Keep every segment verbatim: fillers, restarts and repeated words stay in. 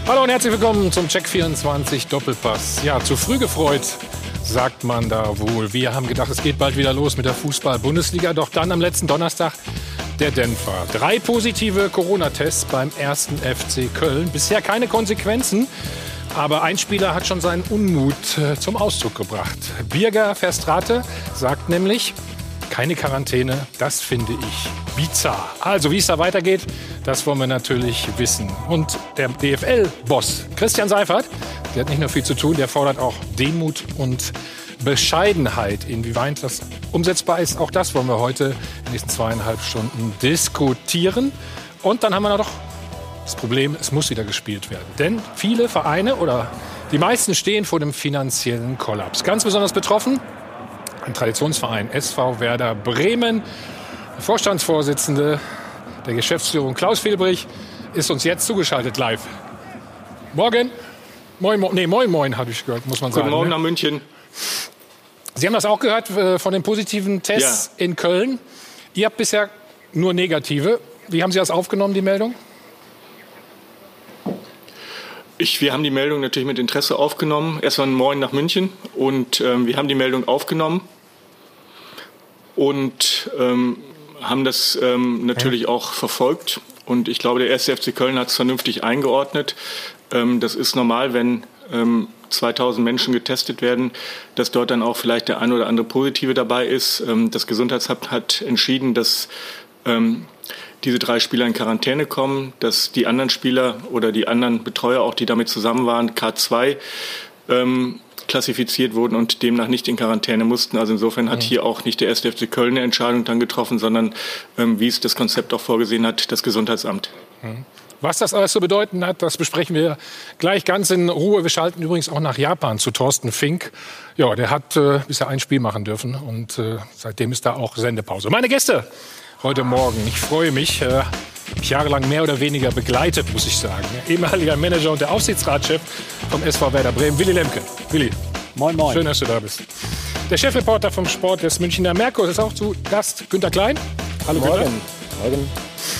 Hallo und herzlich willkommen zum Check vierundzwanzig Doppelpass. Ja, zu früh gefreut, sagt man da wohl. Wir haben gedacht, es geht bald wieder los mit der Fußball-Bundesliga. Doch dann am letzten Donnerstag der Dämpfer. Drei positive Corona-Tests beim ersten F C Köln. Bisher keine Konsequenzen. Aber ein Spieler hat schon seinen Unmut äh, zum Ausdruck gebracht. Birger Verstraete sagt nämlich, keine Quarantäne, das finde ich bizarr. Also, wie es da weitergeht, das wollen wir natürlich wissen. Und der D F L-Boss Christian Seifert, der hat nicht nur viel zu tun, der fordert auch Demut und Bescheidenheit. Inwieweit das umsetzbar ist, auch das wollen wir heute in den nächsten zweieinhalb Stunden diskutieren. Und dann haben wir noch das Problem, es muss wieder gespielt werden. Denn viele Vereine oder die meisten stehen vor dem finanziellen Kollaps. Ganz besonders betroffen ein Traditionsverein S V Werder Bremen. Der Vorstandsvorsitzende der Geschäftsführung Klaus Fehlbrich ist uns jetzt zugeschaltet live. Morgen. Moin, moin, nee, moin, moin, habe ich gehört, muss man sagen. Guten Morgen ne? nach München. Sie haben das auch gehört äh, von den positiven Tests ja. in Köln. Ihr habt bisher nur negative. Wie haben Sie das aufgenommen, die Meldung? Ich, wir haben die Meldung natürlich mit Interesse aufgenommen. Erstmal Moin nach München. Und ähm, wir haben die Meldung aufgenommen. Und ähm, haben das ähm, natürlich ja. auch verfolgt. Und ich glaube, der erste F C Köln hat es vernünftig eingeordnet. Ähm, das ist normal, wenn ähm, zweitausend Menschen getestet werden, dass dort dann auch vielleicht der ein oder andere Positive dabei ist. Ähm, das Gesundheitsamt hat entschieden, dass ähm, diese drei Spieler in Quarantäne kommen, dass die anderen Spieler oder die anderen Betreuer, auch die damit zusammen waren, K zwei, ähm, klassifiziert wurden und demnach nicht in Quarantäne mussten. Also insofern hat hier auch nicht der erste F C Köln eine Entscheidung dann getroffen, sondern ähm, wie es das Konzept auch vorgesehen hat, das Gesundheitsamt. Was das alles zu bedeuten hat, das besprechen wir gleich ganz in Ruhe. Wir schalten übrigens auch nach Japan zu Thorsten Fink. Ja, der hat äh, bisher ein Spiel machen dürfen und äh, seitdem ist da auch Sendepause. Meine Gäste heute Morgen, ich freue mich. Äh, mich jahrelang mehr oder weniger begleitet, muss ich sagen. Ehemaliger Manager und der Aufsichtsratschef vom S V Werder Bremen, Willi Lemke. Willi. Moin, moin. Schön, dass du da bist. Der Chefreporter vom Sport des Münchner Merkur ist auch zu Gast, Günter Klein. Hallo, Morgen. Günter. Morgen.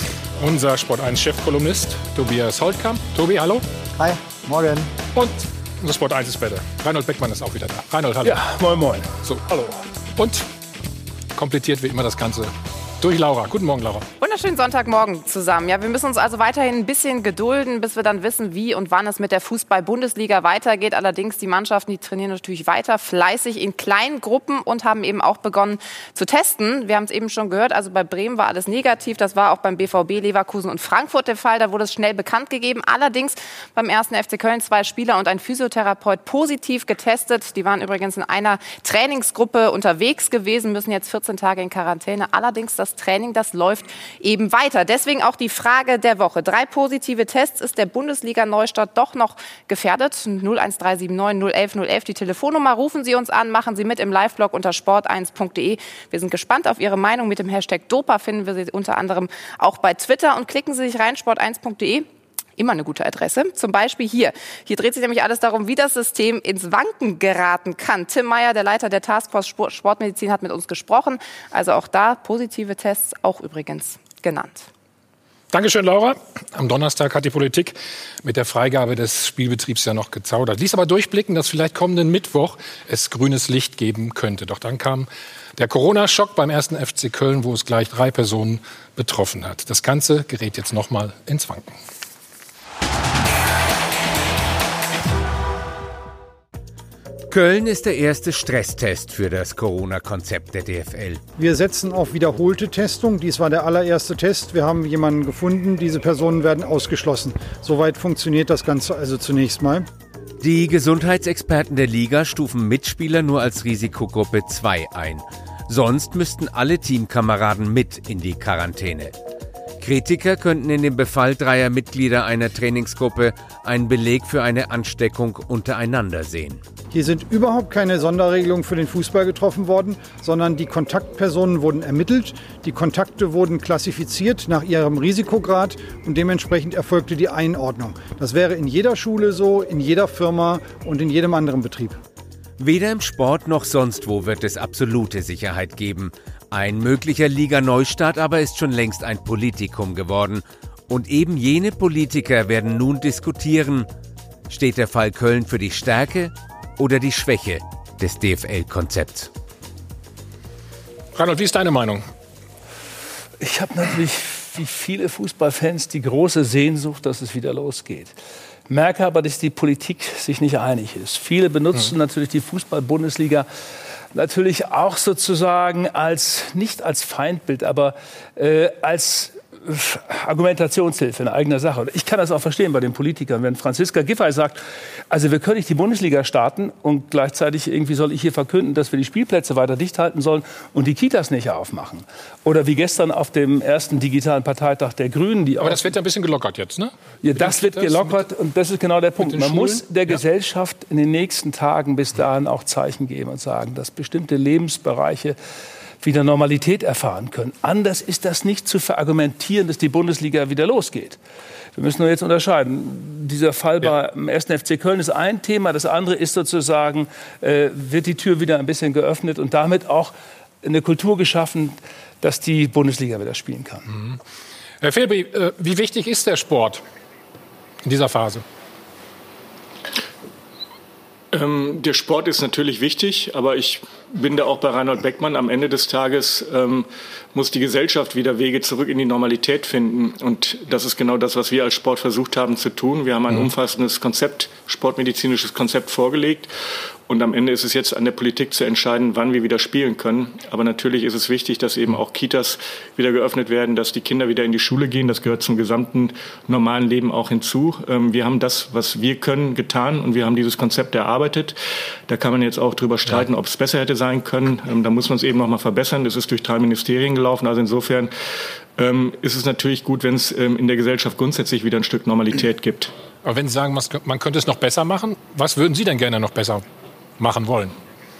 Unser Sport eins Chefkolumnist, Tobias Holtkamp. Tobi, hallo. Hi, morgen. Und unser Sport eins ist Bette. Reinhold Beckmann ist auch wieder da. Reinhold, hallo. Ja, moin, moin. So, hallo. Und komplettiert wie immer das Ganze durch Laura. Guten Morgen, Laura. Wunderschönen Sonntagmorgen zusammen. Ja, wir müssen uns also weiterhin ein bisschen gedulden, bis wir dann wissen, wie und wann es mit der Fußball-Bundesliga weitergeht. Allerdings, die Mannschaften, die trainieren natürlich weiter fleißig in kleinen Gruppen und haben eben auch begonnen zu testen. Wir haben es eben schon gehört, also bei Bremen war alles negativ. Das war auch beim B V B, Leverkusen und Frankfurt der Fall. Da wurde es schnell bekannt gegeben. Allerdings beim ersten F C Köln zwei Spieler und ein Physiotherapeut positiv getestet. Die waren übrigens in einer Trainingsgruppe unterwegs gewesen, müssen jetzt vierzehn Tage in Quarantäne. Allerdings das Training, das läuft eben weiter. Deswegen auch die Frage der Woche. Drei positive Tests. Ist der Bundesliga-Neustart doch noch gefährdet? null eins drei sieben neun null eins null eins die Telefonnummer. Rufen Sie uns an, machen Sie mit im Live-Blog unter sport eins punkt de. Wir sind gespannt auf Ihre Meinung. Mit dem Hashtag Dopa finden wir Sie unter anderem auch bei Twitter. Und klicken Sie sich rein, sport eins punkt de. Immer eine gute Adresse. Zum Beispiel hier. Hier dreht sich nämlich alles darum, wie das System ins Wanken geraten kann. Tim Meyer, der Leiter der Taskforce Sport- Sportmedizin, hat mit uns gesprochen. Also auch da positive Tests, auch übrigens genannt. Dankeschön, Laura. Am Donnerstag hat die Politik mit der Freigabe des Spielbetriebs ja noch gezaudert. Ließ aber durchblicken, dass vielleicht kommenden Mittwoch es grünes Licht geben könnte. Doch dann kam der Corona-Schock beim ersten F C Köln, wo es gleich drei Personen betroffen hat. Das Ganze gerät jetzt noch mal ins Wanken. Köln ist der erste Stresstest für das Corona-Konzept der D F L. Wir setzen auf wiederholte Testung. Dies war der allererste Test. Wir haben jemanden gefunden. Diese Personen werden ausgeschlossen. Soweit funktioniert das Ganze also zunächst mal. Die Gesundheitsexperten der Liga stufen Mitspieler nur als Risikogruppe zwei ein. Sonst müssten alle Teamkameraden mit in die Quarantäne. Kritiker könnten in dem Befall dreier Mitglieder einer Trainingsgruppe einen Beleg für eine Ansteckung untereinander sehen. Hier sind überhaupt keine Sonderregelungen für den Fußball getroffen worden, sondern die Kontaktpersonen wurden ermittelt, die Kontakte wurden klassifiziert nach ihrem Risikograd und dementsprechend erfolgte die Einordnung. Das wäre in jeder Schule so, in jeder Firma und in jedem anderen Betrieb. Weder im Sport noch sonst wo wird es absolute Sicherheit geben. Ein möglicher Liga-Neustart aber ist schon längst ein Politikum geworden. Und eben jene Politiker werden nun diskutieren, steht der Fall Köln für die Stärke oder die Schwäche des D F L-Konzepts? Reinhold, wie ist deine Meinung? Ich habe natürlich, wie viele Fußballfans, die große Sehnsucht, dass es wieder losgeht. Merke aber, dass die Politik sich nicht einig ist. Viele benutzen mhm. natürlich die Fußball-Bundesliga natürlich auch sozusagen als, nicht als Feindbild, aber äh, als Argumentationshilfe in eigener Sache. Ich kann das auch verstehen bei den Politikern, wenn Franziska Giffey sagt, also wir können nicht die Bundesliga starten und gleichzeitig irgendwie soll ich hier verkünden, dass wir die Spielplätze weiter dicht halten sollen und die Kitas nicht aufmachen. Oder wie gestern auf dem ersten digitalen Parteitag der Grünen. Die Aber das wird ja ein bisschen gelockert jetzt, ne? Ja, das wird gelockert und das ist genau der Punkt. Man muss der ja. Gesellschaft in den nächsten Tagen bis dahin auch Zeichen geben und sagen, dass bestimmte Lebensbereiche wieder Normalität erfahren können. Anders ist das nicht zu verargumentieren, dass die Bundesliga wieder losgeht. Wir müssen nur jetzt unterscheiden. Dieser Fall ja. beim ersten F C Köln ist ein Thema. Das andere ist sozusagen, äh, wird die Tür wieder ein bisschen geöffnet und damit auch eine Kultur geschaffen, dass die Bundesliga wieder spielen kann. Mhm. Herr Fehlby, äh, wie wichtig ist der Sport in dieser Phase? Ähm, der Sport ist natürlich wichtig, aber ich bin da auch bei Reinhold Beckmann. Am Ende des Tages ähm, muss die Gesellschaft wieder Wege zurück in die Normalität finden. Und das ist genau das, was wir als Sport versucht haben zu tun. Wir haben ein mhm. umfassendes Konzept, sportmedizinisches Konzept vorgelegt. Und am Ende ist es jetzt an der Politik zu entscheiden, wann wir wieder spielen können. Aber natürlich ist es wichtig, dass eben auch Kitas wieder geöffnet werden, dass die Kinder wieder in die Schule gehen. Das gehört zum gesamten normalen Leben auch hinzu. Wir haben das, was wir können, getan und wir haben dieses Konzept erarbeitet. Da kann man jetzt auch drüber streiten, ob es besser hätte sein können. Da muss man es eben noch mal verbessern. Das ist durch drei Ministerien gelaufen. Also insofern ist es natürlich gut, wenn es in der Gesellschaft grundsätzlich wieder ein Stück Normalität gibt. Aber wenn Sie sagen, man könnte es noch besser machen, was würden Sie denn gerne noch besser machen wollen?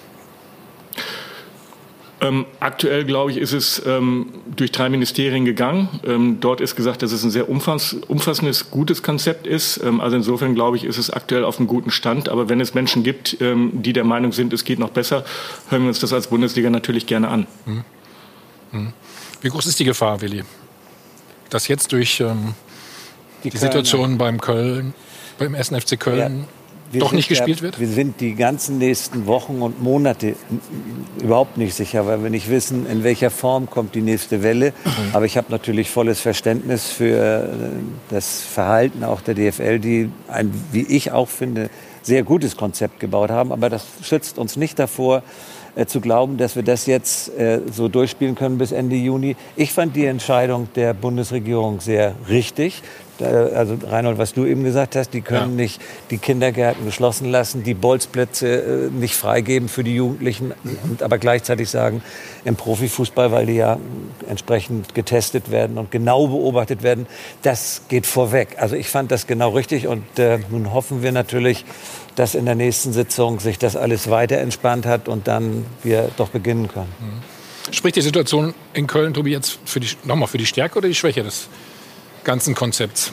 Ähm, aktuell, glaube ich, ist es ähm, durch drei Ministerien gegangen. Ähm, dort ist gesagt, dass es ein sehr umfass, umfassendes, gutes Konzept ist. Ähm, also insofern, glaube ich, ist es aktuell auf einem guten Stand. Aber wenn es Menschen gibt, ähm, die der Meinung sind, es geht noch besser, hören wir uns das als Bundesliga natürlich gerne an. Mhm. Mhm. Wie groß ist die Gefahr, Willi, dass jetzt durch ähm, die, die Situation beim Köln, beim ersten F C Köln, ja. Wir doch nicht gespielt ja, wird? Wir sind die ganzen nächsten Wochen und Monate überhaupt nicht sicher, weil wir nicht wissen, in welcher Form kommt die nächste Welle. Mhm. Aber ich habe natürlich volles Verständnis für das Verhalten auch der D F L, die ein, wie ich auch finde, sehr gutes Konzept gebaut haben. Aber das schützt uns nicht davor, äh, zu glauben, dass wir das jetzt äh, so durchspielen können bis Ende Juni. Ich fand die Entscheidung der Bundesregierung sehr richtig. Also Reinhold, was du eben gesagt hast, die können ja. nicht die Kindergärten geschlossen lassen, die Bolzplätze äh, nicht freigeben für die Jugendlichen, und aber gleichzeitig sagen, im Profifußball, weil die ja entsprechend getestet werden und genau beobachtet werden, das geht vorweg. Also ich fand das genau richtig und äh, nun hoffen wir natürlich, dass in der nächsten Sitzung sich das alles weiter entspannt hat und dann wir doch beginnen können. Spricht die Situation in Köln, Tobi, jetzt für die, nochmal für die Stärke oder die Schwäche des ganzen Konzepts?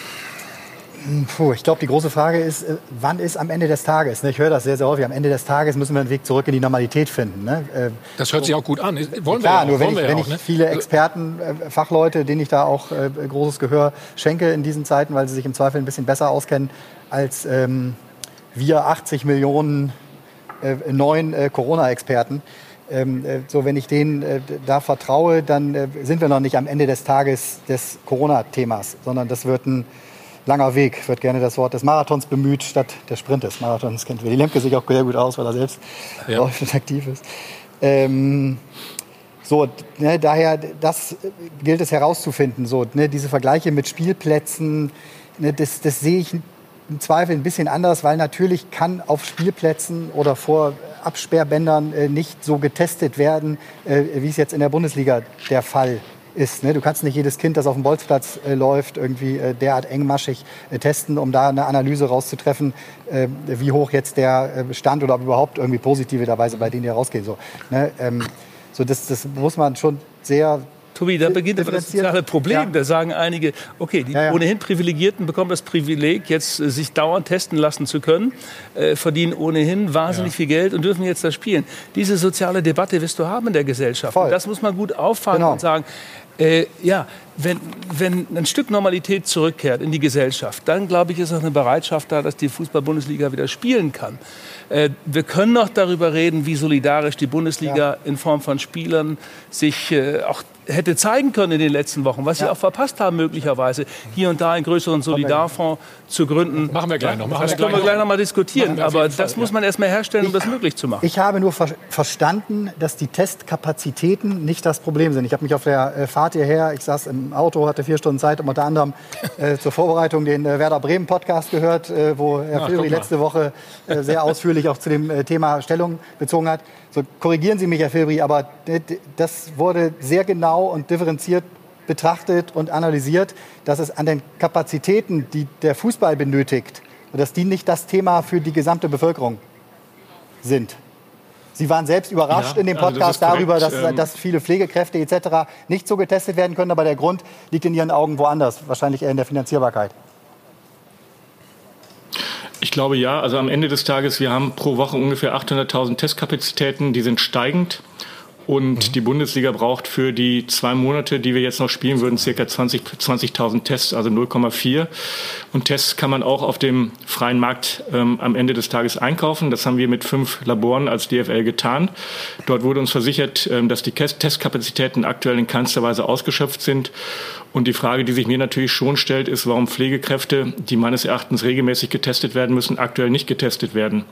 Puh, ich glaube, die große Frage ist, wann ist am Ende des Tages? Ich höre das sehr, sehr häufig. Am Ende des Tages müssen wir einen Weg zurück in die Normalität finden. Ne? Das hört sich auch gut an. Wollen Klar, wir ja auch. Nur wenn ich, wir wenn ja ich auch, ne? viele Experten, Fachleute, denen ich da auch äh, großes Gehör schenke in diesen Zeiten, weil sie sich im Zweifel ein bisschen besser auskennen als ähm, wir achtzig Millionen äh, neuen äh, Corona-Experten. Ähm, äh, so, wenn ich denen äh, da vertraue, dann äh, sind wir noch nicht am Ende des Tages des Corona-Themas, sondern das wird ein langer Weg. Wird gerne das Wort des Marathons bemüht statt des Sprintes. Marathons kennt Willi Lemke sich auch sehr gut aus, weil er selbst ja. läuft und aktiv ist. Ähm, so, ne, daher, das gilt es herauszufinden. So, ne, diese Vergleiche mit Spielplätzen, ne, das, das sehe ich im Zweifel ein bisschen anders, weil natürlich kann auf Spielplätzen oder vor Absperrbändern äh, nicht so getestet werden, äh, wie es jetzt in der Bundesliga der Fall ist. Ne? Du kannst nicht jedes Kind, das auf dem Bolzplatz äh, läuft, irgendwie äh, derart engmaschig äh, testen, um da eine Analyse rauszutreffen, äh, wie hoch jetzt der äh, Stand oder ob überhaupt irgendwie positive dabei sind, bei denen die rausgehen. So, ne? ähm, so das, das muss man schon sehr... Tobi, da beginnt aber das soziale Problem. Ja. Da sagen einige, okay, die ja, ja. ohnehin Privilegierten bekommen das Privileg, jetzt äh, sich dauernd testen lassen zu können, äh, verdienen ohnehin wahnsinnig ja. viel Geld und dürfen jetzt das spielen. Diese soziale Debatte wirst du haben in der Gesellschaft. Und das muss man gut auffangen genau. und sagen, Äh, ja, wenn, wenn ein Stück Normalität zurückkehrt in die Gesellschaft, dann glaube ich, ist auch eine Bereitschaft da, dass die Fußball-Bundesliga wieder spielen kann. Äh, wir können noch darüber reden, wie solidarisch die Bundesliga ja. in Form von Spielern sich äh, auch hätte zeigen können in den letzten Wochen, was ja. sie auch verpasst haben möglicherweise, hier und da einen größeren Solidarfonds zu gründen. Machen wir gleich noch. Machen das wir können gleich wir gleich noch mal diskutieren, aber Fall, das muss ja. man erst mal herstellen, um ich, das möglich zu machen. Ich habe nur ver verstanden, dass die Testkapazitäten nicht das Problem sind. Ich habe mich auf der äh, Fahrt hierher, ich saß im Auto, hatte vier Stunden Zeit, um unter anderem äh, zur Vorbereitung den äh, Werder Bremen Podcast gehört, äh, wo Herr Filbri letzte Woche äh, sehr ausführlich auch zu dem äh, Thema Stellung bezogen hat. So, korrigieren Sie mich, Herr Filbri, aber das wurde sehr genau und differenziert betrachtet und analysiert, dass es an den Kapazitäten, die der Fußball benötigt, dass die nicht das Thema für die gesamte Bevölkerung sind. Sie waren selbst überrascht ja, in dem Podcast also das darüber, dass, ähm, dass viele Pflegekräfte et cetera nicht so getestet werden können, aber der Grund liegt in Ihren Augen woanders, wahrscheinlich eher in der Finanzierbarkeit. Ich glaube ja, also am Ende des Tages, wir haben pro Woche ungefähr achthunderttausend Testkapazitäten, die sind steigend. Und mhm. die Bundesliga braucht für die zwei Monate, die wir jetzt noch spielen würden, circa zwanzigtausend Tests, also null Komma vier. Und Tests kann man auch auf dem freien Markt ähm, am Ende des Tages einkaufen. Das haben wir mit fünf Laboren als D F L getan. Dort wurde uns versichert, ähm, dass die Testkapazitäten aktuell in keinster Weise ausgeschöpft sind. Und die Frage, die sich mir natürlich schon stellt, ist, warum Pflegekräfte, die meines Erachtens regelmäßig getestet werden müssen, aktuell nicht getestet werden.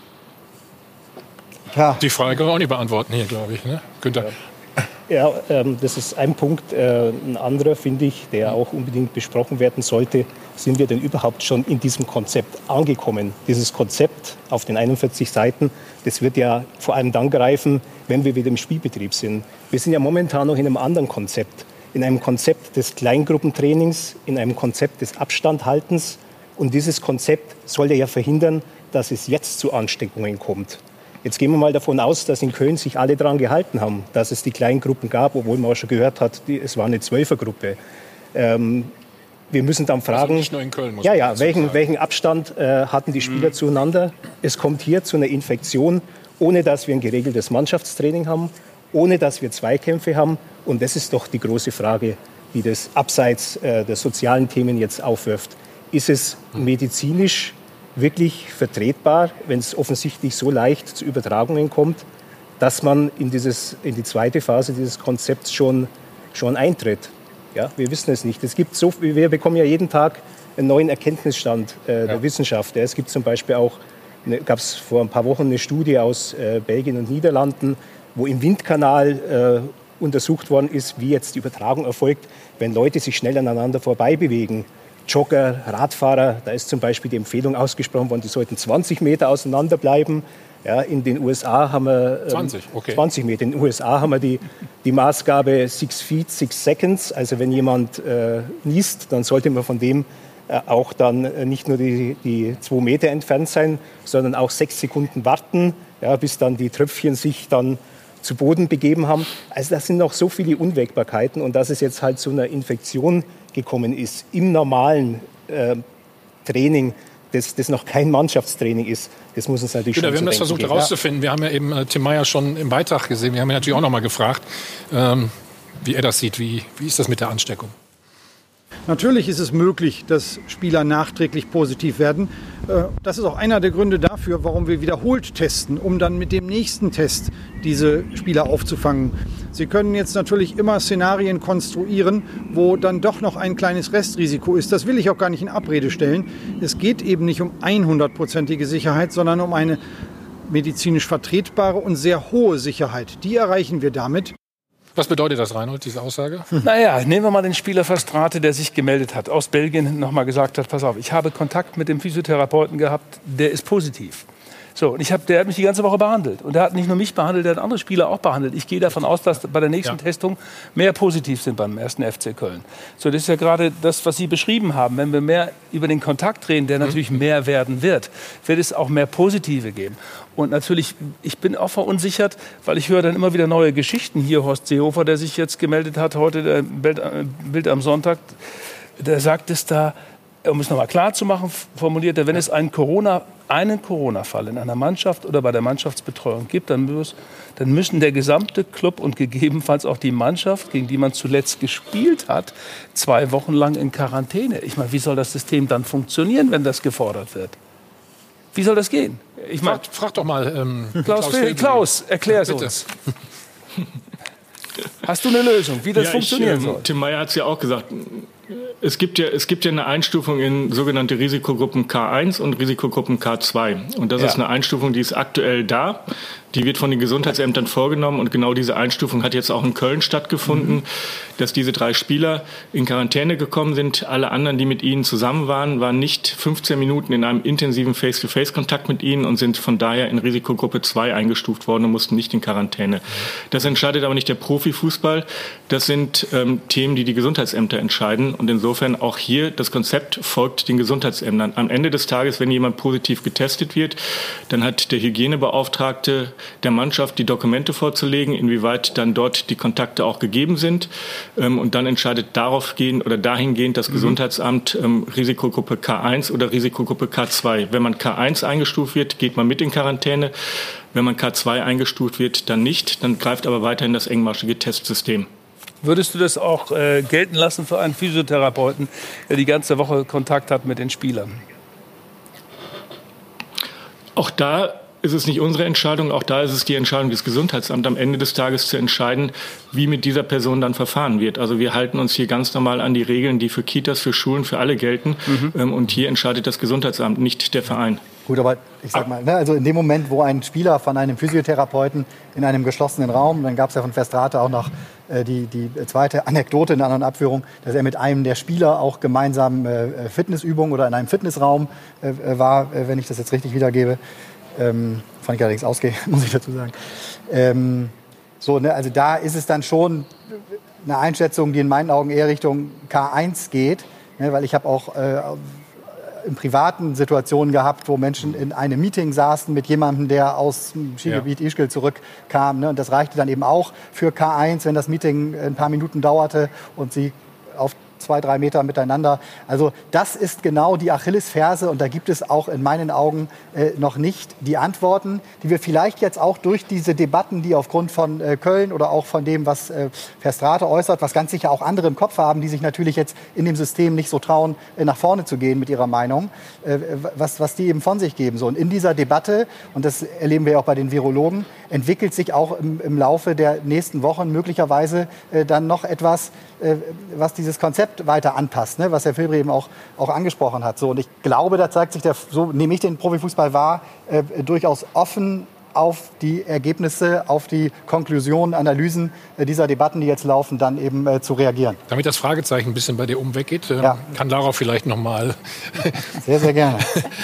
Ja. Die Frage können wir auch nicht beantworten hier, glaube ich. Ne? Günther. Ja, ähm, das ist ein Punkt. Äh, ein anderer, finde ich, der auch unbedingt besprochen werden sollte. Sind wir denn überhaupt schon in diesem Konzept angekommen? Dieses Konzept auf den einundvierzig Seiten, das wird ja vor allem dann greifen, wenn wir wieder im Spielbetrieb sind. Wir sind ja momentan noch in einem anderen Konzept. In einem Konzept des Kleingruppentrainings, in einem Konzept des Abstandhaltens. Und dieses Konzept soll ja verhindern, dass es jetzt zu Ansteckungen kommt. Jetzt gehen wir mal davon aus, dass in Köln sich alle daran gehalten haben, dass es die Kleingruppen gab, obwohl man auch schon gehört hat, die, es war eine Zwölfergruppe. Ähm, wir müssen dann fragen, also nicht nur in Köln, muss ja, ja, welchen, welchen Abstand äh, hatten die Spieler mhm. zueinander? Es kommt hier zu einer Infektion, ohne dass wir ein geregeltes Mannschaftstraining haben, ohne dass wir Zweikämpfe haben. Und das ist doch die große Frage, die das abseits äh, der sozialen Themen jetzt aufwirft. Ist es medizinisch wirklich vertretbar, wenn es offensichtlich so leicht zu Übertragungen kommt, dass man in, dieses, in die zweite Phase dieses Konzepts schon, schon eintritt? Ja, wir wissen es nicht. Es gibt so, wir bekommen ja jeden Tag einen neuen Erkenntnisstand äh, der ja. Wissenschaft. Es gibt zum Beispiel auch, ne, gab es vor ein paar Wochen eine Studie aus äh, Belgien und Niederlanden, wo im Windkanal äh, untersucht worden ist, wie jetzt die Übertragung erfolgt, wenn Leute sich schnell aneinander vorbei bewegen. Jogger, Radfahrer, da ist zum Beispiel die Empfehlung ausgesprochen worden, die sollten zwanzig Meter auseinander bleiben. Ja, in den U S A haben wir ähm, zwanzig, okay. zwanzig Meter. In den U S A haben wir die, die Maßgabe six feet, six seconds. Also wenn jemand äh, niest, dann sollte man von dem äh, auch dann äh, nicht nur die, die zwei Meter entfernt sein, sondern auch sechs Sekunden warten, ja, bis dann die Tröpfchen sich dann zu Boden begeben haben. Also das sind noch so viele Unwägbarkeiten. Und dass es jetzt halt zu einer Infektion gekommen ist im normalen äh, Training, das, das noch kein Mannschaftstraining ist, das muss uns natürlich Günther, schon wir haben das versucht geben. herauszufinden. Wir haben ja eben äh, Tim Meyer schon im Beitrag gesehen. Wir haben ihn natürlich auch noch mal gefragt, ähm, wie er das sieht. Wie, wie ist das mit der Ansteckung? Natürlich ist es möglich, dass Spieler nachträglich positiv werden. Das ist auch einer der Gründe dafür, warum wir wiederholt testen, um dann mit dem nächsten Test diese Spieler aufzufangen. Sie können jetzt natürlich immer Szenarien konstruieren, wo dann doch noch ein kleines Restrisiko ist. Das will ich auch gar nicht in Abrede stellen. Es geht eben nicht um hundertprozentige Sicherheit, sondern um eine medizinisch vertretbare und sehr hohe Sicherheit. Die erreichen wir damit. Was bedeutet das, Reinhold, diese Aussage? Naja, nehmen wir mal den Spieler Verstrate, der sich gemeldet hat, aus Belgien noch mal gesagt hat, pass auf, ich habe Kontakt mit dem Physiotherapeuten gehabt, der ist positiv. So, und ich hab, der hat mich die ganze Woche behandelt. Und der hat nicht nur mich behandelt, der hat andere Spieler auch behandelt. Ich gehe davon aus, dass bei der nächsten ja. Testung mehr positiv sind beim ersten F C Köln. So, das ist ja gerade das, was Sie beschrieben haben. Wenn wir mehr über den Kontakt reden, der natürlich mhm. mehr werden wird, wird es auch mehr Positive geben. Und natürlich, ich bin auch verunsichert, weil ich höre dann immer wieder neue Geschichten. Hier Horst Seehofer, der sich jetzt gemeldet hat, heute der Bild, Bild am Sonntag, der sagt es da, um es nochmal klar zu machen, formuliert er, wenn es einen Corona, einen Corona-Fall in einer Mannschaft oder bei der Mannschaftsbetreuung gibt, dann, muss, dann müssen der gesamte Club und gegebenenfalls auch die Mannschaft, gegen die man zuletzt gespielt hat, zwei Wochen lang in Quarantäne. Ich meine, wie soll das System dann funktionieren, wenn das gefordert wird? Wie soll das gehen? Ich mein, frag, frag doch mal ähm, Klaus, Klaus, Klaus erklär es uns. Hast du eine Lösung, wie das ja, funktionieren ich, ähm, soll? Tim Meyer hat es ja auch gesagt. Es gibt ja, es gibt ja eine Einstufung in sogenannte Risikogruppen K eins und Risikogruppen K zwei. Und das ja. ist eine Einstufung, die ist aktuell da. Die wird von den Gesundheitsämtern vorgenommen. Und genau diese Einstufung hat jetzt auch in Köln stattgefunden, mhm. dass diese drei Spieler in Quarantäne gekommen sind. Alle anderen, die mit ihnen zusammen waren, waren nicht fünfzehn Minuten in einem intensiven Face-to-Face-Kontakt mit ihnen und sind von daher in Risikogruppe zwei eingestuft worden und mussten nicht in Quarantäne. Das entscheidet aber nicht der Profifußball. Das sind ähm, Themen, die die Gesundheitsämter entscheiden. Und insofern auch hier, das Konzept folgt den Gesundheitsämtern. Am Ende des Tages, wenn jemand positiv getestet wird, dann hat der Hygienebeauftragte der Mannschaft die Dokumente vorzulegen, inwieweit dann dort die Kontakte auch gegeben sind. Und dann entscheidet darauf gehend oder dahingehend das mhm. Gesundheitsamt ähm, Risikogruppe K eins oder Risikogruppe K zwei. Wenn man K eins eingestuft wird, geht man mit in Quarantäne. Wenn man K zwei eingestuft wird, dann nicht. Dann greift aber weiterhin das engmaschige Testsystem. Würdest du das auch äh, gelten lassen für einen Physiotherapeuten, der die ganze Woche Kontakt hat mit den Spielern? Auch da ist es nicht unsere Entscheidung, auch da ist es die Entscheidung des Gesundheitsamts, am Ende des Tages zu entscheiden, wie mit dieser Person dann verfahren wird. Also wir halten uns hier ganz normal an die Regeln, die für Kitas, für Schulen, für alle gelten. Mhm. Und hier entscheidet das Gesundheitsamt, nicht der Verein. Gut, aber ich sag mal, ne, also in dem Moment, wo ein Spieler von einem Physiotherapeuten in einem geschlossenen Raum, dann gab es ja von Verstraete auch noch äh, die, die zweite Anekdote in einer anderen Abführung, dass er mit einem der Spieler auch gemeinsam äh, Fitnessübungen oder in einem Fitnessraum äh, war, äh, wenn ich das jetzt richtig wiedergebe. Ähm, fand ich allerdings ausgehe, muss ich dazu sagen. Ähm, so, ne, also da ist es dann schon eine Einschätzung, die in meinen Augen eher Richtung K eins geht, ne, weil ich habe auch äh, in privaten Situationen gehabt, wo Menschen in einem Meeting saßen mit jemandem, der aus dem Skigebiet ja. Ischgl zurückkam. Ne? Und das reichte dann eben auch für K eins, wenn das Meeting ein paar Minuten dauerte und sie auf zwei, drei Meter miteinander. Also das ist genau die Achillesferse und da gibt es auch in meinen Augen äh, noch nicht die Antworten, die wir vielleicht jetzt auch durch diese Debatten, die aufgrund von äh, Köln oder auch von dem, was äh, Verstraete äußert, was ganz sicher auch andere im Kopf haben, die sich natürlich jetzt in dem System nicht so trauen, äh, nach vorne zu gehen mit ihrer Meinung, äh, was, was die eben von sich geben. So, und in dieser Debatte, und das erleben wir ja auch bei den Virologen, entwickelt sich auch im, im Laufe der nächsten Wochen möglicherweise äh, dann noch etwas, äh, was dieses Konzept weiter anpasst, ne? Was Herr Filbre eben auch, auch angesprochen hat. So, und ich glaube, da zeigt sich, der, so nehme ich den Profifußball wahr, äh, durchaus offen auf die Ergebnisse, auf die Konklusionen, Analysen äh, dieser Debatten, die jetzt laufen, dann eben äh, zu reagieren. Damit das Fragezeichen ein bisschen bei dir umweggeht, äh, ja. kann Lara vielleicht noch mal sehr, sehr gerne.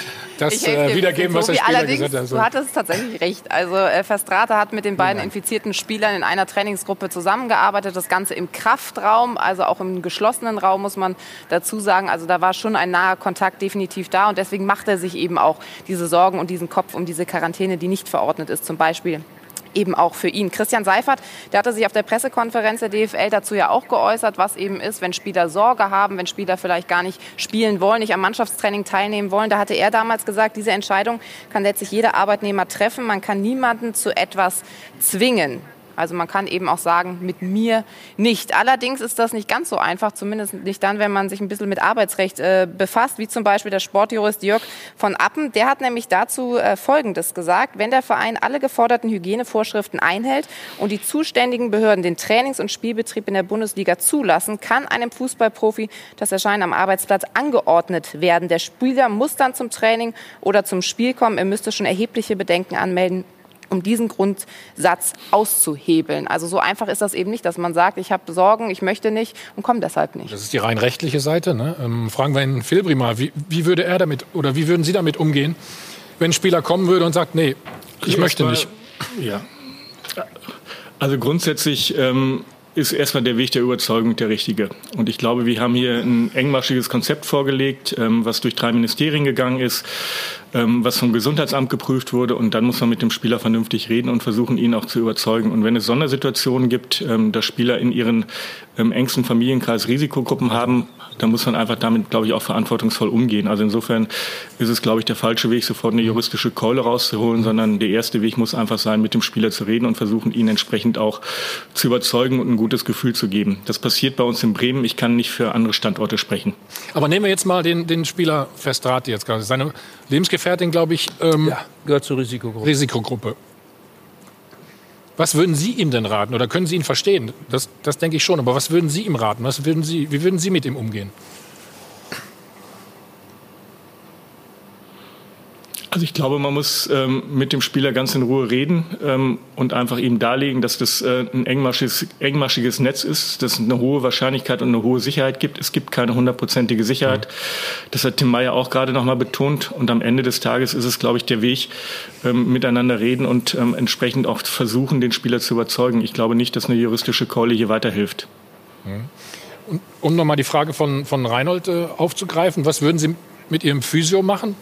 Das äh, wiedergeben, was der Spieler allerdings, gesagt hat. Also. Du hattest tatsächlich recht. Also äh, Verstraete hat mit den beiden infizierten Spielern in einer Trainingsgruppe zusammengearbeitet. Das Ganze im Kraftraum, also auch im geschlossenen Raum, muss man dazu sagen. Also da war schon ein naher Kontakt definitiv da. Und deswegen macht er sich eben auch diese Sorgen und diesen Kopf um diese Quarantäne, die nicht verordnet ist, zum Beispiel. Eben auch für ihn. Christian Seifert, der hatte sich auf der Pressekonferenz der D F L dazu ja auch geäußert, was eben ist, wenn Spieler Sorge haben, wenn Spieler vielleicht gar nicht spielen wollen, nicht am Mannschaftstraining teilnehmen wollen. Da hatte er damals gesagt, diese Entscheidung kann letztlich jeder Arbeitnehmer treffen. Man kann niemanden zu etwas zwingen. Also man kann eben auch sagen, mit mir nicht. Allerdings ist das nicht ganz so einfach, zumindest nicht dann, wenn man sich ein bisschen mit Arbeitsrecht äh, befasst, wie zum Beispiel der Sportjurist Jörg von Appen. Der hat nämlich dazu äh, Folgendes gesagt: Wenn der Verein alle geforderten Hygienevorschriften einhält und die zuständigen Behörden den Trainings- und Spielbetrieb in der Bundesliga zulassen, kann einem Fußballprofi das Erscheinen am Arbeitsplatz angeordnet werden. Der Spieler muss dann zum Training oder zum Spiel kommen. Er müsste schon erhebliche Bedenken anmelden, um diesen Grundsatz auszuhebeln. Also so einfach ist das eben nicht, dass man sagt, ich habe Sorgen, ich möchte nicht und komme deshalb nicht. Das ist die rein rechtliche Seite. Ne? Ähm, fragen wir Herrn Filbre mal, wie, wie würde er damit oder wie würden Sie damit umgehen, wenn ein Spieler kommen würde und sagt, nee, ich möchte nicht. Ja. Also grundsätzlich ähm, ist erstmal der Weg der Überzeugung der richtige. Und ich glaube, wir haben hier ein engmaschiges Konzept vorgelegt, ähm, was durch drei Ministerien gegangen ist, ähm, was vom Gesundheitsamt geprüft wurde. Und dann muss man mit dem Spieler vernünftig reden und versuchen, ihn auch zu überzeugen. Und wenn es Sondersituationen gibt, ähm, dass Spieler in ihren ähm, engsten Familienkreis Risikogruppen haben, dann muss man einfach damit, glaube ich, auch verantwortungsvoll umgehen. Also insofern ist es, glaube ich, der falsche Weg, sofort eine juristische Keule rauszuholen, sondern der erste Weg muss einfach sein, mit dem Spieler zu reden und versuchen, ihn entsprechend auch zu überzeugen und ein gutes Gefühl zu geben. Das passiert bei uns in Bremen. Ich kann nicht für andere Standorte sprechen. Aber nehmen wir jetzt mal den, den Spieler Verstraete jetzt gerade. Seine Lebensgefährtin, glaube ich, ähm, Ja, gehört zur Risikogruppe. Risikogruppe. Was würden Sie ihm denn raten? Oder können Sie ihn verstehen? Das, das denke ich schon. Aber was würden Sie ihm raten? Was würden Sie, wie würden Sie mit ihm umgehen? Also ich glaube, man muss ähm, mit dem Spieler ganz in Ruhe reden ähm, und einfach ihm darlegen, dass das äh, ein engmaschiges, engmaschiges Netz ist, dass es eine hohe Wahrscheinlichkeit und eine hohe Sicherheit gibt. Es gibt keine hundertprozentige Sicherheit. Mhm. Das hat Tim Meyer auch gerade noch mal betont. Und am Ende des Tages ist es, glaube ich, der Weg, ähm, miteinander reden und ähm, entsprechend auch versuchen, den Spieler zu überzeugen. Ich glaube nicht, dass eine juristische Keule hier weiterhilft. Mhm. Und, um nochmal die Frage von, von Reinhold äh, aufzugreifen, was würden Sie mit Ihrem Physio machen?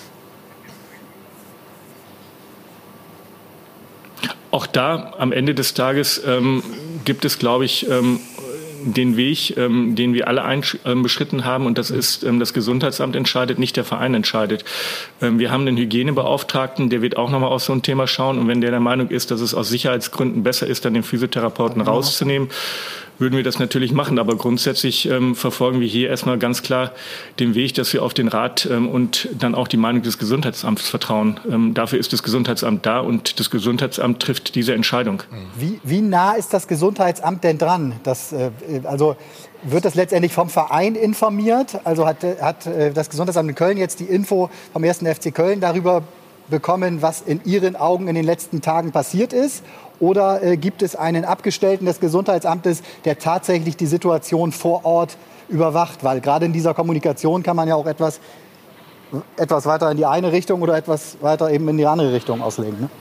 Auch da am Ende des Tages ähm, gibt es, glaube ich, ähm, den Weg, ähm, den wir alle einsch- ähm, beschritten haben. Und das ist, ähm, das Gesundheitsamt entscheidet, nicht der Verein entscheidet. Ähm, wir haben einen Hygienebeauftragten, der wird auch nochmal auf so ein Thema schauen. Und wenn der der Meinung ist, dass es aus Sicherheitsgründen besser ist, dann den Physiotherapeuten genau. rauszunehmen, würden wir das natürlich machen. Aber grundsätzlich ähm, verfolgen wir hier erstmal ganz klar den Weg, dass wir auf den Rat ähm, und dann auch die Meinung des Gesundheitsamts vertrauen. Ähm, dafür ist das Gesundheitsamt da und das Gesundheitsamt trifft diese Entscheidung. Wie, wie nah ist das Gesundheitsamt denn dran? Das, äh, also wird das letztendlich vom Verein informiert? Also hat, hat äh, das Gesundheitsamt in Köln jetzt die Info vom ersten F C Köln darüber bekommen, was in Ihren Augen in den letzten Tagen passiert ist? Oder äh, gibt es einen Abgestellten des Gesundheitsamtes, der tatsächlich die Situation vor Ort überwacht? Weil gerade in dieser Kommunikation kann man ja auch etwas, etwas weiter in die eine Richtung oder etwas weiter eben in die andere Richtung auslegen, ne?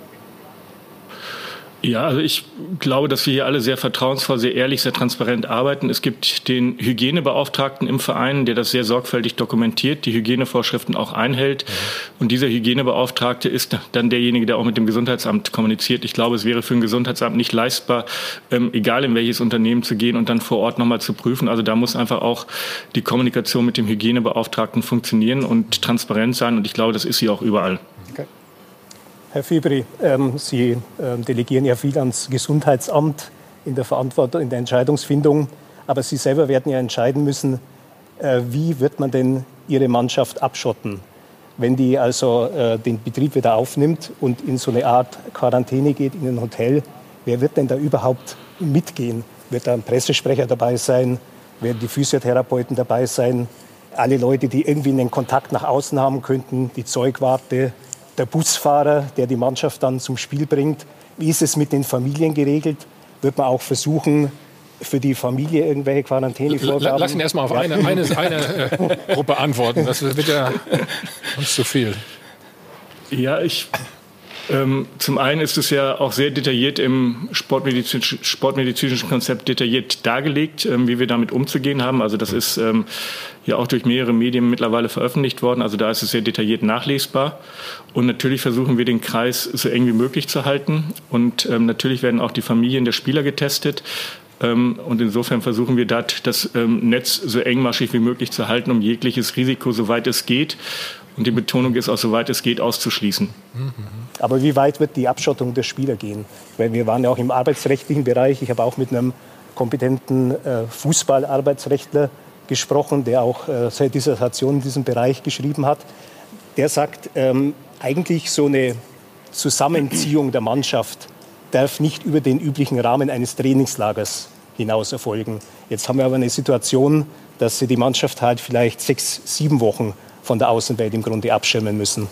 Ja, also ich glaube, dass wir hier alle sehr vertrauensvoll, sehr ehrlich, sehr transparent arbeiten. Es gibt den Hygienebeauftragten im Verein, der das sehr sorgfältig dokumentiert, die Hygienevorschriften auch einhält. Mhm. Und dieser Hygienebeauftragte ist dann derjenige, der auch mit dem Gesundheitsamt kommuniziert. Ich glaube, es wäre für ein Gesundheitsamt nicht leistbar, ähm, egal in welches Unternehmen zu gehen und dann vor Ort nochmal zu prüfen. Also da muss einfach auch die Kommunikation mit dem Hygienebeauftragten funktionieren und transparent sein. Und ich glaube, das ist sie auch überall. Herr Fibri, ähm, Sie ähm, delegieren ja viel ans Gesundheitsamt in der Verantwortung, in der Entscheidungsfindung. Aber Sie selber werden ja entscheiden müssen, äh, wie wird man denn Ihre Mannschaft abschotten, wenn die also äh, den Betrieb wieder aufnimmt und in so eine Art Quarantäne geht, in ein Hotel. Wer wird denn da überhaupt mitgehen? Wird da ein Pressesprecher dabei sein? Werden die Physiotherapeuten dabei sein? Alle Leute, die irgendwie einen Kontakt nach außen haben könnten, die Zeugwarte, der Busfahrer, der die Mannschaft dann zum Spiel bringt. Wie ist es mit den Familien geregelt? Wird man auch versuchen, für die Familie irgendwelche Quarantänevorgaben? Lass ihn erst mal auf eine, eine, eine äh, Gruppe antworten. Das wird ja uns zu viel. Ja, ich... Ähm, zum einen ist es ja auch sehr detailliert im sportmedizinischen, sportmedizinischen Konzept detailliert dargelegt, ähm, wie wir damit umzugehen haben. Also das ist ähm, ja auch durch mehrere Medien mittlerweile veröffentlicht worden. Also da ist es sehr detailliert nachlesbar. Und natürlich versuchen wir den Kreis so eng wie möglich zu halten. Und ähm, natürlich werden auch die Familien der Spieler getestet. Ähm, und insofern versuchen wir dort das ähm, Netz so engmaschig wie möglich zu halten, um jegliches Risiko, soweit es geht, und die Betonung ist auch, soweit es geht, auszuschließen. Aber wie weit wird die Abschottung der Spieler gehen? Weil wir waren ja auch im arbeitsrechtlichen Bereich. Ich habe auch mit einem kompetenten äh, Fußballarbeitsrechtler gesprochen, der auch äh, seine Dissertation in diesem Bereich geschrieben hat. Der sagt, ähm, eigentlich so eine Zusammenziehung der Mannschaft darf nicht über den üblichen Rahmen eines Trainingslagers hinaus erfolgen. Jetzt haben wir aber eine Situation, dass sie die Mannschaft halt vielleicht sechs, sieben Wochen von der Außenwelt im Grunde abschirmen müssen.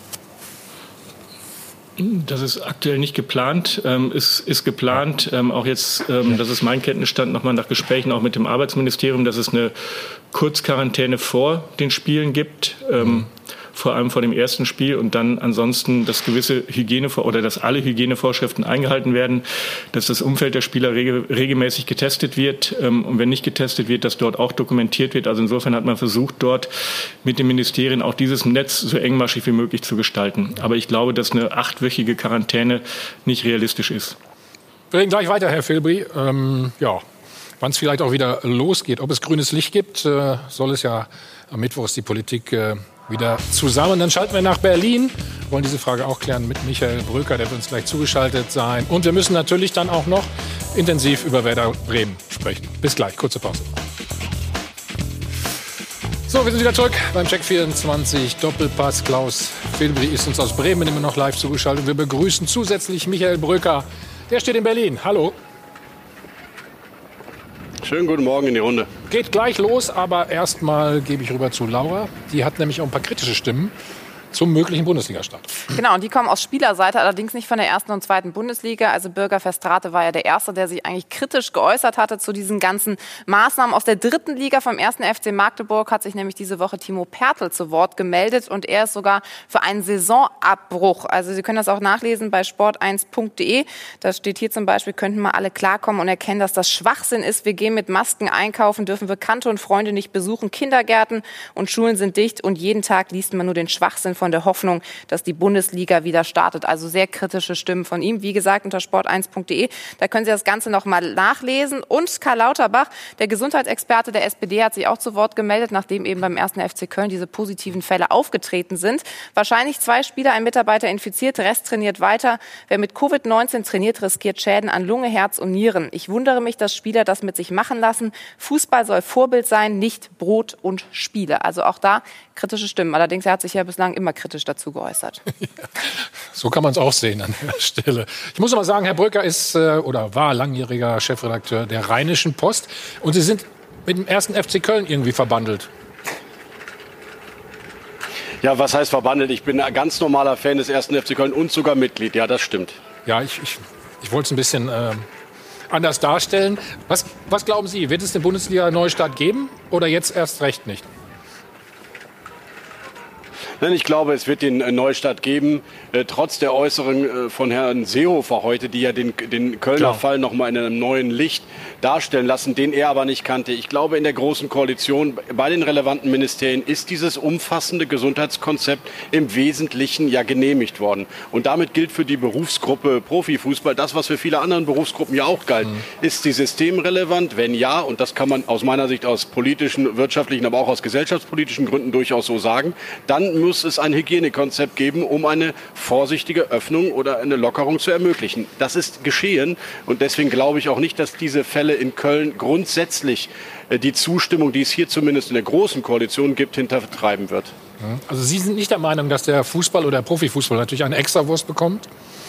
Das ist aktuell nicht geplant. Ähm, ist, ist geplant, ähm, auch jetzt, ähm, das ist mein Kenntnisstand, nochmal nach Gesprächen auch mit dem Arbeitsministerium, dass es eine Kurzquarantäne vor den Spielen gibt. Ähm, vor allem vor dem ersten Spiel und dann ansonsten, dass gewisse Hygiene oder dass alle Hygienevorschriften eingehalten werden, dass das Umfeld der Spieler rege, regelmäßig getestet wird ähm, und wenn nicht getestet wird, dass dort auch dokumentiert wird. Also insofern hat man versucht, dort mit den Ministerien auch dieses Netz so engmaschig wie möglich zu gestalten. Aber ich glaube, dass eine achtwöchige Quarantäne nicht realistisch ist. Wir reden gleich weiter, Herr Filbri. Ähm, ja, wann es vielleicht auch wieder losgeht. Ob es grünes Licht gibt, äh, soll es ja am Mittwoch ist die Politik äh, wieder zusammen. Dann schalten wir nach Berlin. Wir wollen diese Frage auch klären mit Michael Bröker, der wird uns gleich zugeschaltet sein. Und wir müssen natürlich dann auch noch intensiv über Werder Bremen sprechen. Bis gleich, kurze Pause. So, wir sind wieder zurück beim Check vierundzwanzig Doppelpass. Klaus Filbri ist uns aus Bremen immer noch live zugeschaltet. Wir begrüßen zusätzlich Michael Bröker. Der steht in Berlin. Hallo. Schönen guten Morgen in die Runde. Geht gleich los, aber erstmal gebe ich rüber zu Laura. Die hat nämlich auch ein paar kritische Stimmen zum möglichen Bundesliga-Start. Genau, und die kommen aus Spielerseite, allerdings nicht von der ersten und zweiten Bundesliga. Also Bürger Verstrate war ja der Erste, der sich eigentlich kritisch geäußert hatte zu diesen ganzen Maßnahmen. Aus der dritten Liga vom ersten F C Magdeburg hat sich nämlich diese Woche Timo Pertl zu Wort gemeldet. Und er ist sogar für einen Saisonabbruch. Also Sie können das auch nachlesen bei sport eins punkt de. Da steht hier zum Beispiel, könnten mal alle klarkommen und erkennen, dass das Schwachsinn ist. Wir gehen mit Masken einkaufen, dürfen Bekannte und Freunde nicht besuchen. Kindergärten und Schulen sind dicht. Und jeden Tag liest man nur den Schwachsinn von der Hoffnung, dass die Bundesliga wieder startet. Also sehr kritische Stimmen von ihm. Wie gesagt, unter sport eins punkt de. Da können Sie das Ganze noch mal nachlesen. Und Karl Lauterbach, der Gesundheitsexperte der S P D, hat sich auch zu Wort gemeldet, nachdem eben beim ersten F C Köln diese positiven Fälle aufgetreten sind. Wahrscheinlich zwei Spieler, ein Mitarbeiter infiziert, Rest trainiert weiter. Wer mit Covid neunzehn trainiert, riskiert Schäden an Lunge, Herz und Nieren. Ich wundere mich, dass Spieler das mit sich machen lassen. Fußball soll Vorbild sein, nicht Brot und Spiele. Also auch da kritische Stimmen. Allerdings, er hat sich ja bislang immer kritisch dazu geäußert. So kann man es auch sehen an der Stelle. Ich muss aber sagen, Herr Bröker ist äh, oder war langjähriger Chefredakteur der Rheinischen Post. Und Sie sind mit dem ersten F C Köln irgendwie verbandelt. Ja, was heißt verbandelt? Ich bin ein ganz normaler Fan des ersten F C Köln und sogar Mitglied. Ja, das stimmt. Ja, ich, ich, ich wollte es ein bisschen äh, anders darstellen. Was, was glauben Sie, wird es den Bundesliga-Neustart geben oder jetzt erst recht nicht? Ich glaube, es wird den Neustart geben, äh, trotz der Äußerungen äh, von Herrn Seehofer heute, die ja den, den Kölner Klar. Fall noch mal in einem neuen Licht darstellen lassen, den er aber nicht kannte. Ich glaube, in der Großen Koalition bei den relevanten Ministerien ist dieses umfassende Gesundheitskonzept im Wesentlichen ja genehmigt worden. Und damit gilt für die Berufsgruppe Profifußball das, was für viele anderen Berufsgruppen ja auch galt. Mhm. Ist sie systemrelevant? Wenn ja, und das kann man aus meiner Sicht aus politischen, wirtschaftlichen, aber auch aus gesellschaftspolitischen Gründen durchaus so sagen, dann muss es ein Hygienekonzept geben, um eine vorsichtige Öffnung oder eine Lockerung zu ermöglichen. Das ist geschehen und deswegen glaube ich auch nicht, dass diese Fälle in Köln grundsätzlich die Zustimmung, die es hier zumindest in der Großen Koalition gibt, hintertreiben wird. Also Sie sind nicht der Meinung, dass der Fußball oder der Profifußball natürlich eine Extrawurst bekommt?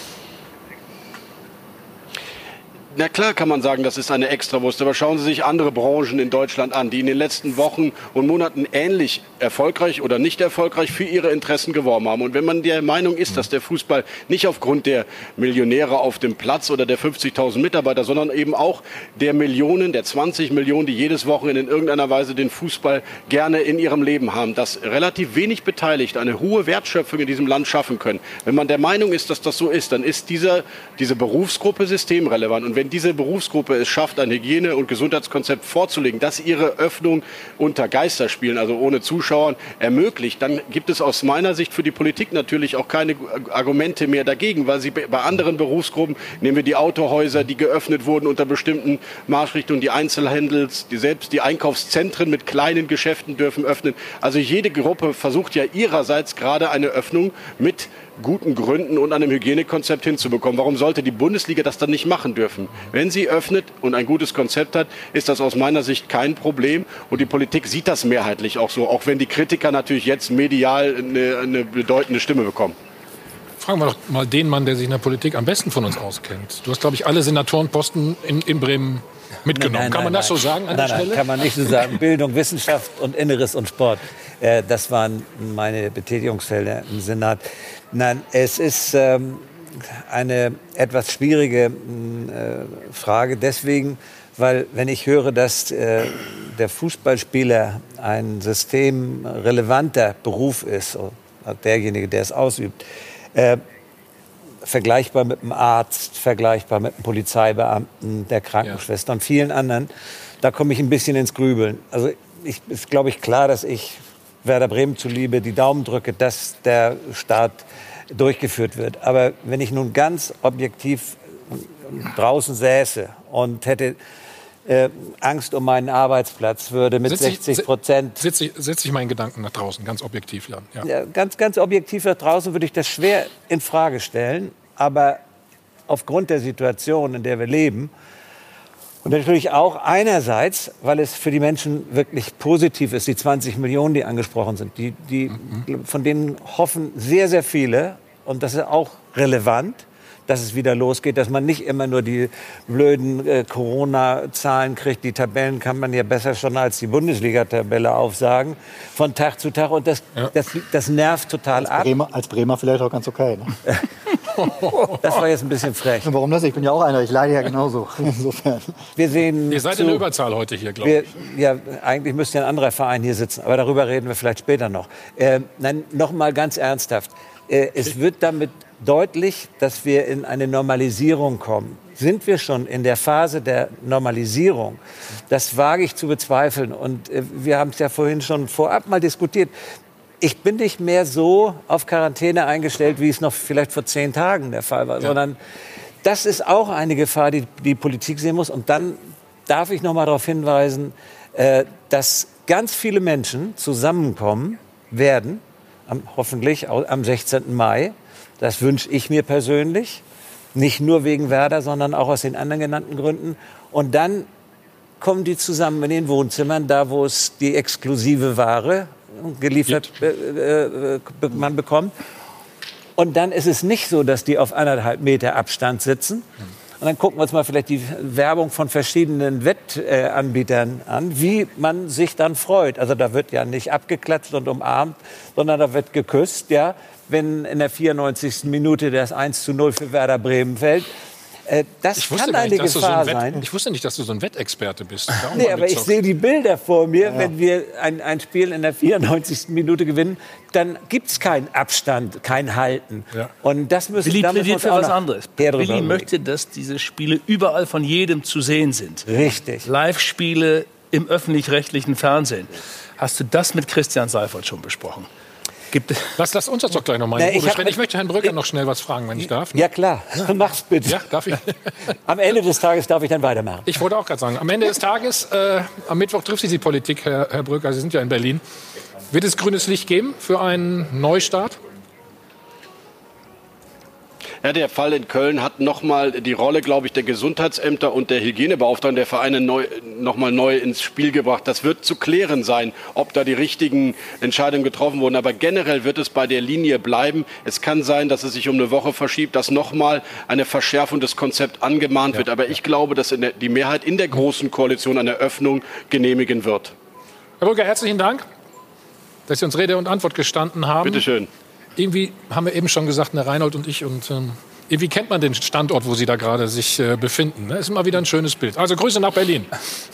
Na klar kann man sagen, das ist eine Extrawurst, aber schauen Sie sich andere Branchen in Deutschland an, die in den letzten Wochen und Monaten ähnlich erfolgreich oder nicht erfolgreich für ihre Interessen geworben haben. Und wenn man der Meinung ist, dass der Fußball nicht aufgrund der Millionäre auf dem Platz oder der fünfzigtausend Mitarbeiter, sondern eben auch der Millionen, der zwanzig Millionen, die jedes Wochenende in irgendeiner Weise den Fußball gerne in ihrem Leben haben, dass relativ wenig Beteiligte eine hohe Wertschöpfung in diesem Land schaffen können. Wenn man der Meinung ist, dass das so ist, dann ist diese, diese Berufsgruppe systemrelevant. Und wenn Wenn diese Berufsgruppe es schafft, ein Hygiene- und Gesundheitskonzept vorzulegen, das ihre Öffnung unter Geisterspielen, also ohne Zuschauern, ermöglicht, dann gibt es aus meiner Sicht für die Politik natürlich auch keine Argumente mehr dagegen, weil sie bei anderen Berufsgruppen, nehmen wir die Autohäuser, die geöffnet wurden unter bestimmten Marschrichtungen, die Einzelhandels, die selbst die Einkaufszentren mit kleinen Geschäften dürfen öffnen. Also jede Gruppe versucht ja ihrerseits gerade eine Öffnung mit guten Gründen und einem Hygienekonzept hinzubekommen. Warum sollte die Bundesliga das dann nicht machen dürfen? Wenn sie öffnet und ein gutes Konzept hat, ist das aus meiner Sicht kein Problem. Und die Politik sieht das mehrheitlich auch so, auch wenn die Kritiker natürlich jetzt medial eine, eine bedeutende Stimme bekommen. Fragen wir doch mal den Mann, der sich in der Politik am besten von uns auskennt. Du hast, glaube ich, alle Senatorenposten in, in Bremen mitgenommen. Nein, nein, kann man nein, das nein. so sagen an nein, der Stelle? Nein, kann man nicht so sagen. Bildung, Wissenschaft und Inneres und Sport. Äh, das waren meine Betätigungsfelder im Senat. Nein, es ist ähm, eine etwas schwierige äh, Frage deswegen, weil wenn ich höre, dass äh, der Fußballspieler ein systemrelevanter Beruf ist, also derjenige, der es ausübt, äh, vergleichbar mit einem Arzt, vergleichbar mit einem Polizeibeamten, der Krankenschwester und vielen anderen, da komme ich ein bisschen ins Grübeln. Also ich, ist, glaube ich, klar, dass ich Werder Bremen zuliebe die Daumen drücke, dass der Start durchgeführt wird. Aber wenn ich nun ganz objektiv draußen säße und hätte äh, Angst um meinen Arbeitsplatz, würde mit sechzig Prozent... Sitze ich, sitz ich meinen Gedanken nach draußen, ganz objektiv, Jan. Ja. Ja, ganz, ganz objektiv nach draußen würde ich das schwer in Frage stellen. Aber aufgrund der Situation, in der wir leben, und natürlich auch einerseits, weil es für die Menschen wirklich positiv ist, die zwanzig Millionen, die angesprochen sind, die, die, mhm. von denen hoffen sehr, sehr viele, und das ist auch relevant, dass es wieder losgeht, dass man nicht immer nur die blöden äh, Corona-Zahlen kriegt. Die Tabellen kann man ja besser schon als die Bundesliga-Tabelle aufsagen, von Tag zu Tag. Und das, ja. das, das nervt total als ab. Bremer, als Bremer vielleicht auch ganz okay. Ne? Das war jetzt ein bisschen frech. Und warum das? Ich bin ja auch einer, ich leide ja genauso. Insofern. Wir sehen Ihr seid zu, in der Überzahl heute hier, glaube ich. Ja, eigentlich müsste ein anderer Verein hier sitzen, aber darüber reden wir vielleicht später noch. Äh, nein, noch mal ganz ernsthaft. Äh, es wird damit deutlich, dass wir in eine Normalisierung kommen. Sind wir schon in der Phase der Normalisierung? Das wage ich zu bezweifeln. Und äh, wir haben es ja vorhin schon vorab mal diskutiert. Ich bin nicht mehr so auf Quarantäne eingestellt, wie es noch vielleicht vor zehn Tagen der Fall war, ja. sondern das ist auch eine Gefahr, die die Politik sehen muss. Und dann darf ich noch mal darauf hinweisen, äh, dass ganz viele Menschen zusammenkommen werden, am, hoffentlich am sechzehnten Mai. Das wünsche ich mir persönlich, nicht nur wegen Werder, sondern auch aus den anderen genannten Gründen. Und dann kommen die zusammen in den Wohnzimmern, da wo es die exklusive Ware geliefert äh, äh, man bekommt. Und dann ist es nicht so, dass die auf anderthalb Meter Abstand sitzen. Und dann gucken wir uns mal vielleicht die Werbung von verschiedenen Wettanbietern an, wie man sich dann freut. Also da wird ja nicht abgeklatscht und umarmt, sondern da wird geküsst, ja, wenn in der vierundneunzigsten Minute das eins zu null für Werder Bremen fällt. Äh, das ich kann eine nicht, Gefahr so ein sein. Ich wusste nicht, dass du so ein Wettexperte bist. Nee, aber ich sehe die Bilder vor mir. Ja. Wenn wir ein, ein Spiel in der vierundneunzigsten Minute gewinnen, dann gibt es keinen Abstand, kein Halten. Ja. Und das müssen Willi plädiert für was anderes. Willi reden. möchte, dass diese Spiele überall von jedem zu sehen sind. Richtig. Live-Spiele im öffentlich-rechtlichen Fernsehen. Hast du das mit Christian Seifert schon besprochen? Gibt lass, lass uns das doch gleich noch mal. Na, ich, hab, ich möchte Herrn Brügger noch schnell was fragen, wenn ich darf. Ja, klar. Ja. Mach's bitte. Ja, darf ich? Am Ende des Tages darf ich dann weitermachen. Ich wollte auch gerade sagen, am Ende des Tages, äh, am Mittwoch trifft sich die Politik, Herr, Herr Brügger, Sie sind ja in Berlin. Wird es grünes Licht geben für einen Neustart? Ja, der Fall in Köln hat nochmal die Rolle, glaube ich, der Gesundheitsämter und der Hygienebeauftragten der Vereine neu, nochmal neu ins Spiel gebracht. Das wird zu klären sein, ob da die richtigen Entscheidungen getroffen wurden. Aber generell wird es bei der Linie bleiben. Es kann sein, dass es sich um eine Woche verschiebt, dass nochmal eine Verschärfung des Konzepts angemahnt ja. wird. Aber ich glaube, dass in der, die Mehrheit in der Großen Koalition eine Öffnung genehmigen wird. Herr Brügger, herzlichen Dank, dass Sie uns Rede und Antwort gestanden haben. Bitte schön. Irgendwie haben wir eben schon gesagt, ne, Reinhold und ich, und ähm, irgendwie kennt man den Standort, wo Sie da gerade sich äh, befinden. Das ist immer wieder ein schönes Bild. Also Grüße nach Berlin.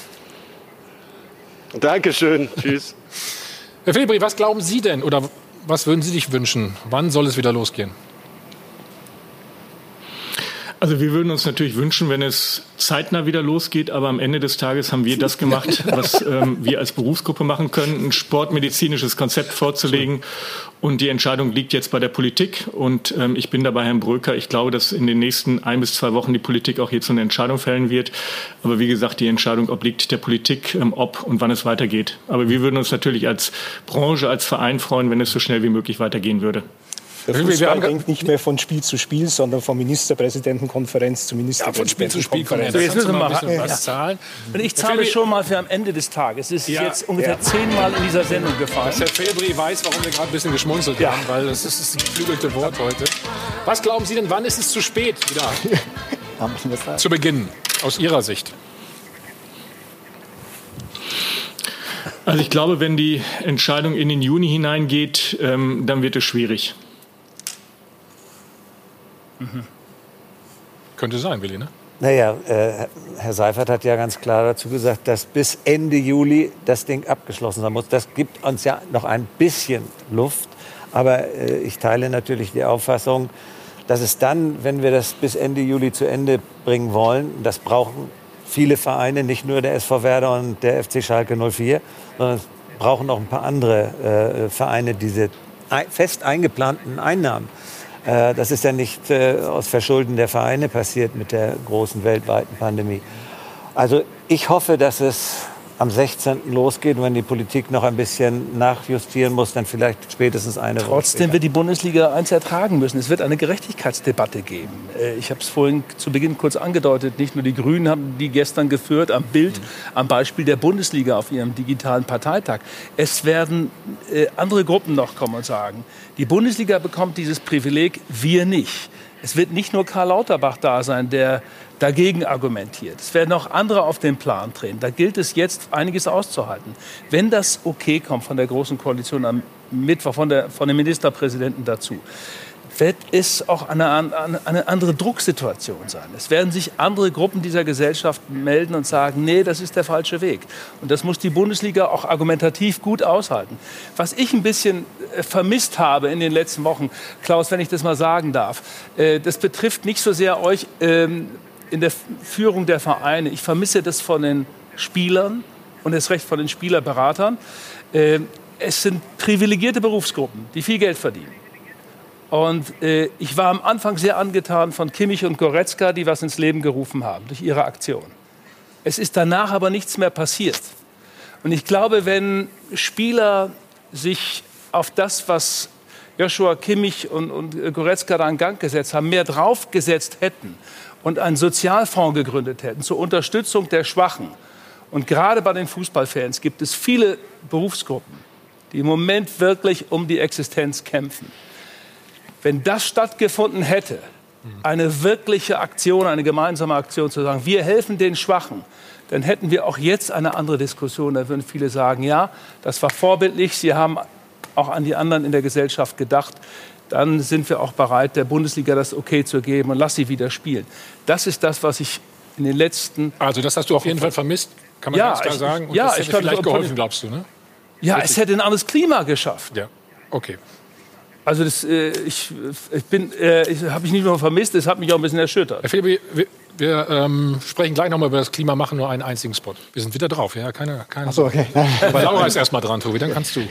Dankeschön. Tschüss. Herr Felibri, was glauben Sie denn oder was würden Sie sich wünschen? Wann soll es wieder losgehen? Also wir würden uns natürlich wünschen, wenn es zeitnah wieder losgeht, aber am Ende des Tages haben wir das gemacht, was ähm, wir als Berufsgruppe machen können, ein sportmedizinisches Konzept vorzulegen. Und die Entscheidung liegt jetzt bei der Politik. Und ähm, ich bin dabei Herrn Bröker. Ich glaube, dass in den nächsten ein bis zwei Wochen die Politik auch hierzu eine Entscheidung fällen wird. Aber wie gesagt, die Entscheidung obliegt der Politik, ähm, ob und wann es weitergeht. Aber wir würden uns natürlich als Branche, als Verein freuen, wenn es so schnell wie möglich weitergehen würde. Der Fußball denkt nicht mehr von Spiel zu Spiel, sondern von Ministerpräsidentenkonferenz zu Ministerpräsidentenkonferenz. Ja, von Spiel zu Spiel. So, jetzt müssen wir mal was zahlen. Und ich zahle schon mal für am Ende des Tages. Es ist ja. jetzt ungefähr ja. zehnmal in dieser Sendung gefallen. Dass Herr Felibri weiß, warum wir gerade ein bisschen geschmunzelt ja. haben, weil das ist das geflügelte Wort heute. Was glauben Sie denn, wann ist es zu spät wieder zu beginnen, aus Ihrer Sicht? Also ich glaube, wenn die Entscheidung in den Juni hineingeht, ähm, dann wird es schwierig. Mhm. Könnte sein, Willi, ne? Naja, äh, Herr Seifert hat ja ganz klar dazu gesagt, dass bis Ende Juli das Ding abgeschlossen sein muss. Das gibt uns ja noch ein bisschen Luft. Aber äh, ich teile natürlich die Auffassung, dass es dann, wenn wir das bis Ende Juli zu Ende bringen wollen, das brauchen viele Vereine, nicht nur der S V Werder und der F C Schalke null vier, sondern es brauchen auch ein paar andere äh, Vereine diese ein, fest eingeplanten Einnahmen. Äh, das ist ja nicht äh, aus Verschulden der Vereine passiert mit der großen weltweiten Pandemie. Also ich hoffe, dass es am sechzehnten losgeht. Und wenn die Politik noch ein bisschen nachjustieren muss, dann vielleicht spätestens eine Woche Trotzdem später. wird die Bundesliga eins ertragen müssen. Es wird eine Gerechtigkeitsdebatte geben. Ich habe es vorhin zu Beginn kurz angedeutet. Nicht nur die Grünen haben die gestern geführt, am Bild, am Beispiel der Bundesliga auf ihrem digitalen Parteitag. Es werden äh, andere Gruppen noch kommen und sagen, die Bundesliga bekommt dieses Privileg, wir nicht. Es wird nicht nur Karl Lauterbach da sein, der dagegen argumentiert. Es werden auch andere auf den Plan treten. Da gilt es jetzt, einiges auszuhalten. Wenn das okay kommt von der Großen Koalition am Mittwoch, von, der, von dem Ministerpräsidenten dazu, wird es auch eine, eine, eine andere Drucksituation sein. Es werden sich andere Gruppen dieser Gesellschaft melden und sagen, nee, das ist der falsche Weg. Und das muss die Bundesliga auch argumentativ gut aushalten. Was ich ein bisschen vermisst habe in den letzten Wochen, Klaus, wenn ich das mal sagen darf, das betrifft nicht so sehr euch in der Führung der Vereine. Ich vermisse das von den Spielern und erst recht von den Spielerberatern. Es sind privilegierte Berufsgruppen, die viel Geld verdienen. Und äh, ich war am Anfang sehr angetan von Kimmich und Goretzka, die was ins Leben gerufen haben durch ihre Aktion. Es ist danach aber nichts mehr passiert. Und ich glaube, wenn Spieler sich auf das, was Joshua Kimmich und, und Goretzka da in Gang gesetzt haben, mehr draufgesetzt hätten und einen Sozialfonds gegründet hätten zur Unterstützung der Schwachen. Und gerade bei den Fußballfans gibt es viele Berufsgruppen, die im Moment wirklich um die Existenz kämpfen. Wenn das stattgefunden hätte, eine wirkliche Aktion, eine gemeinsame Aktion zu sagen, wir helfen den Schwachen, dann hätten wir auch jetzt eine andere Diskussion. Da würden viele sagen, ja, das war vorbildlich, Sie haben auch an die anderen in der Gesellschaft gedacht. Dann sind wir auch bereit, der Bundesliga das Okay zu geben und lass sie wieder spielen. Das ist das, was ich in den letzten... Also das hast du auf jeden Fall vermisst, kann man ja, ganz klar ich, sagen. Und ja, das hätte ich glaube, vielleicht das geholfen, glaubst du, ne? Ja, Richtig. Es hätte ein anderes Klima geschafft. Ja, okay. Also das, äh, ich, ich bin, äh, ich habe mich nicht nur vermisst, es hat mich auch ein bisschen erschüttert. Herr Philipp, wir, wir ähm, sprechen gleich nochmal über das Klima, machen nur einen einzigen Spot. Wir sind wieder drauf, ja, keine, keine. Ach so, okay. Aber Laura ist erst mal dran, Tobi, dann kannst du.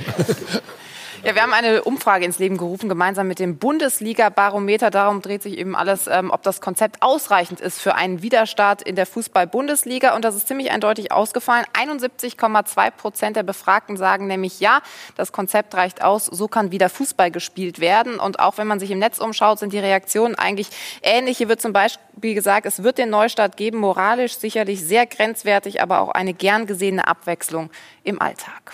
Ja, wir haben eine Umfrage ins Leben gerufen, gemeinsam mit dem Bundesliga-Barometer. Darum dreht sich eben alles, ähm, ob das Konzept ausreichend ist für einen Wiederstart in der Fußball-Bundesliga. Und das ist ziemlich eindeutig ausgefallen. einundsiebzig Komma zwei Prozent der Befragten sagen nämlich, ja, das Konzept reicht aus, so kann wieder Fußball gespielt werden. Und auch wenn man sich im Netz umschaut, sind die Reaktionen eigentlich ähnlich. Hier wird zum Beispiel gesagt, es wird den Neustart geben, moralisch sicherlich sehr grenzwertig, aber auch eine gern gesehene Abwechslung im Alltag.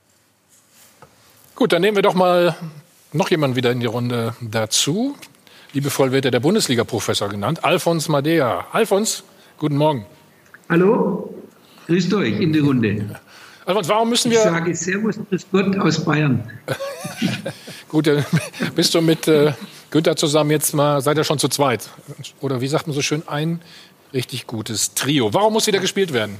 Gut, dann nehmen wir doch mal noch jemanden wieder in die Runde dazu. Liebevoll wird er der Bundesliga-Professor genannt, Alfons Madea. Alfons, guten Morgen. Hallo, grüßt euch in die Runde. Alfons, warum müssen wir... Ich sage Servus, grüß Gott aus Bayern. Gut, dann bist du mit äh, Günther zusammen jetzt mal, seid ihr schon zu zweit? Oder wie sagt man so schön, ein richtig gutes Trio. Warum muss wieder gespielt werden?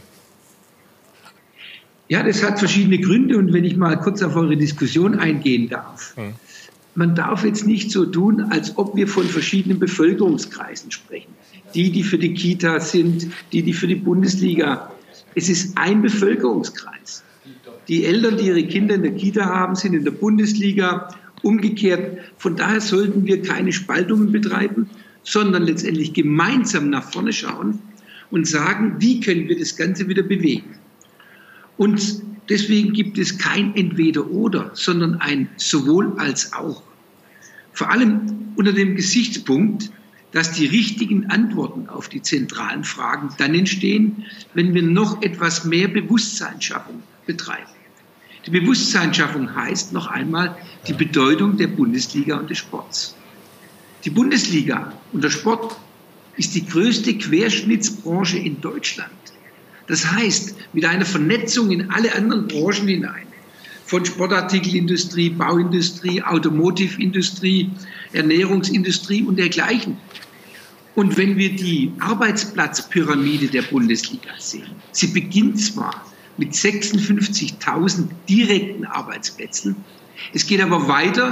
Ja, das hat verschiedene Gründe und wenn ich mal kurz auf eure Diskussion eingehen darf. Hm. Man darf jetzt nicht so tun, als ob wir von verschiedenen Bevölkerungskreisen sprechen. Die, die für die Kita sind, die, die für die Bundesliga. Es ist ein Bevölkerungskreis. Die Eltern, die ihre Kinder in der Kita haben, sind in der Bundesliga. Umgekehrt, von daher sollten wir keine Spaltungen betreiben, sondern letztendlich gemeinsam nach vorne schauen und sagen, wie können wir das Ganze wieder bewegen. Und deswegen gibt es kein Entweder-Oder, sondern ein sowohl als auch. Vor allem unter dem Gesichtspunkt, dass die richtigen Antworten auf die zentralen Fragen dann entstehen, wenn wir noch etwas mehr Bewusstseinsschaffung betreiben. Die Bewusstseinsschaffung heißt noch einmal die Bedeutung der Bundesliga und des Sports. Die Bundesliga und der Sport ist die größte Querschnittsbranche in Deutschland. Das heißt, mit einer Vernetzung in alle anderen Branchen hinein, von Sportartikelindustrie, Bauindustrie, Automotivindustrie, Ernährungsindustrie und dergleichen. Und wenn wir die Arbeitsplatzpyramide der Bundesliga sehen, sie beginnt zwar mit sechsundfünfzigtausend direkten Arbeitsplätzen, es geht aber weiter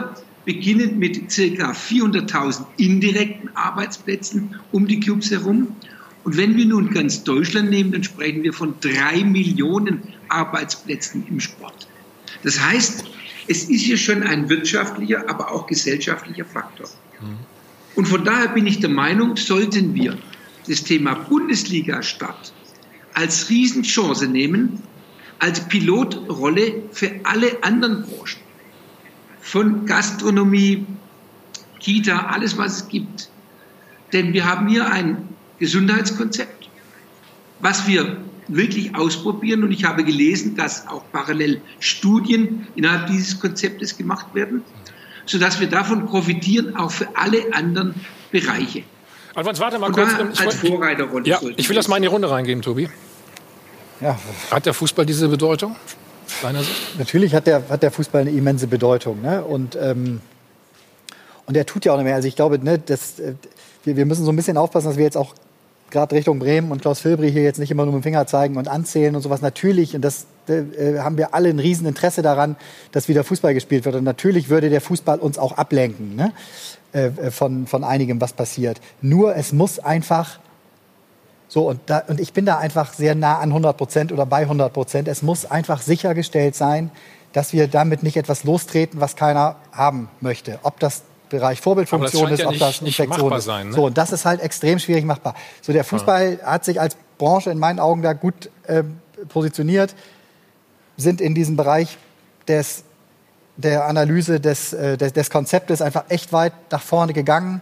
beginnend mit ca. vierhunderttausend indirekten Arbeitsplätzen um die Clubs herum. Und wenn wir nun ganz Deutschland nehmen, dann sprechen wir von drei Millionen Arbeitsplätzen im Sport. Das heißt, es ist hier schon ein wirtschaftlicher, aber auch gesellschaftlicher Faktor. Und von daher bin ich der Meinung, sollten wir das Thema Bundesliga-Start als Riesenchance nehmen, als Pilotrolle für alle anderen Branchen. Von Gastronomie, Kita, alles, was es gibt. Denn wir haben hier ein Gesundheitskonzept, was wir wirklich ausprobieren. Und ich habe gelesen, dass auch parallel Studien innerhalb dieses Konzeptes gemacht werden, sodass wir davon profitieren, auch für alle anderen Bereiche. Alfons, warte mal Und kurz. da Ich, als Vorreiterrolle ja, sollten ich will das mal in die Runde reingeben, Tobi. Ja. Hat der Fußball diese Bedeutung? Deiner Sicht? Natürlich hat der, hat der Fußball eine immense Bedeutung. Ne? Und, ähm, und er tut ja auch nicht mehr. Also ich glaube, ne, das, äh, wir, wir müssen so ein bisschen aufpassen, dass wir jetzt auch gerade Richtung Bremen und Klaus Filbri hier jetzt nicht immer nur mit dem Finger zeigen und anzählen und sowas. Natürlich, und das äh, haben wir alle ein Rieseninteresse daran, dass wieder Fußball gespielt wird. Und natürlich würde der Fußball uns auch ablenken, ne? äh, von, von einigem, was passiert. Nur es muss einfach so, und, da, und ich bin da einfach sehr nah an hundert Prozent oder bei hundert Prozent. Es muss einfach sichergestellt sein, dass wir damit nicht etwas lostreten, was keiner haben möchte. Ob das Bereich Vorbildfunktion ist, ja ob nicht, das Infektion ist. Sein, ne? So, und das ist halt extrem schwierig machbar. So, der Fußball ja. hat sich als Branche in meinen Augen da gut äh, positioniert, sind in diesem Bereich des, der Analyse des, äh, des, des Konzeptes einfach echt weit nach vorne gegangen,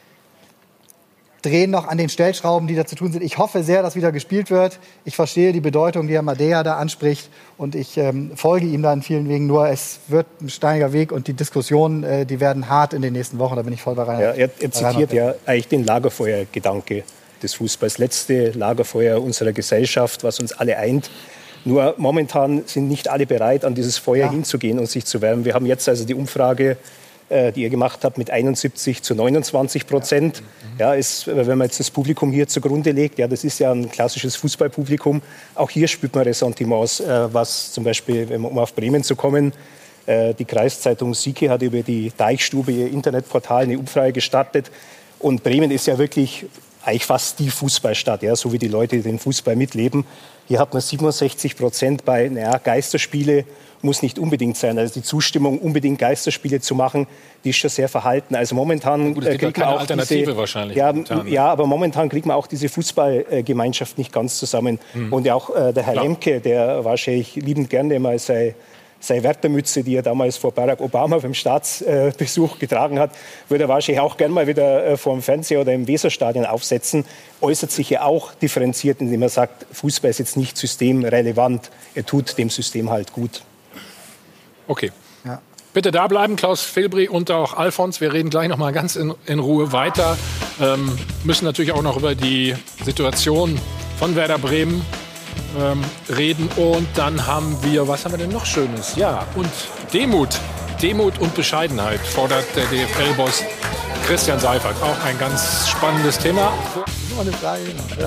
drehen noch an den Stellschrauben, die da zu tun sind. Ich hoffe sehr, dass wieder gespielt wird. Ich verstehe die Bedeutung, die Herr Madea da anspricht, und ich ähm, folge ihm da in vielen Wegen. Nur es wird ein steiniger Weg, und die Diskussionen, äh, die werden hart in den nächsten Wochen. Da bin ich voll bei Rainer. Ja, er, er zitiert ja eigentlich den Lagerfeuergedanke des Fußballs. Letzte Lagerfeuer unserer Gesellschaft, was uns alle eint. Nur momentan sind nicht alle bereit, an dieses Feuer ja. hinzugehen und sich zu wärmen. Wir haben jetzt also die Umfrage, die ihr gemacht habt, mit einundsiebzig zu neunundzwanzig Prozent. Ja, ist, wenn man jetzt das Publikum hier zugrunde legt, ja, das ist ja ein klassisches Fußballpublikum. Auch hier spürt man Ressentiments, was zum Beispiel, um auf Bremen zu kommen, die Kreiszeitung Sieke hat über die Deichstube, ihr Internetportal, eine Umfrage gestartet. Und Bremen ist ja wirklich eigentlich fast die Fußballstadt, ja, so wie die Leute den Fußball mitleben. Hier hat man siebenundsechzig Prozent bei, naja, Geisterspiele muss nicht unbedingt sein. Also die Zustimmung, unbedingt Geisterspiele zu machen, die ist schon sehr verhalten. Also momentan Gut, es gibt kriegt man keine auch Alternative diese, wahrscheinlich. Ja, momentan, ne? ja, aber momentan kriegt man auch diese Fußballgemeinschaft nicht ganz zusammen. Mhm. Und auch äh, der Herr Klar. Lemke, der wahrscheinlich liebend gerne mal sei seine Wärtermütze, die er damals vor Barack Obama beim Staatsbesuch getragen hat, würde er wahrscheinlich auch gerne mal wieder vor dem Fernseher oder im Weserstadion aufsetzen. Äußert sich ja auch differenziert, indem er sagt, Fußball ist jetzt nicht systemrelevant. Er tut dem System halt gut. Okay. Ja. Bitte da bleiben, Klaus Filbri und auch Alfons. Wir reden gleich noch mal ganz in, in Ruhe weiter. Ähm, müssen natürlich auch noch über die Situation von Werder Bremen ähm, reden. Und dann haben wir, was haben wir denn noch Schönes? Ja, und Demut. Demut und Bescheidenheit fordert der D F L-Boss Christian Seifert. Auch ein ganz spannendes Thema. Nur eine Frage.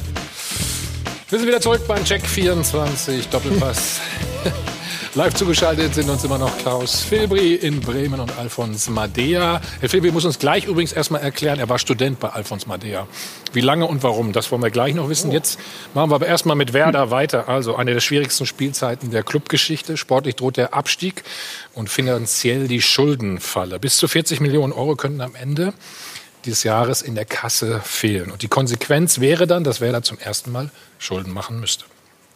Wir sind wieder zurück beim Check vierundzwanzig Doppelpass. Live zugeschaltet sind uns immer noch Klaus Filbri in Bremen und Alfons Madea. Herr Filbri muss uns gleich übrigens erstmal erklären, er war Student bei Alfons Madea. Wie lange und warum, das wollen wir gleich noch wissen. Jetzt machen wir aber erstmal mit Werder weiter. Also eine der schwierigsten Spielzeiten der Clubgeschichte. Sportlich droht der Abstieg und finanziell die Schuldenfalle. Bis zu vierzig Millionen Euro könnten am Ende dieses Jahres in der Kasse fehlen. Und die Konsequenz wäre dann, dass Werder zum ersten Mal Schulden machen müsste.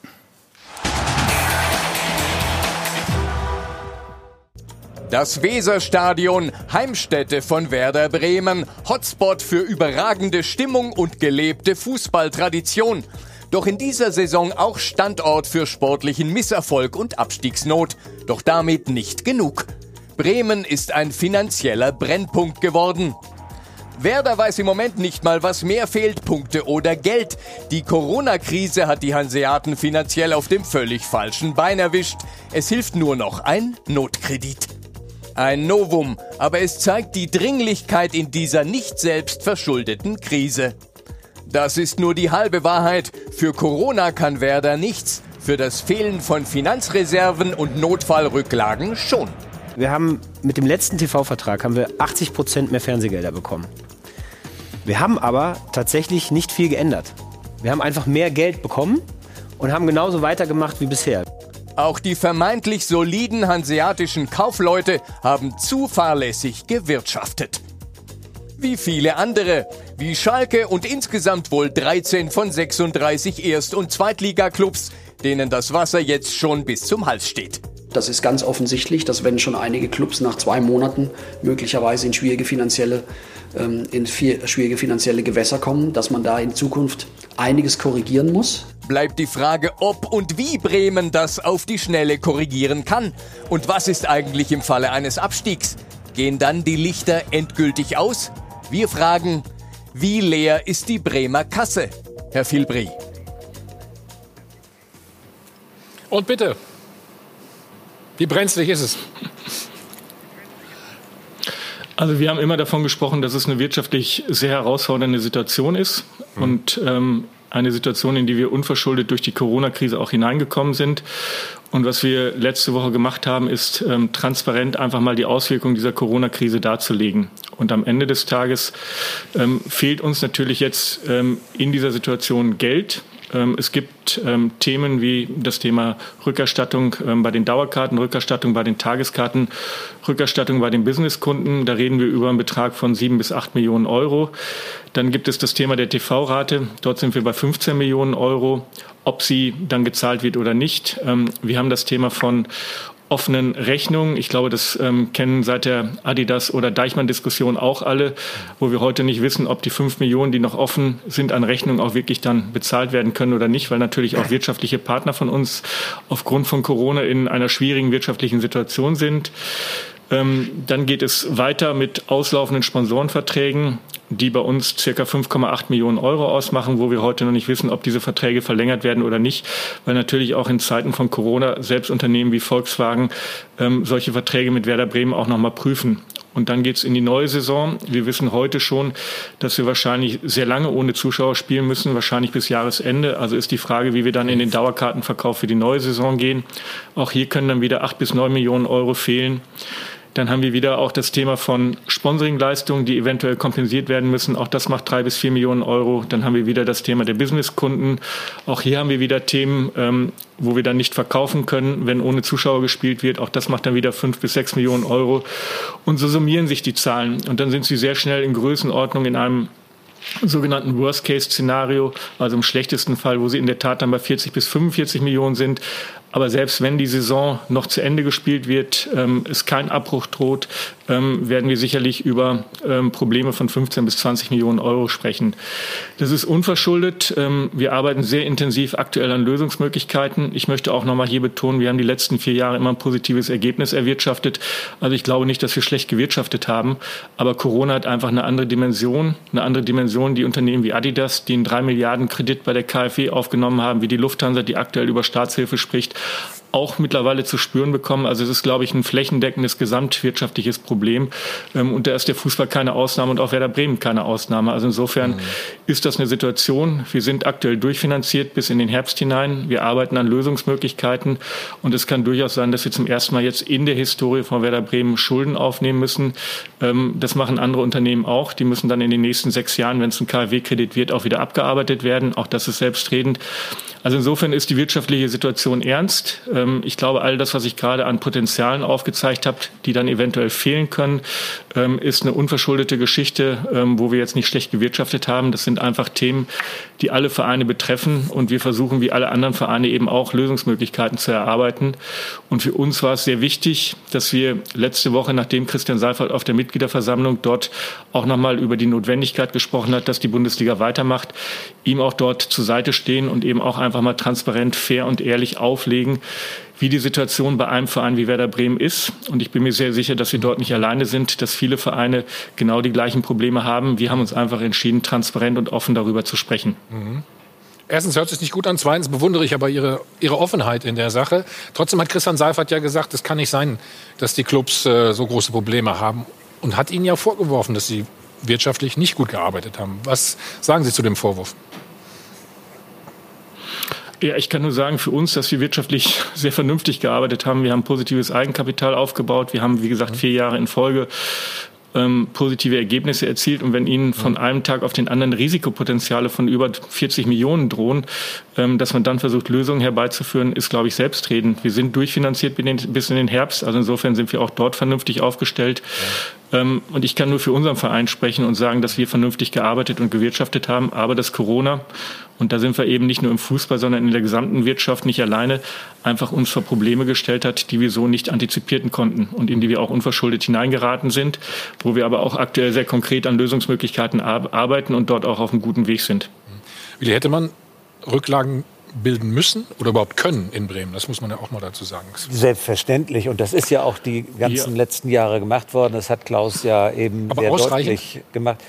Das Weserstadion, Heimstätte von Werder Bremen, Hotspot für überragende Stimmung und gelebte Fußballtradition. Doch in dieser Saison auch Standort für sportlichen Misserfolg und Abstiegsnot. Doch damit nicht genug. Bremen ist ein finanzieller Brennpunkt geworden. Werder weiß im Moment nicht mal, was mehr fehlt, Punkte oder Geld. Die Corona-Krise hat die Hanseaten finanziell auf dem völlig falschen Bein erwischt. Es hilft nur noch ein Notkredit. Ein Novum, aber es zeigt die Dringlichkeit in dieser nicht selbst verschuldeten Krise. Das ist nur die halbe Wahrheit. Für Corona kann Werder nichts. Für das Fehlen von Finanzreserven und Notfallrücklagen schon. Wir haben mit dem letzten T V-Vertrag haben wir achtzig Prozent mehr Fernsehgelder bekommen. Wir haben aber tatsächlich nicht viel geändert. Wir haben einfach mehr Geld bekommen und haben genauso weitergemacht wie bisher. Auch die vermeintlich soliden hanseatischen Kaufleute haben zuverlässig gewirtschaftet. Wie viele andere, wie Schalke und insgesamt wohl dreizehn von sechsunddreißig Erst- und Zweitligaklubs, denen das Wasser jetzt schon bis zum Hals steht. Das ist ganz offensichtlich, dass wenn schon einige Clubs nach zwei Monaten möglicherweise in schwierige finanzielle, ähm, in schwierige finanzielle Gewässer kommen, dass man da in Zukunft einiges korrigieren muss. Bleibt die Frage, ob und wie Bremen das auf die Schnelle korrigieren kann. Und was ist eigentlich im Falle eines Abstiegs? Gehen dann die Lichter endgültig aus? Wir fragen, wie leer ist die Bremer Kasse, Herr Filbri? Und bitte, wie brenzlig ist es? Also wir haben immer davon gesprochen, dass es eine wirtschaftlich sehr herausfordernde Situation ist mhm. und ähm, eine Situation, in die wir unverschuldet durch die Corona-Krise auch hineingekommen sind. Und was wir letzte Woche gemacht haben, ist ähm, transparent einfach mal die Auswirkungen dieser Corona-Krise darzulegen. Und am Ende des Tages ähm, fehlt uns natürlich jetzt ähm, in dieser Situation Geld. Ähm, es gibt ähm, Themen wie das Thema Rückerstattung ähm, bei den Dauerkarten, Rückerstattung bei den Tageskarten, Rückerstattung bei den Businesskunden. Da reden wir über einen Betrag von sieben bis acht Millionen Euro. Dann gibt es das Thema der T V-Rate. Dort sind wir bei fünfzehn Millionen Euro. Ob sie dann gezahlt wird oder nicht. Ähm, wir haben das Thema von offenen Rechnungen. Ich glaube, das ähm, kennen seit der Adidas- oder Deichmann-Diskussion auch alle, wo wir heute nicht wissen, ob die fünf Millionen, die noch offen sind an Rechnungen, auch wirklich dann bezahlt werden können oder nicht, weil natürlich auch wirtschaftliche Partner von uns aufgrund von Corona in einer schwierigen wirtschaftlichen Situation sind. Ähm, dann geht es weiter mit auslaufenden Sponsorenverträgen, die bei uns circa fünf Komma acht Millionen Euro ausmachen, wo wir heute noch nicht wissen, ob diese Verträge verlängert werden oder nicht, weil natürlich auch in Zeiten von Corona selbst Unternehmen wie Volkswagen ähm, solche Verträge mit Werder Bremen auch noch mal prüfen. Und dann geht's in die neue Saison. Wir wissen heute schon, dass wir wahrscheinlich sehr lange ohne Zuschauer spielen müssen, wahrscheinlich bis Jahresende. Also ist die Frage, wie wir dann in den Dauerkartenverkauf für die neue Saison gehen. Auch hier können dann wieder acht bis neun Millionen Euro fehlen. Dann haben wir wieder auch das Thema von Sponsoringleistungen, die eventuell kompensiert werden müssen. Auch das macht drei bis vier Millionen Euro. Dann haben wir wieder das Thema der Businesskunden. Auch hier haben wir wieder Themen, ähm, wo wir dann nicht verkaufen können, wenn ohne Zuschauer gespielt wird. Auch das macht dann wieder fünf bis sechs Millionen Euro. Und so summieren sich die Zahlen. Und dann sind sie sehr schnell in Größenordnung in einem sogenannten Worst-Case-Szenario, also im schlechtesten Fall, wo sie in der Tat dann bei vierzig bis fünfundvierzig Millionen sind. Aber selbst wenn die Saison noch zu Ende gespielt wird, ähm, es kein Abbruch droht, ähm, werden wir sicherlich über ähm, Probleme von fünfzehn bis zwanzig Millionen Euro sprechen. Das ist unverschuldet. Ähm, wir arbeiten sehr intensiv aktuell an Lösungsmöglichkeiten. Ich möchte auch noch mal hier betonen, wir haben die letzten vier Jahre immer ein positives Ergebnis erwirtschaftet. Also ich glaube nicht, dass wir schlecht gewirtschaftet haben. Aber Corona hat einfach eine andere Dimension, eine andere Dimension, die Unternehmen wie Adidas, die einen drei Milliarden Kredit bei der KfW aufgenommen haben, wie die Lufthansa, die aktuell über Staatshilfe spricht, auch mittlerweile zu spüren bekommen. Also es ist, glaube ich, ein flächendeckendes gesamtwirtschaftliches Problem. Und da ist der Fußball keine Ausnahme und auch Werder Bremen keine Ausnahme. Also insofern mhm. ist das eine Situation. Wir sind aktuell durchfinanziert bis in den Herbst hinein. Wir arbeiten an Lösungsmöglichkeiten. Und es kann durchaus sein, dass wir zum ersten Mal jetzt in der Historie von Werder Bremen Schulden aufnehmen müssen. Das machen andere Unternehmen auch. Die müssen dann in den nächsten sechs Jahren, wenn es ein KfW-Kredit wird, auch wieder abgearbeitet werden. Auch das ist selbstredend. Also insofern ist die wirtschaftliche Situation ernst. Ich glaube, all das, was ich gerade an Potenzialen aufgezeigt habe, die dann eventuell fehlen können, ist eine unverschuldete Geschichte, wo wir jetzt nicht schlecht gewirtschaftet haben. Das sind einfach Themen, die alle Vereine betreffen. Und wir versuchen, wie alle anderen Vereine, eben auch Lösungsmöglichkeiten zu erarbeiten. Und für uns war es sehr wichtig, dass wir letzte Woche, nachdem Christian Seifert auf der Mitgliederversammlung dort auch nochmal über die Notwendigkeit gesprochen hat, dass die Bundesliga weitermacht, ihm auch dort zur Seite stehen und eben auch einfach mal transparent, fair und ehrlich auflegen, wie die Situation bei einem Verein wie Werder Bremen ist. Und ich bin mir sehr sicher, dass wir dort nicht alleine sind, dass viele Vereine genau die gleichen Probleme haben. Wir haben uns einfach entschieden, transparent und offen darüber zu sprechen. Mhm. Erstens hört es sich nicht gut an, zweitens bewundere ich aber Ihre, Ihre Offenheit in der Sache. Trotzdem hat Christian Seifert ja gesagt, es kann nicht sein, dass die Clubs äh, so große Probleme haben. Und hat Ihnen ja vorgeworfen, dass Sie wirtschaftlich nicht gut gearbeitet haben. Was sagen Sie zu dem Vorwurf? Ja, ich kann nur sagen für uns, dass wir wirtschaftlich sehr vernünftig gearbeitet haben. Wir haben positives Eigenkapital aufgebaut. Wir haben, wie gesagt, vier Jahre in Folge ähm, positive Ergebnisse erzielt. Und wenn Ihnen von einem Tag auf den anderen Risikopotenziale von über vierzig Millionen drohen, ähm, dass man dann versucht, Lösungen herbeizuführen, ist, glaube ich, selbstredend. Wir sind durchfinanziert bis in den Herbst. Also insofern sind wir auch dort vernünftig aufgestellt. Ja. Ähm, und ich kann nur für unseren Verein sprechen und sagen, dass wir vernünftig gearbeitet und gewirtschaftet haben. Aber das Corona, und da sind wir eben nicht nur im Fußball, sondern in der gesamten Wirtschaft nicht alleine, einfach uns vor Probleme gestellt hat, die wir so nicht antizipieren konnten und in die wir auch unverschuldet hineingeraten sind, wo wir aber auch aktuell sehr konkret an Lösungsmöglichkeiten arbeiten und dort auch auf einem guten Weg sind. Wie hätte man Rücklagen bilden müssen oder überhaupt können in Bremen? Das muss man ja auch mal dazu sagen. Selbstverständlich. Und das ist ja auch die ganzen ja. letzten Jahre gemacht worden. Das hat Klaus ja eben aber sehr ausreichend? deutlich gemacht.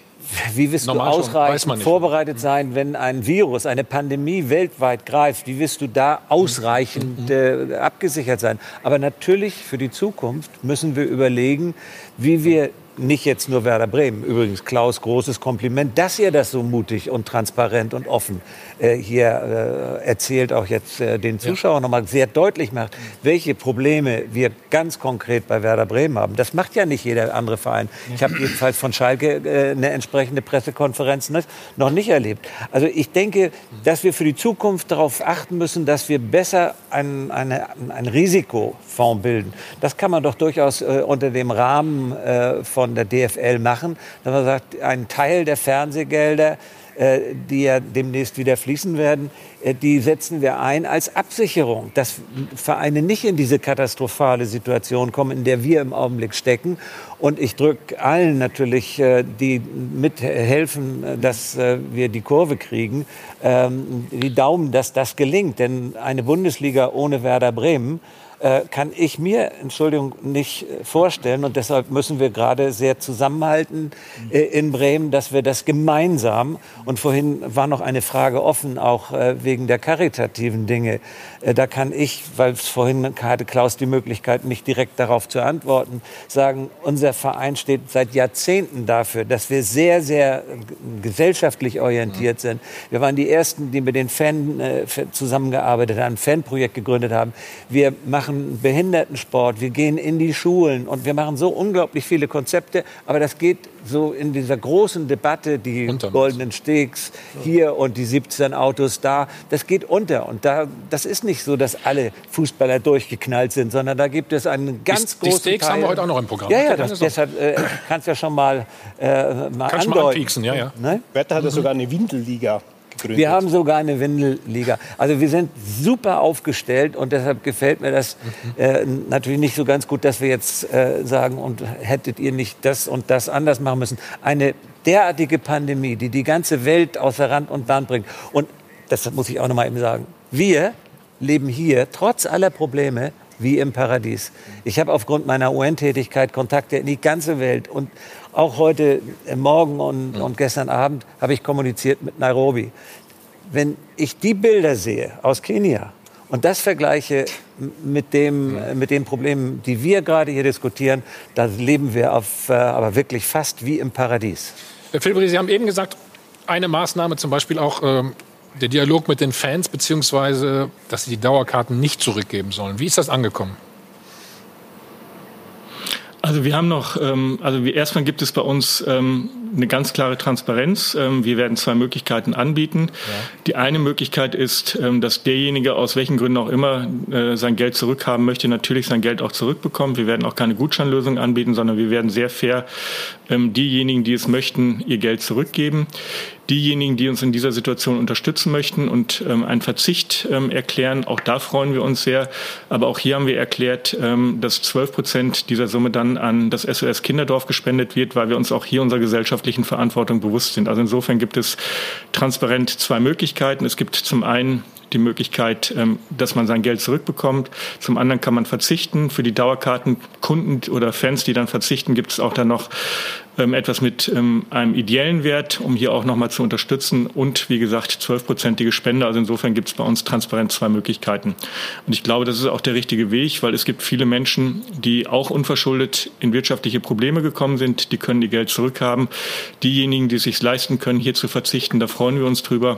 Wie wirst Normal du ausreichend vorbereitet sein, wenn ein Virus, eine Pandemie weltweit greift? Wie wirst du da ausreichend äh, abgesichert sein? Aber natürlich für die Zukunft müssen wir überlegen, wie wir nicht jetzt nur Werder Bremen, übrigens Klaus, großes Kompliment, dass ihr das so mutig und transparent und offen äh, hier äh, erzählt, auch jetzt äh, den Zuschauern ja. nochmal sehr deutlich macht, welche Probleme wir ganz konkret bei Werder Bremen haben. Das macht ja nicht jeder andere Verein. Ich habe jedenfalls von Schalke äh, eine entsprechende Pressekonferenz noch nicht erlebt. Also ich denke, dass wir für die Zukunft darauf achten müssen, dass wir besser ein, eine, ein Risikofonds bilden. Das kann man doch durchaus äh, unter dem Rahmen äh, von der D F L machen, dass man sagt, ein Teil der Fernsehgelder, äh, die ja demnächst wieder fließen werden, äh, die setzen wir ein als Absicherung, dass Vereine nicht in diese katastrophale Situation kommen, in der wir im Augenblick stecken. Und ich drücke allen natürlich, äh, die mithelfen, äh, dass äh, wir die Kurve kriegen, ähm, die Daumen, dass das gelingt. Denn eine Bundesliga ohne Werder Bremen kann ich mir, Entschuldigung, nicht vorstellen. Und deshalb müssen wir gerade sehr zusammenhalten in Bremen, dass wir das gemeinsam, und vorhin war noch eine Frage offen, auch wegen der karitativen Dinge. Da kann ich, weil es vorhin hatte Klaus die Möglichkeit, mich direkt darauf zu antworten, sagen, unser Verein steht seit Jahrzehnten dafür, dass wir sehr, sehr gesellschaftlich orientiert sind. Wir waren die Ersten, die mit den Fan äh, zusammengearbeitet haben, ein Fanprojekt gegründet haben. Wir machen Behindertensport, wir gehen in die Schulen und wir machen so unglaublich viele Konzepte, aber das geht so in dieser großen Debatte, die unter goldenen Steaks hier und die siebzehn Autos da, das geht unter. Und da, das ist nicht so, dass alle Fußballer durchgeknallt sind, sondern da gibt es einen ganz die, großen Die Steaks Teil. haben wir heute auch noch im Programm. Ja, ja, das, deshalb äh, kannst du ja schon mal, äh, mal kannst andeuten. Mal anpieksen, ja, ja. Ne? Wetter hat ja sogar eine Windelliga gegründet. Wir haben sogar eine Windelliga. Also wir sind super aufgestellt und deshalb gefällt mir das äh, natürlich nicht so ganz gut, dass wir jetzt äh, sagen, und hättet ihr nicht das und das anders machen müssen. Eine derartige Pandemie, die die ganze Welt außer Rand und Band bringt. Und das muss ich auch noch mal eben sagen. Wir leben hier trotz aller Probleme wie im Paradies. Ich habe aufgrund meiner U N-Tätigkeit Kontakte in die ganze Welt. Und auch heute äh, Morgen und, ja. und gestern Abend habe ich kommuniziert mit Nairobi. Wenn ich die Bilder sehe aus Kenia und das vergleiche mit, dem, ja. mit den Problemen, die wir gerade hier diskutieren, da leben wir auf, äh, aber wirklich fast wie im Paradies. Herr Filberi, Sie haben eben gesagt, eine Maßnahme zum Beispiel auch ähm, der Dialog mit den Fans, beziehungsweise, dass sie die Dauerkarten nicht zurückgeben sollen. Wie ist das angekommen? Also wir haben noch, ähm, also wir, erstmal gibt es bei uns ähm, eine ganz klare Transparenz. Ähm, wir werden zwei Möglichkeiten anbieten. Ja. Die eine Möglichkeit ist, ähm, dass derjenige, aus welchen Gründen auch immer, äh, sein Geld zurückhaben möchte, natürlich sein Geld auch zurückbekommt. Wir werden auch keine Gutscheinlösung anbieten, sondern wir werden sehr fair ähm, diejenigen, die es möchten, ihr Geld zurückgeben. Diejenigen, die uns in dieser Situation unterstützen möchten und ähm, einen Verzicht ähm, erklären, auch da freuen wir uns sehr. Aber auch hier haben wir erklärt, ähm, dass zwölf Prozent dieser Summe dann an das S O S Kinderdorf gespendet wird, weil wir uns auch hier unserer gesellschaftlichen Verantwortung bewusst sind. Also insofern gibt es transparent zwei Möglichkeiten. Es gibt zum einen die Möglichkeit, dass man sein Geld zurückbekommt. Zum anderen kann man verzichten. Für die Dauerkartenkunden oder Fans, die dann verzichten, gibt es auch dann noch etwas mit einem ideellen Wert, um hier auch nochmal zu unterstützen. Und wie gesagt, zwölfprozentige Spende. Also insofern gibt es bei uns transparent zwei Möglichkeiten. Und ich glaube, das ist auch der richtige Weg, weil es gibt viele Menschen, die auch unverschuldet in wirtschaftliche Probleme gekommen sind. Die können ihr Geld zurückhaben. Diejenigen, die es sich leisten können, hier zu verzichten, da freuen wir uns drüber.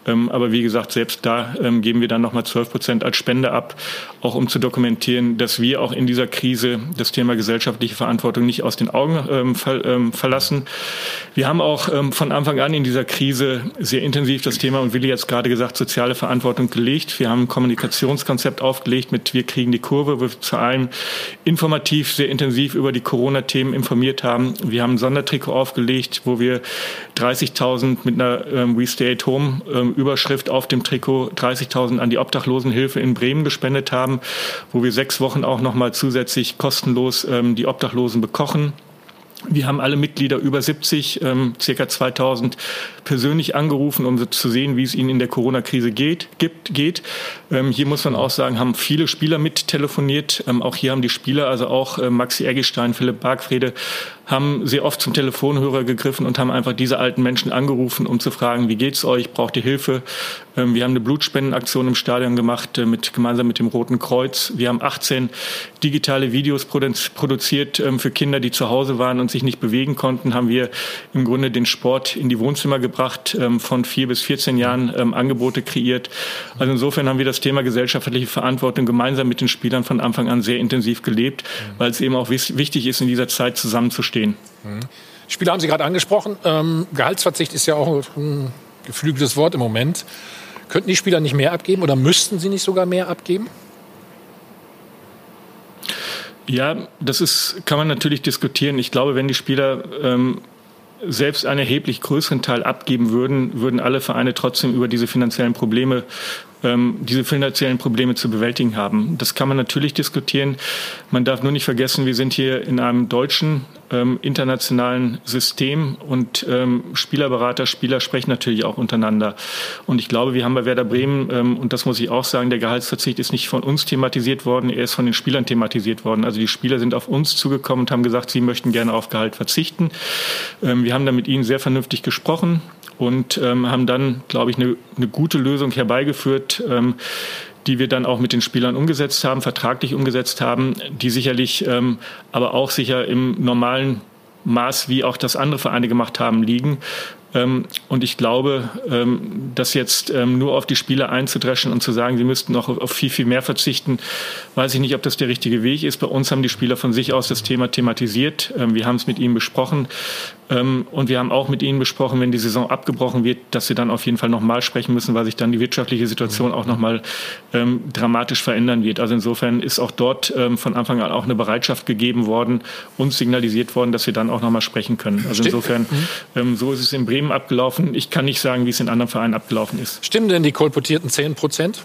Ähm, aber wie gesagt, selbst da ähm, geben wir dann nochmal zwölf Prozent als Spende ab, auch um zu dokumentieren, dass wir auch in dieser Krise das Thema gesellschaftliche Verantwortung nicht aus den Augen ähm, ver, ähm, verlassen. Wir haben auch ähm, von Anfang an in dieser Krise sehr intensiv das Thema, und Willi hat es gerade gesagt, soziale Verantwortung gelegt. Wir haben ein Kommunikationskonzept aufgelegt mit Wir kriegen die Kurve, wo wir zu allem informativ, sehr intensiv über die Corona-Themen informiert haben. Wir haben ein Sondertrikot aufgelegt, wo wir dreißigtausend mit einer ähm, We Stay at Home ähm, Überschrift auf dem Trikot, dreißigtausend an die Obdachlosenhilfe in Bremen gespendet haben, wo wir sechs Wochen auch noch mal zusätzlich kostenlos ähm, die Obdachlosen bekochen. Wir haben alle Mitglieder über siebzig, ähm, circa zweitausend, persönlich angerufen, um zu sehen, wie es ihnen in der Corona-Krise geht. Gibt, geht. Ähm, hier muss man auch sagen, haben viele Spieler mit telefoniert. Ähm, auch hier haben die Spieler, also auch äh, Maxi Eggestein, Philipp Bargfrede, haben sehr oft zum Telefonhörer gegriffen und haben einfach diese alten Menschen angerufen, um zu fragen, wie geht's euch, braucht ihr Hilfe? Ähm, wir haben eine Blutspendenaktion im Stadion gemacht, äh, mit, gemeinsam mit dem Roten Kreuz. Wir haben achtzehn digitale Videos produ- produziert ähm, für Kinder, die zu Hause waren und sich nicht bewegen konnten, haben wir im Grunde den Sport in die Wohnzimmer gebracht, ähm, von vier bis vierzehn Jahren ähm, Angebote kreiert. Also insofern haben wir das Thema gesellschaftliche Verantwortung gemeinsam mit den Spielern von Anfang an sehr intensiv gelebt, mhm. weil es eben auch wis- wichtig ist, in dieser Zeit zusammenzustehen. Mhm. Spieler haben Sie gerade angesprochen. Ähm, Gehaltsverzicht ist ja auch ein geflügeltes Wort im Moment. Könnten die Spieler nicht mehr abgeben oder müssten sie nicht sogar mehr abgeben? Ja, das ist, kann man natürlich diskutieren. Ich glaube, wenn die Spieler ähm, selbst einen erheblich größeren Teil abgeben würden, würden alle Vereine trotzdem über diese finanziellen Probleme ähm, diese finanziellen Probleme zu bewältigen haben. Das kann man natürlich diskutieren. Man darf nur nicht vergessen, wir sind hier in einem deutschen ähm, internationalen System und ähm, Spielerberater, Spieler sprechen natürlich auch untereinander. Und ich glaube, wir haben bei Werder Bremen, ähm, und das muss ich auch sagen, der Gehaltsverzicht ist nicht von uns thematisiert worden, er ist von den Spielern thematisiert worden. Also die Spieler sind auf uns zugekommen und haben gesagt, sie möchten gerne auf Gehalt verzichten. Ähm, wir haben da mit ihnen sehr vernünftig gesprochen und ähm, haben dann, glaube ich, eine, eine gute Lösung herbeigeführt, ähm, die wir dann auch mit den Spielern umgesetzt haben, vertraglich umgesetzt haben, die sicherlich ähm, aber auch sicher im normalen Maß, wie auch das andere Vereine gemacht haben, liegen. Ähm, und ich glaube, ähm, das jetzt ähm, nur auf die Spieler einzudreschen und zu sagen, sie müssten noch auf, auf viel, viel mehr verzichten, weiß ich nicht, ob das der richtige Weg ist. Bei uns haben die Spieler von sich aus das Thema thematisiert. Ähm, wir haben es mit ihnen besprochen. Ähm, und wir haben auch mit ihnen besprochen, wenn die Saison abgebrochen wird, dass sie dann auf jeden Fall nochmal sprechen müssen, weil sich dann die wirtschaftliche Situation auch nochmal ähm, dramatisch verändern wird. Also insofern ist auch dort ähm, von Anfang an auch eine Bereitschaft gegeben worden, uns signalisiert worden, dass wir dann auch nochmal sprechen können. Also insofern, ähm, so ist es in Bremen abgelaufen. Ich kann nicht sagen, wie es in anderen Vereinen abgelaufen ist. Stimmen denn die kolportierten zehn Prozent?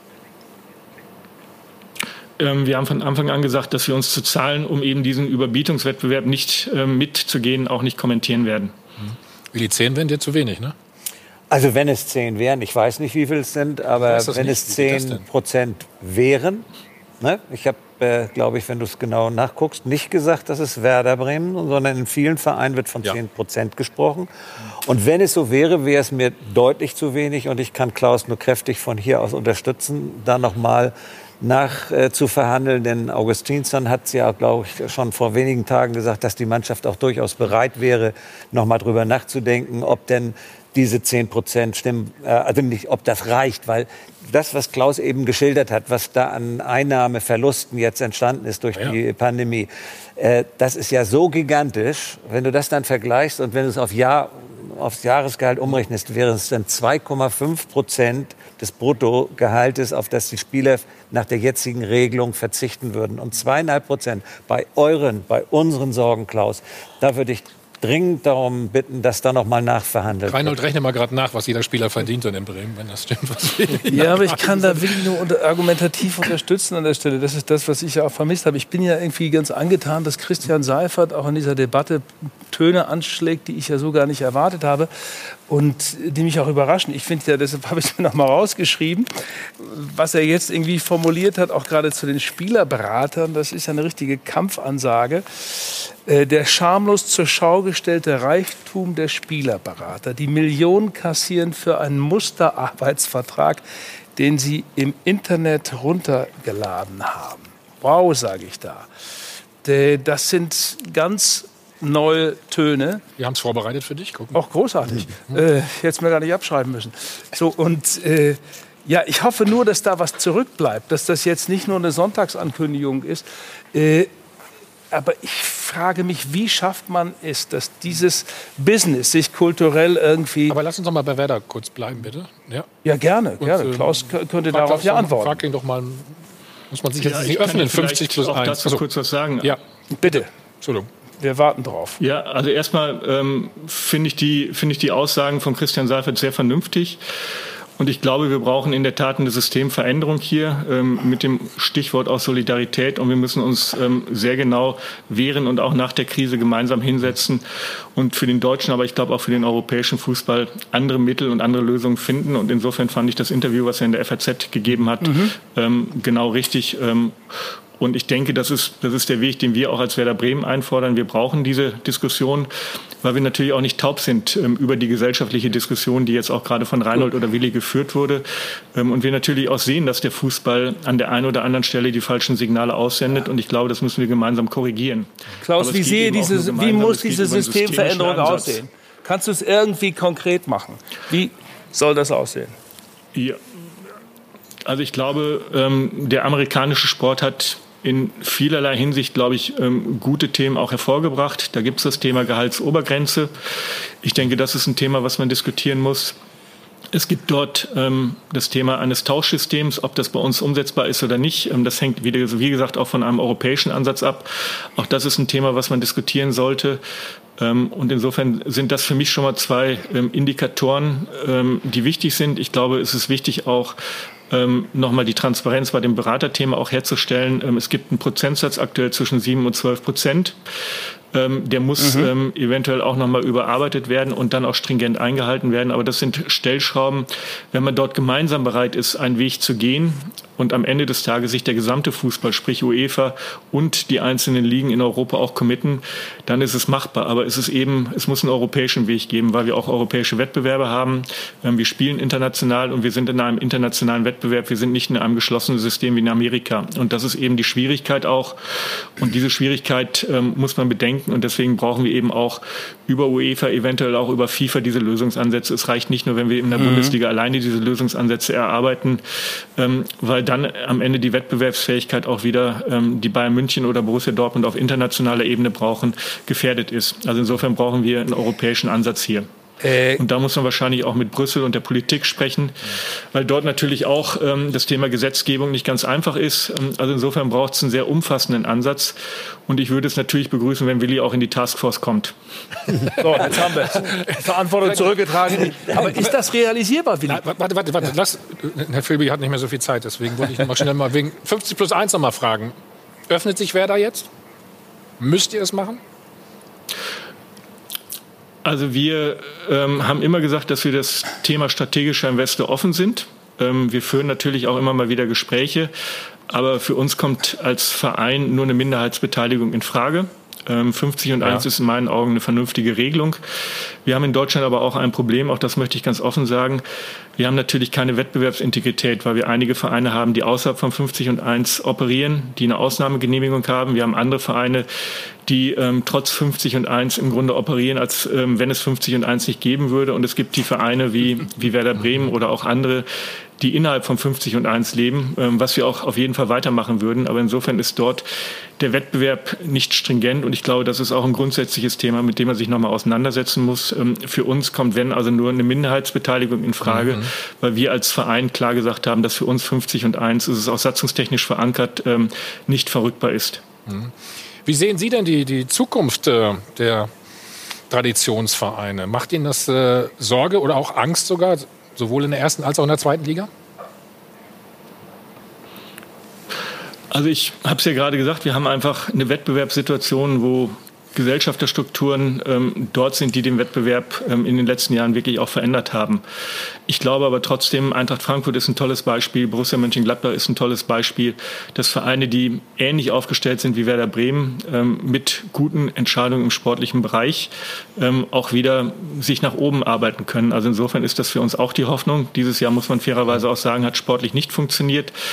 Wir haben von Anfang an gesagt, dass wir uns zu Zahlen, um eben diesen Überbietungswettbewerb nicht äh, mitzugehen, auch nicht kommentieren werden. Willi, zehn wären dir zu wenig, ne? Also wenn es zehn wären, ich weiß nicht, wie viel es sind, aber wenn nicht. es zehn Prozent wären, ne? Ich habe, äh, glaube ich, wenn du es genau nachguckst, nicht gesagt, dass es Werder Bremen, sondern in vielen Vereinen wird von ja. zehn Prozent gesprochen. Und wenn es so wäre, wäre es mir deutlich zu wenig und ich kann Klaus nur kräftig von hier aus unterstützen, da noch mal nach äh, zu verhandeln, denn Augustinsson hat ja, glaube ich, schon vor wenigen Tagen gesagt, dass die Mannschaft auch durchaus bereit wäre, noch mal drüber nachzudenken, ob denn diese zehn Prozent stimmen, äh, also nicht, ob das reicht, weil das, was Klaus eben geschildert hat, was da an Einnahmeverlusten jetzt entstanden ist durch ja. die Pandemie, äh, das ist ja so gigantisch, wenn du das dann vergleichst und wenn du es auf Jahr aufs Jahresgehalt umrechnest, wären es dann zwei Komma fünf Prozent des Bruttogehaltes, auf das die Spieler nach der jetzigen Regelung verzichten würden. Und zweieinhalb Prozent bei euren, bei unseren Sorgen, Klaus, da würde ich dringend darum bitten, dass da noch mal nachverhandelt wird. Reinhold, rechne mal gerade nach, was jeder Spieler verdient in Bremen, wenn das stimmt. Was ja, aber ich kann da wirklich nur unter, argumentativ unterstützen an der Stelle. Das ist das, was ich ja auch vermisst habe. Ich bin ja irgendwie ganz angetan, dass Christian Seifert auch in dieser Debatte Töne anschlägt, die ich ja so gar nicht erwartet habe und die mich auch überraschen. Ich finde ja, deshalb habe ich es mir noch mal rausgeschrieben, was er jetzt irgendwie formuliert hat, auch gerade zu den Spielerberatern, das ist ja eine richtige Kampfansage. Der schamlos zur Schau gestellte Reichtum der Spielerberater, die Millionen kassieren für einen Musterarbeitsvertrag, den sie im Internet runtergeladen haben. Wow, sage ich da. Das sind ganz neue Töne. Wir haben es vorbereitet für dich. Gucken. Auch großartig. Mhm. Äh, jetzt mir gar nicht abschreiben müssen. So, und äh, ja, ich hoffe nur, dass da was zurückbleibt, dass das jetzt nicht nur eine Sonntagsankündigung ist. Äh, aber ich frage mich, wie schafft man es, dass dieses Business sich kulturell irgendwie... Aber lass uns doch mal bei Werder kurz bleiben, bitte. Ja, ja gerne, Und, gerne. Ähm, Klaus könnte darauf ja antworten. Frag ihn doch mal, muss man sich jetzt Ja, nicht ich kann öffnen, ja fünfzig plus auch eins. dazu Also, kurz was sagen. Ja, bitte. Entschuldigung. Wir warten drauf. Ja, also erstmal ähm, finde ich, die, finde ich die Aussagen von Christian Seifert sehr vernünftig. Und ich glaube, wir brauchen in der Tat eine Systemveränderung hier ähm, mit dem Stichwort auch Solidarität. Und wir müssen uns ähm, sehr genau während und auch nach der Krise gemeinsam hinsetzen und für den deutschen, aber ich glaube auch für den europäischen Fußball andere Mittel und andere Lösungen finden. Und insofern fand ich das Interview, was er in der F A Z gegeben hat, mhm. ähm, genau richtig. Ähm, Und ich denke, das ist, das ist der Weg, den wir auch als Werder Bremen einfordern. Wir brauchen diese Diskussion, weil wir natürlich auch nicht taub sind ähm, über die gesellschaftliche Diskussion, die jetzt auch gerade von Reinhold oder Willi geführt wurde. Ähm, und wir natürlich auch sehen, dass der Fußball an der einen oder anderen Stelle die falschen Signale aussendet. Und ich glaube, das müssen wir gemeinsam korrigieren. Klaus, wie, sehe diese, wie muss diese Systemveränderung aussehen? Kannst du es irgendwie konkret machen? Wie soll das aussehen? Ja. Also ich glaube, ähm, der amerikanische Sport hat in vielerlei Hinsicht, glaube ich, ähm, gute Themen auch hervorgebracht. Da gibt es das Thema Gehaltsobergrenze. Ich denke, das ist ein Thema, was man diskutieren muss. Es gibt dort ähm, das Thema eines Tauschsystems, ob das bei uns umsetzbar ist oder nicht. Ähm, das hängt, wie, wie gesagt, auch von einem europäischen Ansatz ab. Auch das ist ein Thema, was man diskutieren sollte. Ähm, und insofern sind das für mich schon mal zwei ähm, Indikatoren, ähm, die wichtig sind. Ich glaube, es ist wichtig auch, Ähm, nochmal die Transparenz bei dem Beraterthema auch herzustellen. Ähm, es gibt einen Prozentsatz aktuell zwischen sieben und zwölf Prozent. Ähm, der muss mhm. ähm, eventuell auch nochmal überarbeitet werden und dann auch stringent eingehalten werden. Aber das sind Stellschrauben, wenn man dort gemeinsam bereit ist, einen Weg zu gehen und am Ende des Tages sich der gesamte Fußball, sprich UEFA und die einzelnen Ligen in Europa auch committen, dann ist es machbar. Aber es ist eben, es muss einen europäischen Weg geben, weil wir auch europäische Wettbewerbe haben. Ähm, wir spielen international und wir sind in einem internationalen Wettbewerb. Wir sind nicht in einem geschlossenen System wie in Amerika. Und das ist eben die Schwierigkeit auch. Und diese Schwierigkeit ähm, muss man bedenken. Und deswegen brauchen wir eben auch über UEFA, eventuell auch über FIFA diese Lösungsansätze. Es reicht nicht nur, wenn wir in der mhm. Bundesliga alleine diese Lösungsansätze erarbeiten, ähm, weil dann am Ende die Wettbewerbsfähigkeit auch wieder, ähm, die Bayern München oder Borussia Dortmund auf internationaler Ebene brauchen, gefährdet ist. Also insofern brauchen wir einen europäischen Ansatz hier. Und da muss man wahrscheinlich auch mit Brüssel und der Politik sprechen, weil dort natürlich auch ähm, das Thema Gesetzgebung nicht ganz einfach ist. Also insofern braucht es einen sehr umfassenden Ansatz. Und ich würde es natürlich begrüßen, wenn Willi auch in die Taskforce kommt. So, jetzt haben wir es. Verantwortung zurückgetragen. Aber ist das realisierbar, Willi? Warte, warte, warte. Lass, Herr Filby hat nicht mehr so viel Zeit, deswegen wollte ich noch mal schnell mal wegen fünfzig plus eins noch mal fragen. Öffnet sich Werder jetzt? Müsst ihr es machen? Also wir ähm, haben immer gesagt, dass wir das Thema strategischer Investor offen sind. Ähm, wir führen natürlich auch immer mal wieder Gespräche, aber für uns kommt als Verein nur eine Minderheitsbeteiligung in Frage. Ähm, fünfzig und eins ja. ist in meinen Augen eine vernünftige Regelung. Wir haben in Deutschland aber auch ein Problem, auch das möchte ich ganz offen sagen. Wir haben natürlich keine Wettbewerbsintegrität, weil wir einige Vereine haben, die außerhalb von fünfzig und eins operieren, die eine Ausnahmegenehmigung haben. Wir haben andere Vereine, die ähm, trotz fünfzig und eins im Grunde operieren, als ähm, wenn es fünfzig und eins nicht geben würde. Und es gibt die Vereine wie, wie Werder Bremen oder auch andere, die innerhalb von fünfzig und eins leben, ähm, was wir auch auf jeden Fall weitermachen würden. Aber insofern ist dort der Wettbewerb nicht stringent. Und ich glaube, das ist auch ein grundsätzliches Thema, mit dem man sich nochmal auseinandersetzen muss. Ähm, für uns kommt, wenn, also nur eine Minderheitsbeteiligung in Frage, mhm. weil wir als Verein klar gesagt haben, dass für uns fünfzig und eins, ist es auch satzungstechnisch verankert, ähm, nicht verrückbar ist. Mhm. Wie sehen Sie denn die, die Zukunft äh, der Traditionsvereine? Macht Ihnen das äh, Sorge oder auch Angst sogar, sowohl in der ersten als auch in der zweiten Liga? Also ich habe es ja gerade gesagt, wir haben einfach eine Wettbewerbssituation, wo Gesellschafterstrukturen ähm, dort sind, die den Wettbewerb ähm, in den letzten Jahren wirklich auch verändert haben. Ich glaube aber trotzdem, Eintracht Frankfurt ist ein tolles Beispiel, Borussia Mönchengladbach ist ein tolles Beispiel, dass Vereine, die ähnlich aufgestellt sind wie Werder Bremen, ähm, mit guten Entscheidungen im sportlichen Bereich ähm, auch wieder sich nach oben arbeiten können. Also insofern ist das für uns auch die Hoffnung. Dieses Jahr, muss man fairerweise auch sagen, hat sportlich nicht funktioniert.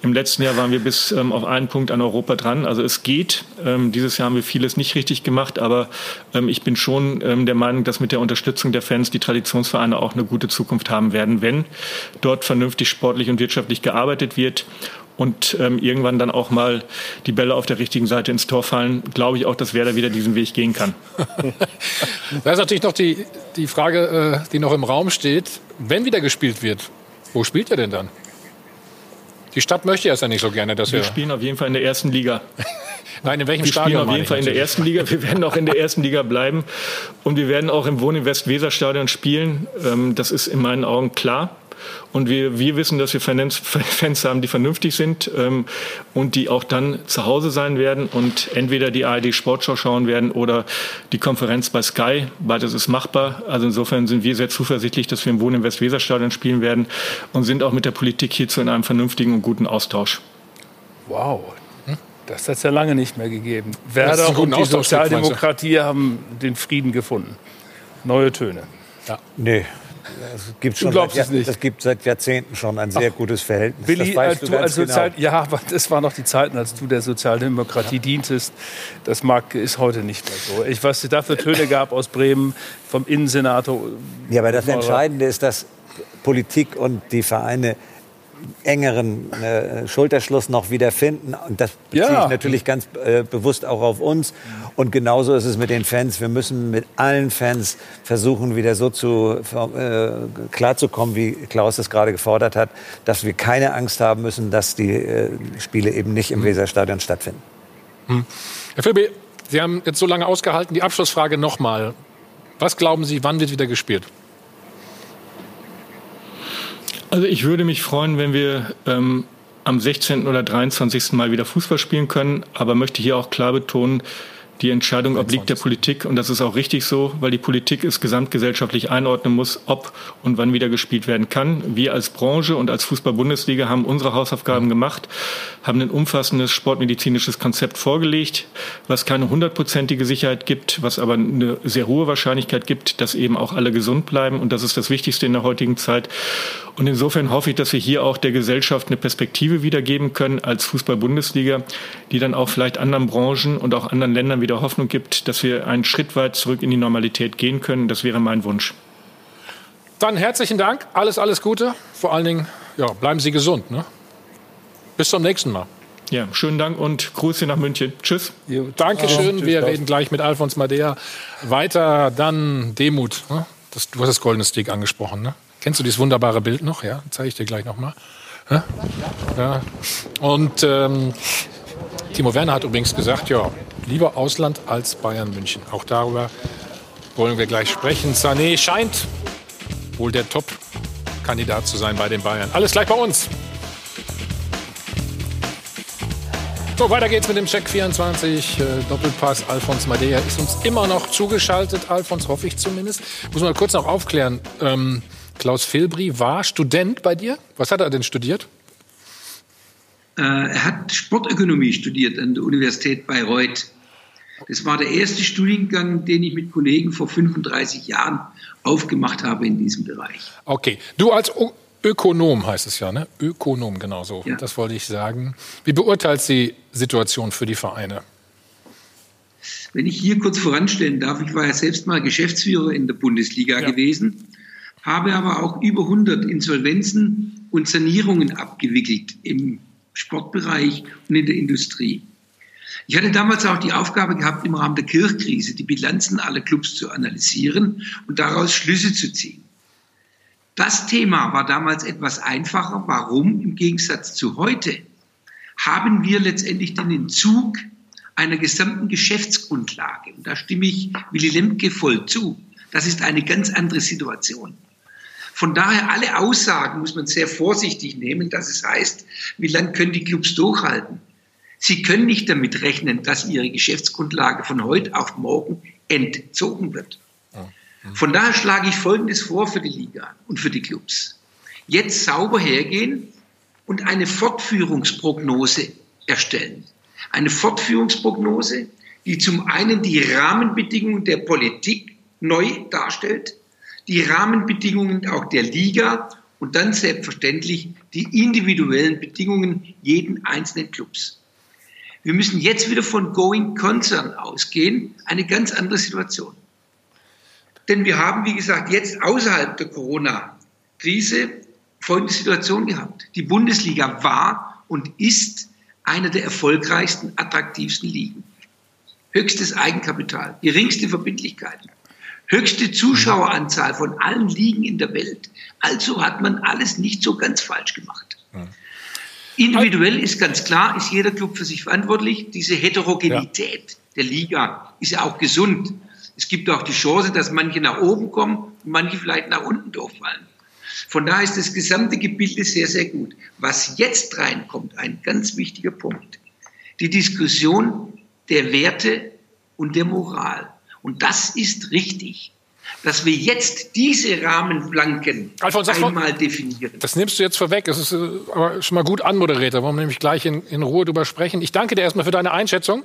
Im letzten Jahr waren wir bis ähm, auf einen Punkt an Europa dran. Also es geht. Ähm, dieses Jahr haben wir vieles nicht richtig gemacht. Aber ähm, ich bin schon ähm, der Meinung, dass mit der Unterstützung der Fans die Traditionsvereine auch eine gute Zukunft haben werden, wenn dort vernünftig sportlich und wirtschaftlich gearbeitet wird. Und ähm, irgendwann dann auch mal die Bälle auf der richtigen Seite ins Tor fallen, glaube ich auch, dass Werder wieder diesen Weg gehen kann. Da ist natürlich noch die, die Frage, äh, die noch im Raum steht. Wenn wieder gespielt wird, wo spielt ihr denn dann? Die Stadt möchte ja nicht so gerne, dass wir... Wir spielen auf jeden Fall in der ersten Liga. Nein, in welchem wir Stadion? Wir spielen auf jeden Fall in der ersten Liga. Wir werden auch in der ersten Liga bleiben. Und wir werden auch im Wohninvest-Weser-Stadion spielen. Ähm, das ist in meinen Augen klar. Und wir, wir wissen, dass wir Fans, Fans haben, die vernünftig sind ähm, und die auch dann zu Hause sein werden und entweder die A R D Sportschau schauen werden oder die Konferenz bei Sky. Beides ist machbar. Also insofern sind wir sehr zuversichtlich, dass wir im Wohninvest-Weser-Stadion spielen werden und sind auch mit der Politik hierzu in einem vernünftigen und guten Austausch. Wow, das hat es ja lange nicht mehr gegeben. Werder und die Sozialdemokratie haben den Frieden gefunden. Neue Töne. Ja. Nee. Es gibt schon du glaubst seit, es nicht. Es gibt seit Jahrzehnten schon ein sehr Ach, gutes Verhältnis. Billy, das weißt du, du als ganz Sozial- genau. Ja, aber das waren noch die Zeiten, als du der Sozialdemokratie ja. dientest. Das mag, ist heute nicht mehr so. Ich weiß, es dafür Töne gab aus Bremen vom Innensenator. Ja, aber das Entscheidende ist, dass Politik und die Vereine engeren äh, Schulterschluss noch wiederfinden. Und das beziehe ja. ich natürlich ganz äh, bewusst auch auf uns. Und genauso ist es mit den Fans. Wir müssen mit allen Fans versuchen, wieder so zu, äh, klarzukommen, wie Klaus es gerade gefordert hat, dass wir keine Angst haben müssen, dass die äh, Spiele eben nicht im Weserstadion stattfinden. Hm. Herr Philby, Sie haben jetzt so lange ausgehalten. Die Abschlussfrage nochmal. Was glauben Sie, wann wird wieder gespielt? Also ich würde mich freuen, wenn wir ähm, am sechzehnten oder dreiundzwanzigsten Mal wieder Fußball spielen können. Aber möchte hier auch klar betonen, die Entscheidung obliegt der Politik. Und das ist auch richtig so, weil die Politik es gesamtgesellschaftlich einordnen muss, ob und wann wieder gespielt werden kann. Wir als Branche und als Fußball-Bundesliga haben unsere Hausaufgaben gemacht, haben ein umfassendes sportmedizinisches Konzept vorgelegt, was keine hundertprozentige Sicherheit gibt, was aber eine sehr hohe Wahrscheinlichkeit gibt, dass eben auch alle gesund bleiben. Und das ist das Wichtigste in der heutigen Zeit. Und insofern hoffe ich, dass wir hier auch der Gesellschaft eine Perspektive wiedergeben können als Fußball-Bundesliga, die dann auch vielleicht anderen Branchen und auch anderen Ländern wieder Hoffnung gibt, dass wir einen Schritt weit zurück in die Normalität gehen können. Das wäre mein Wunsch. Dann herzlichen Dank. Alles, alles Gute. Vor allen Dingen, ja, bleiben Sie gesund. Ne? Bis zum nächsten Mal. Ja, schönen Dank und Grüße nach München. Tschüss. Jo, Dankeschön. Tschüss, wir Klaus. reden gleich mit Alfons Madea weiter. Dann Demut. Ne? Das, du hast das Goldene Stick angesprochen. Ne? Kennst du dieses wunderbare Bild noch? Ja, zeige ich dir gleich noch mal. Ja? Ja. Und ähm, Timo Werner hat übrigens gesagt, ja, lieber Ausland als Bayern München. Auch darüber wollen wir gleich sprechen. Sané scheint wohl der Top-Kandidat zu sein bei den Bayern. Alles gleich bei uns. So, weiter geht's mit dem Check vierundzwanzig. Äh, Doppelpass. Alfons Madea ist uns immer noch zugeschaltet. Alfons, hoffe ich zumindest. Muss mal kurz noch aufklären. Ähm, Klaus Filbri war Student bei dir. Was hat er denn studiert? Äh, er hat Sportökonomie studiert an der Universität Bayreuth. Das war der erste Studiengang, den ich mit Kollegen vor fünfunddreißig Jahren aufgemacht habe in diesem Bereich. Okay, du als Ö- Ökonom heißt es ja, ne? Ökonom, genau so. Ja. Das wollte ich sagen. Wie beurteilst du die Situation für die Vereine? Wenn ich hier kurz voranstellen darf, ich war ja selbst mal Geschäftsführer in der Bundesliga ja. gewesen, habe aber auch über hundert Insolvenzen und Sanierungen abgewickelt im Sportbereich und in der Industrie. Ich hatte damals auch die Aufgabe gehabt, im Rahmen der Kirchkrise die Bilanzen aller Clubs zu analysieren und daraus Schlüsse zu ziehen. Das Thema war damals etwas einfacher. Warum? Im Gegensatz zu heute haben wir letztendlich den Entzug einer gesamten Geschäftsgrundlage. Und da stimme ich Willy Lemke voll zu. Das ist eine ganz andere Situation. Von daher, alle Aussagen muss man sehr vorsichtig nehmen, dass es heißt, wie lange können die Clubs durchhalten? Sie können nicht damit rechnen, dass ihre Geschäftsgrundlage von heute auf morgen entzogen wird. Von daher schlage ich Folgendes vor für die Liga und für die Clubs. Jetzt sauber hergehen und eine Fortführungsprognose erstellen. Eine Fortführungsprognose, die zum einen die Rahmenbedingungen der Politik neu darstellt, die Rahmenbedingungen auch der Liga Und dann selbstverständlich die individuellen Bedingungen jeden einzelnen Clubs. Wir müssen jetzt wieder von Going Concern ausgehen, eine ganz andere Situation. Denn wir haben, wie gesagt, jetzt außerhalb der Corona-Krise folgende Situation gehabt. Die Bundesliga war und ist eine der erfolgreichsten, attraktivsten Ligen. Höchstes Eigenkapital, geringste Verbindlichkeiten, höchste Zuschaueranzahl von allen Ligen in der Welt. Also hat man alles nicht so ganz falsch gemacht. Individuell ist ganz klar, ist jeder Club für sich verantwortlich. Diese Heterogenität ja. der Liga ist ja auch gesund. Es gibt auch die Chance, dass manche nach oben kommen und manche vielleicht nach unten durchfallen. Von daher ist das gesamte Gebilde sehr, sehr gut. Was jetzt reinkommt, ein ganz wichtiger Punkt, die Diskussion der Werte und der Moral. Und das ist richtig, dass wir jetzt diese Rahmenplanken Alfons, einmal definieren. Das nimmst du jetzt vorweg. Das ist aber schon mal gut anmoderiert. Da wollen wir nämlich gleich in, in Ruhe drüber sprechen. Ich danke dir erstmal für deine Einschätzung.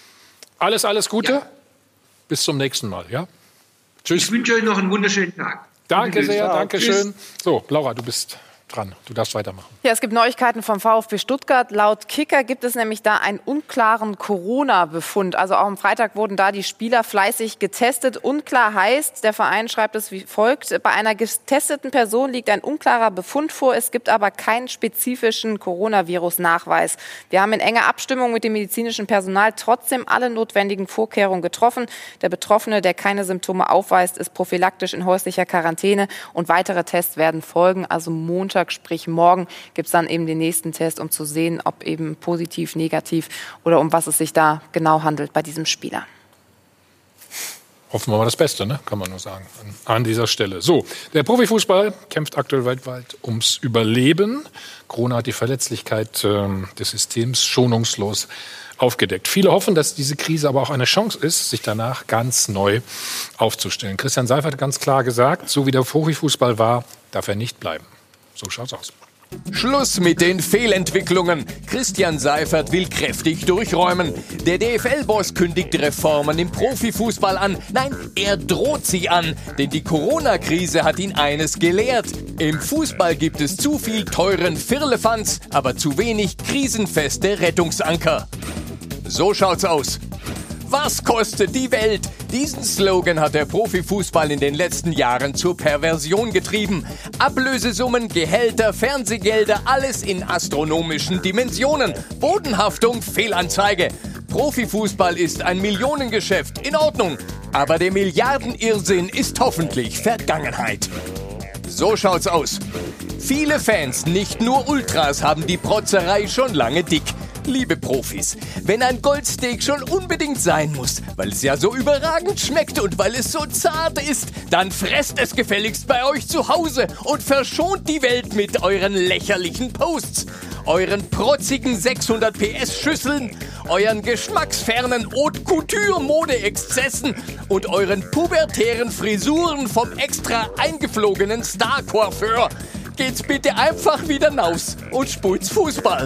Alles, alles Gute. Ja. Bis zum nächsten Mal. Ja? Tschüss. Ich wünsche euch noch einen wunderschönen Tag. Danke sehr, Ciao. danke Tschüss. schön. So, Laura, du bist dran. Du darfst weitermachen. Ja, es gibt Neuigkeiten vom VfB Stuttgart. Laut Kicker gibt es nämlich da einen unklaren Corona-Befund. Also auch am Freitag wurden da die Spieler fleißig getestet. Unklar heißt, der Verein schreibt es wie folgt: Bei einer getesteten Person liegt ein unklarer Befund vor. Es gibt aber keinen spezifischen Coronavirus-Nachweis. Wir haben in enger Abstimmung mit dem medizinischen Personal trotzdem alle notwendigen Vorkehrungen getroffen. Der Betroffene, der keine Symptome aufweist, ist prophylaktisch in häuslicher Quarantäne und weitere Tests werden folgen. Also Montag, sprich morgen, gibt es dann eben den nächsten Test, um zu sehen, ob eben positiv, negativ oder um was es sich da genau handelt bei diesem Spieler. Hoffen wir mal das Beste, ne? Kann man nur sagen, an, an dieser Stelle. So, der Profifußball kämpft aktuell weltweit ums Überleben. Corona hat die Verletzlichkeit äh, des Systems schonungslos aufgedeckt. Viele hoffen, dass diese Krise aber auch eine Chance ist, sich danach ganz neu aufzustellen. Christian Seifert hat ganz klar gesagt, so wie der Profifußball war, darf er nicht bleiben. So schaut's aus. Schluss mit den Fehlentwicklungen. Christian Seifert will kräftig durchräumen. Der D F L-Boss kündigt Reformen im Profifußball an. Nein, er droht sie an. Denn die Corona-Krise hat ihn eines gelehrt. Im Fußball gibt es zu viel teuren Firlefanz, aber zu wenig krisenfeste Rettungsanker. So schaut's aus. Was kostet die Welt? Diesen Slogan hat der Profifußball in den letzten Jahren zur Perversion getrieben. Ablösesummen, Gehälter, Fernsehgelder, alles in astronomischen Dimensionen. Bodenhaftung, Fehlanzeige. Profifußball ist ein Millionengeschäft, in Ordnung. Aber der Milliardenirrsinn ist hoffentlich Vergangenheit. So schaut's aus. Viele Fans, nicht nur Ultras, haben die Protzerei schon lange dick. Liebe Profis, wenn ein Goldsteak schon unbedingt sein muss, weil es ja so überragend schmeckt und weil es so zart ist, dann fresst es gefälligst bei euch zu Hause und verschont die Welt mit euren lächerlichen Posts, euren protzigen sechshundert P S Schüsseln, euren geschmacksfernen Haute Couture Mode-Exzessen und euren pubertären Frisuren vom extra eingeflogenen Star-Coiffeur. Geht's bitte einfach wieder naus und spult's Fußball.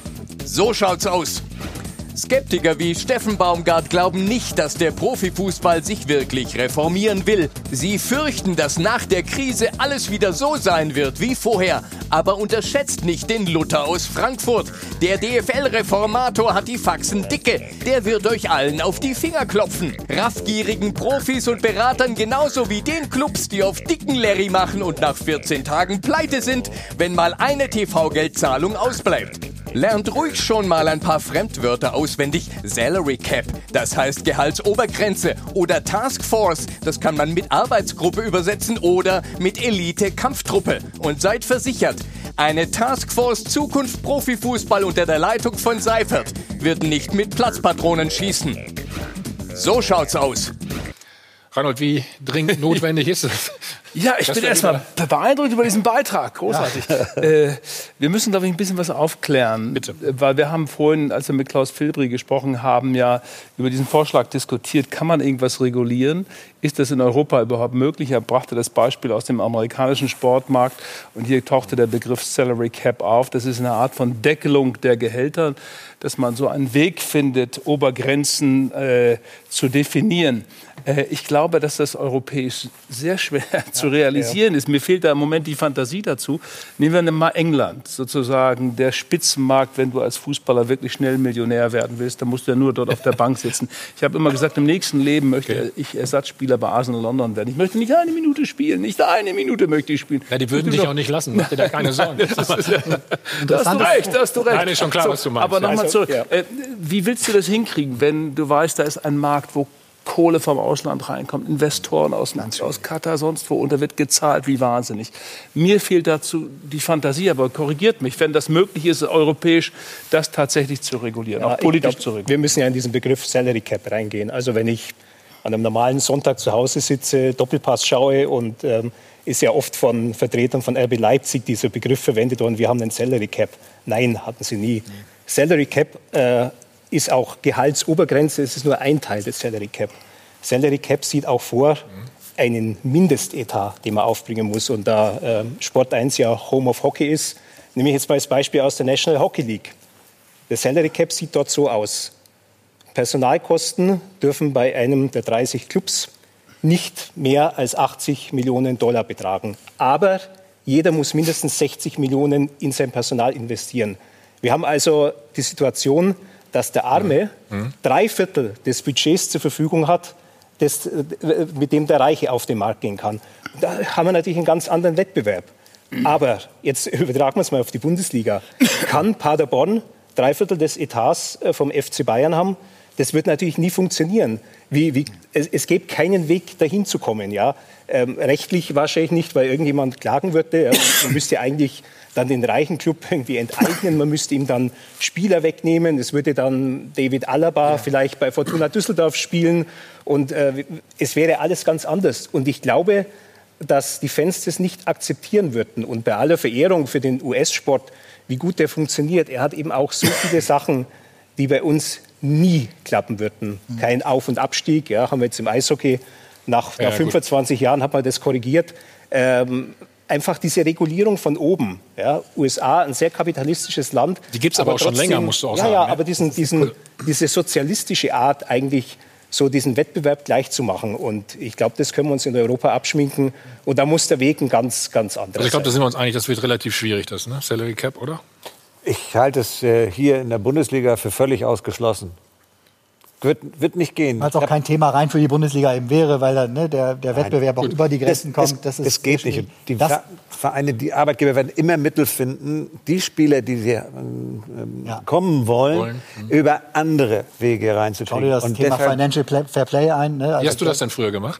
So schaut's aus. Skeptiker wie Steffen Baumgart glauben nicht, dass der Profifußball sich wirklich reformieren will. Sie fürchten, dass nach der Krise alles wieder so sein wird wie vorher. Aber unterschätzt nicht den Luther aus Frankfurt. Der D F L-Reformator hat die Faxen dicke. Der wird euch allen auf die Finger klopfen. Raffgierigen Profis und Beratern genauso wie den Clubs, die auf dicken Larry machen und nach vierzehn Tagen pleite sind, wenn mal eine T V-Geldzahlung ausbleibt. Lernt ruhig schon mal ein paar Fremdwörter auswendig. Salary Cap, das heißt Gehaltsobergrenze. Oder Task Force, das kann man mit Arbeitsgruppe übersetzen oder mit Elite-Kampftruppe. Und seid versichert, eine Taskforce Zukunft Profifußball unter der Leitung von Seifert wird nicht mit Platzpatronen schießen. So schaut's aus. Reinhold, wie dringend notwendig ist es? Ja, ich bin erstmal beeindruckt über diesen Beitrag. Großartig. Ja. Äh, wir müssen, glaube ich, ein bisschen was aufklären. Bitte. Weil wir haben vorhin, als wir mit Klaus Filbri gesprochen haben, ja über diesen Vorschlag diskutiert. Kann man irgendwas regulieren? ist das in Europa überhaupt möglich? Er brachte das Beispiel aus dem amerikanischen Sportmarkt und hier tauchte der Begriff Salary Cap auf. Das ist eine Art von Deckelung der Gehälter, dass man so einen Weg findet, Obergrenzen äh, zu definieren. Äh, ich glaube, dass das europäisch sehr schwer ja, zu realisieren ja. ist. Mir fehlt da im Moment die Fantasie dazu. Nehmen wir mal England, sozusagen der Spitzenmarkt, wenn du als Fußballer wirklich schnell Millionär werden willst, dann musst du ja nur dort auf der Bank sitzen. Ich habe immer gesagt, im nächsten Leben möchte okay. ich Ersatzspieler bei Arsenal London werden. Ich möchte nicht eine Minute spielen, nicht eine Minute möchte ich spielen. Ja, die würden dich auch nicht lassen, mach dir da keine Sorgen. Das ist, ja, da hast du recht, da hast du recht. Nein, ist schon klar, so, was du meinst. Aber nochmal zurück. Ja. Äh, wie willst du das hinkriegen, wenn du weißt, da ist ein Markt, wo Kohle vom Ausland reinkommt, Investoren aus, aus Katar, sonst wo, und da wird gezahlt wie wahnsinnig. Mir fehlt dazu die Fantasie, aber korrigiert mich, wenn das möglich ist, europäisch das tatsächlich zu regulieren, ja, auch politisch glaub, zu regulieren. Wir müssen ja in diesen Begriff Salary Cap reingehen. Also wenn ich an einem normalen Sonntag zu Hause sitze, Doppelpass schaue und ähm, ist ja oft von Vertretern von R B Leipzig dieser Begriff verwendet worden, wir haben einen Salary Cap. Nein, hatten sie nie. Mhm. Salary Cap äh, ist auch Gehaltsobergrenze, es ist nur ein Teil des Salary Cap. Salary Cap sieht auch vor einen Mindestetat, den man aufbringen muss. Und da äh, Sport eins ja Home of Hockey ist, nehme ich jetzt mal das Beispiel aus der National Hockey League. Der Salary Cap sieht dort so aus. Personalkosten dürfen bei einem der dreißig Clubs nicht mehr als achtzig Millionen Dollar betragen. Aber jeder muss mindestens sechzig Millionen in sein Personal investieren. Wir haben also die Situation, dass der Arme mhm. drei Viertel des Budgets zur Verfügung hat, das, mit dem der Reiche auf den Markt gehen kann. Da haben wir natürlich einen ganz anderen Wettbewerb. Aber jetzt übertragen wir es mal auf die Bundesliga. Kann Paderborn drei Viertel des Etats vom F C Bayern haben? Das wird natürlich nie funktionieren. Wie, wie, es, es gibt keinen Weg, dahin zu kommen. Ja? Ähm, rechtlich wahrscheinlich nicht, weil irgendjemand klagen würde. Ja? Man müsste eigentlich dann den reichen Club irgendwie enteignen. Man müsste ihm dann Spieler wegnehmen. Es würde dann David Alaba ja. vielleicht bei Fortuna Düsseldorf spielen. Und äh, es wäre alles ganz anders. Und ich glaube, dass die Fans das nicht akzeptieren würden. Und bei aller Verehrung für den U S-Sport, wie gut der funktioniert, er hat eben auch so viele Sachen, die bei uns nie klappen würden. Mhm. Kein Auf- und Abstieg, ja, haben wir jetzt im Eishockey. Nach, ja, nach fünfundzwanzig gut. Jahren hat man das korrigiert. Ähm, einfach diese Regulierung von oben. Ja, U S A, ein sehr kapitalistisches Land. Die gibt es aber, aber auch trotzdem, schon länger, musst du auch ja, sagen. Ja, ne? aber diesen, diesen, diese sozialistische Art, eigentlich so diesen Wettbewerb gleich zu machen. Und ich glaube, das können wir uns in Europa abschminken. Und da muss der Weg ein ganz, ganz anderer sein. Also ich glaube, da sind wir uns einig, das wird relativ schwierig, das, ne? Salary Cap, oder? Ich halte es äh, hier in der Bundesliga für völlig ausgeschlossen. Wird, wird nicht gehen. Weil es auch kein Thema rein für die Bundesliga eben wäre, weil dann, ne, der, der Wettbewerb Nein, auch über die Grenzen das, kommt. Das, das, das geht nicht. Die das, Vereine, die Arbeitgeber werden immer Mittel finden, die Spieler, die sie ähm, ja. kommen wollen, wollen. Mhm. über andere Wege reinzukriegen. Schau dir das Und Thema deshalb, Financial Fair Play ein. Ne? Also wie hast du das denn früher gemacht?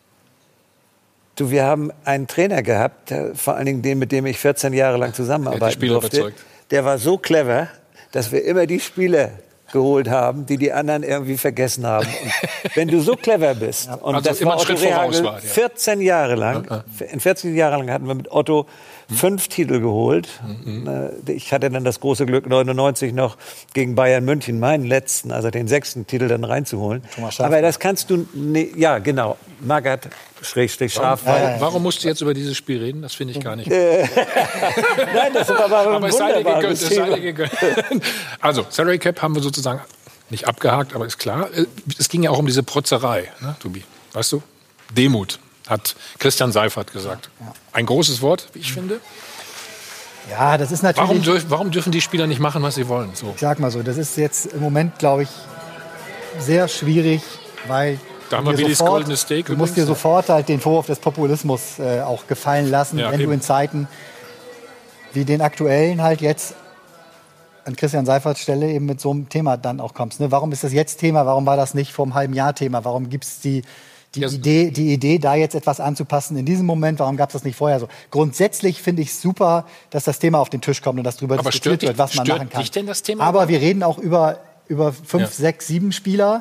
Du, wir haben einen Trainer gehabt, der, vor allen Dingen den, mit dem ich vierzehn Jahre lang zusammenarbeiten durfte. Überzeugt. Der war so clever, dass wir immer die Spieler geholt haben, die die anderen irgendwie vergessen haben. Und wenn du so clever bist, ja. und also das war Otto Rehhagel ja. vierzehn Jahre lang, ja, ja. in vierzehn Jahren lang hatten wir mit Otto fünf mhm. Titel geholt. Mhm. Ich hatte dann das große Glück, neunundneunzig noch gegen Bayern München, meinen letzten, also den sechsten Titel dann reinzuholen. Aber das kannst du, ne, ja genau, Magath, Schrägstrich Schaf. Warum, warum, warum musst du jetzt über dieses Spiel reden? Das finde ich gar nicht. Nein, das ist aber ein aber es sei dir gegönnt, es sei dir gegönnt. Also, Salary Cap haben wir sozusagen nicht abgehakt, aber ist klar. Es ging ja auch um diese Protzerei, ne, Tobi? Weißt du? Demut, hat Christian Seifert gesagt. Ja. Ein großes Wort, wie ich finde. Ja, das ist natürlich... Warum, dürf, warum dürfen die Spieler nicht machen, was sie wollen? So. Ich sag mal so, das ist jetzt im Moment, glaube ich, sehr schwierig, weil... Da haben wir Willis goldene Steak. Du musst dir sofort halt den Vorwurf des Populismus äh, auch gefallen lassen, ja, wenn eben. du in Zeiten wie den aktuellen halt jetzt an Christian Seiferts Stelle eben mit so einem Thema dann auch kommst. Ne? Warum ist das jetzt Thema? Warum war das nicht vor einem halben Jahr Thema? Warum gibt es die, die, ja. Idee, die Idee, da jetzt etwas anzupassen in diesem Moment? Warum gab es das nicht vorher so? Grundsätzlich finde ich es super, dass das Thema auf den Tisch kommt und dass darüber Aber diskutiert dich, wird, was man machen kann. Dich denn das Thema? Aber wir reden auch über, über fünf, ja. sechs, sieben Spieler,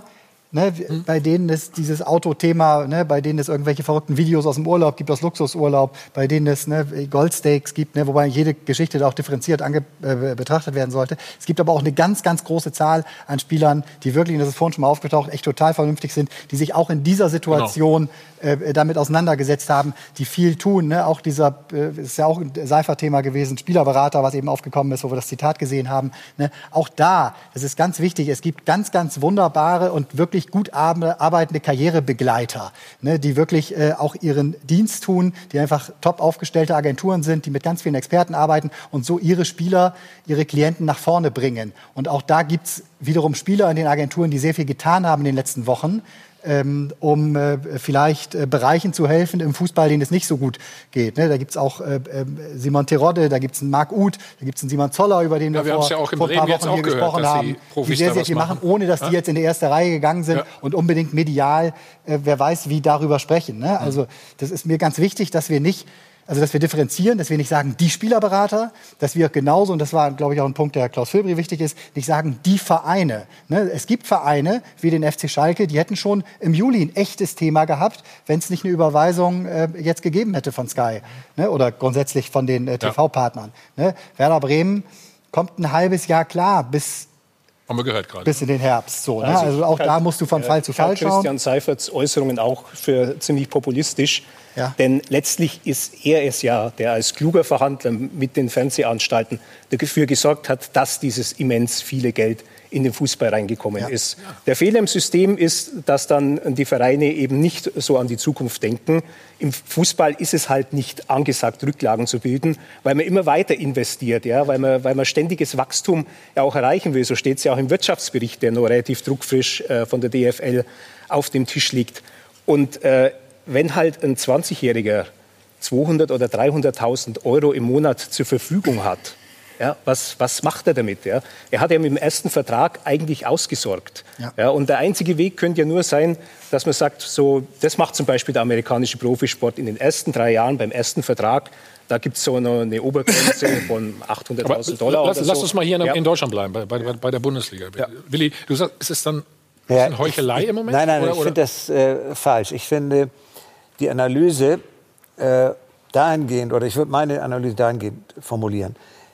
Ne, hm. Bei denen ist dieses Autothema, ne, bei denen es irgendwelche verrückten Videos aus dem Urlaub gibt, aus Luxusurlaub, bei denen es ne, Goldsteaks gibt, ne, wobei jede Geschichte da auch differenziert ange äh, betrachtet werden sollte. Es gibt aber auch eine ganz, ganz große Zahl an Spielern, die wirklich, und das ist vorhin schon mal aufgetaucht, echt total vernünftig sind, die sich auch in dieser Situation genau. äh, damit auseinandergesetzt haben, die viel tun. Ne? Auch dieser, äh, ist ja auch ein Seifer-Thema gewesen, Spielerberater, was eben aufgekommen ist, wo wir das Zitat gesehen haben. Ne? Auch da, das ist ganz wichtig, es gibt ganz, ganz wunderbare und wirklich gut arbeitende Karrierebegleiter, ne, die wirklich äh, auch ihren Dienst tun, die einfach top aufgestellte Agenturen sind, die mit ganz vielen Experten arbeiten und so ihre Spieler, ihre Klienten nach vorne bringen. Und auch da gibt's wiederum Spieler in den Agenturen, die sehr viel getan haben in den letzten Wochen, ähm, um äh, vielleicht äh, Bereichen zu helfen im Fußball, denen es nicht so gut geht. Ne? Da gibt's auch äh, äh, Simon Terodde, da gibt's einen Marc Uth, da gibt's einen Simon Zoller, über den ja, wir, wir vor, ja auch vor ein paar Wochen hier gehört, gesprochen haben, die, die sehr, sehr viel machen, ohne dass ja? die jetzt in die erste Reihe gegangen sind ja. und unbedingt medial, äh, wer weiß, wie darüber sprechen. Ne? Also das ist mir ganz wichtig, dass wir nicht Also, dass wir differenzieren, dass wir nicht sagen, die Spielerberater, dass wir genauso, und das war, glaube ich, auch ein Punkt, der Klaus Filbri wichtig ist, nicht sagen, die Vereine. Ne? Es gibt Vereine, wie den F C Schalke, die hätten schon im Juli ein echtes Thema gehabt, wenn es nicht eine Überweisung äh, jetzt gegeben hätte von Sky, ne? Oder grundsätzlich von den äh, T V-Partnern. Ne? Werder Bremen kommt ein halbes Jahr klar, bis Haben wir gehört gerade. Bis in den Herbst. So, ne? Also auch da musst du von Fall zu Fall schauen. Christian Seiferts Äußerungen auch für ziemlich populistisch. Ja. Denn letztlich ist er es ja, der als kluger Verhandler mit den Fernsehanstalten dafür gesorgt hat, dass dieses immens viele Geld in den Fußball reingekommen ja. ist. Der Fehler im System ist, dass dann die Vereine eben nicht so an die Zukunft denken. Im Fußball ist es halt nicht angesagt, Rücklagen zu bilden, weil man immer weiter investiert, ja, weil man, weil man ständiges Wachstum ja auch erreichen will. So steht es ja auch im Wirtschaftsbericht, der noch relativ druckfrisch äh, von der D F L auf dem Tisch liegt. Und äh, wenn halt ein zwanzigjähriger zweihundert oder dreihunderttausend Euro im Monat zur Verfügung hat, ja, was, was macht er damit? Ja? Er hat ja mit dem ersten Vertrag eigentlich ausgesorgt. Ja. Ja, und der einzige Weg könnte ja nur sein, dass man sagt, so, das macht zum Beispiel der amerikanische Profisport in den ersten drei Jahren beim ersten Vertrag. Da gibt es so eine, eine Obergrenze von achthunderttausend Dollar. Lass, oder lass so. uns mal hier ja. in Deutschland bleiben, bei, bei, bei der Bundesliga. Ja. Willi, du sagst, ist es dann ja, eine Heuchelei im Moment? Nein, nein, oder, ich finde das äh, falsch. Ich finde die Analyse äh, dahingehend, oder ich würde meine Analyse dahingehend formulieren.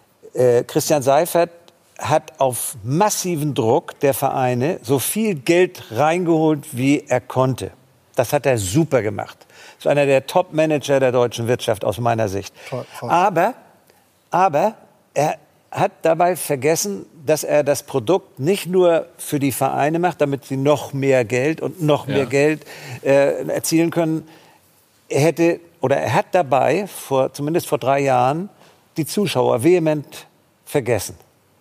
Äh, Christian Seifert hat auf massiven Druck der Vereine so viel Geld reingeholt, wie er konnte. Das hat er super gemacht. Das ist einer der Top-Manager der deutschen Wirtschaft aus meiner Sicht. Voll, voll. Aber, aber er hat dabei vergessen, dass er das Produkt nicht nur für die Vereine macht, damit sie noch mehr Geld und noch mehr ja. Geld äh, erzielen können. Er hätte, oder er hat dabei, vor, zumindest vor drei Jahren, die Zuschauer vehement vergessen.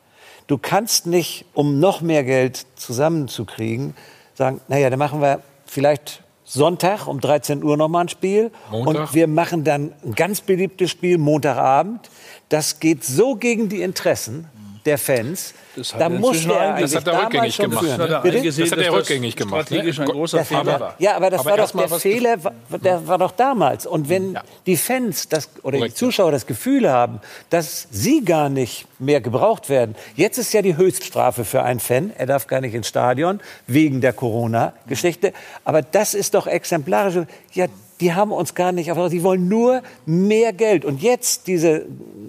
Du kannst nicht, um noch mehr Geld zusammenzukriegen, sagen, naja, dann machen wir vielleicht Sonntag um dreizehn Uhr noch mal ein Spiel. Montag. Und wir machen dann ein ganz beliebtes Spiel Montagabend. Das geht so gegen die Interessen der Fans. Das hat da muss der das hat er rückgängig gemacht. Das hat er, das hat er rückgängig gemacht. Strategisch ein großer der Fehler war. Ja, aber das aber war doch der Fehler, der war doch damals. Und wenn ja. die Fans das, oder die Zuschauer das Gefühl haben, dass sie gar nicht mehr gebraucht werden. Jetzt ist ja die Höchststrafe für einen Fan. Er darf gar nicht ins Stadion wegen der Corona-Geschichte. Aber das ist doch exemplarisch. Ja, die haben uns gar nicht, die wollen nur mehr Geld. Und jetzt diese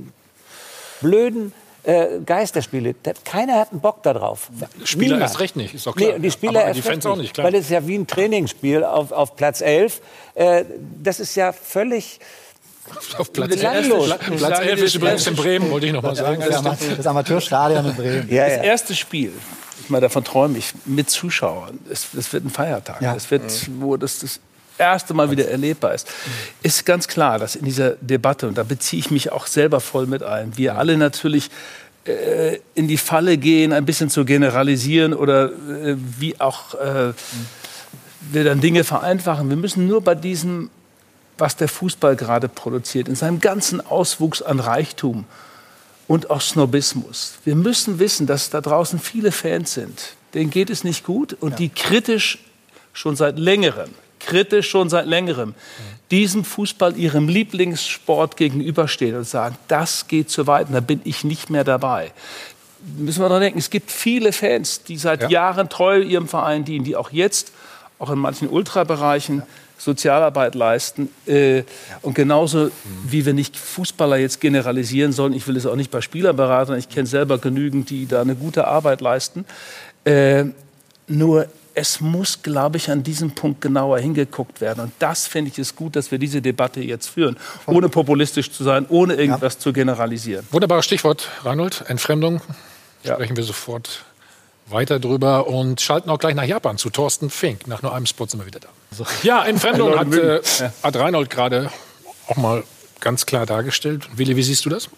blöden Äh, Geisterspiele. Keiner hat einen Bock da drauf. Spieler erst recht nicht, ist doch klar. Nee, die Spieler aber erst die Fans auch nicht, klar. Weil es ist ja wie ein Trainingsspiel auf, auf Platz elf. Äh, das ist ja völlig auf Platz elf. Platz elf ist übrigens in Bremen, wollte ich noch mal sagen. Das Amateurstadion in Bremen. Ja, ja. Das erste Spiel, ich meine, davon träume ich, mit Zuschauern. Es, es wird ein Feiertag. Ja. Es wird, wo das, das erste Mal wieder erlebbar ist. Ist ganz klar, dass in dieser Debatte, und da beziehe ich mich auch selber voll mit ein, wir alle natürlich äh, in die Falle gehen, ein bisschen zu generalisieren oder äh, wie auch äh, wir dann Dinge vereinfachen. Wir müssen nur bei diesem, was der Fußball gerade produziert, in seinem ganzen Auswuchs an Reichtum und auch Snobismus. Wir müssen wissen, dass da draußen viele Fans sind, denen geht es nicht gut und ja. die kritisch schon seit längerem kritisch schon seit längerem diesem Fußball, ihrem Lieblingssport gegenüberstehen und sagen, das geht zu weit, und da bin ich nicht mehr dabei. müssen wir daran denken, es gibt viele Fans, die seit ja. Jahren treu ihrem Verein dienen, die auch jetzt, auch in manchen Ultrabereichen, ja. Sozialarbeit leisten. Äh, ja. Und genauso, mhm. wie wir nicht Fußballer jetzt generalisieren sollen, ich will es auch nicht bei Spielerberatern, ich kenne selber genügend, die da eine gute Arbeit leisten. Äh, nur es muss, glaube ich, an diesem Punkt genauer hingeguckt werden. Und das finde ich es gut, dass wir diese Debatte jetzt führen, ohne populistisch zu sein, ohne irgendwas ja. zu generalisieren. Wunderbares Stichwort, Reinhold, Entfremdung. Ja. Sprechen wir sofort weiter drüber und schalten auch gleich nach Japan zu Thorsten Fink. Nach nur einem Spot sind wir wieder da. So. Ja, Entfremdung hat, äh, hat Reinhold gerade auch mal ganz klar dargestellt. Willi, wie siehst du das?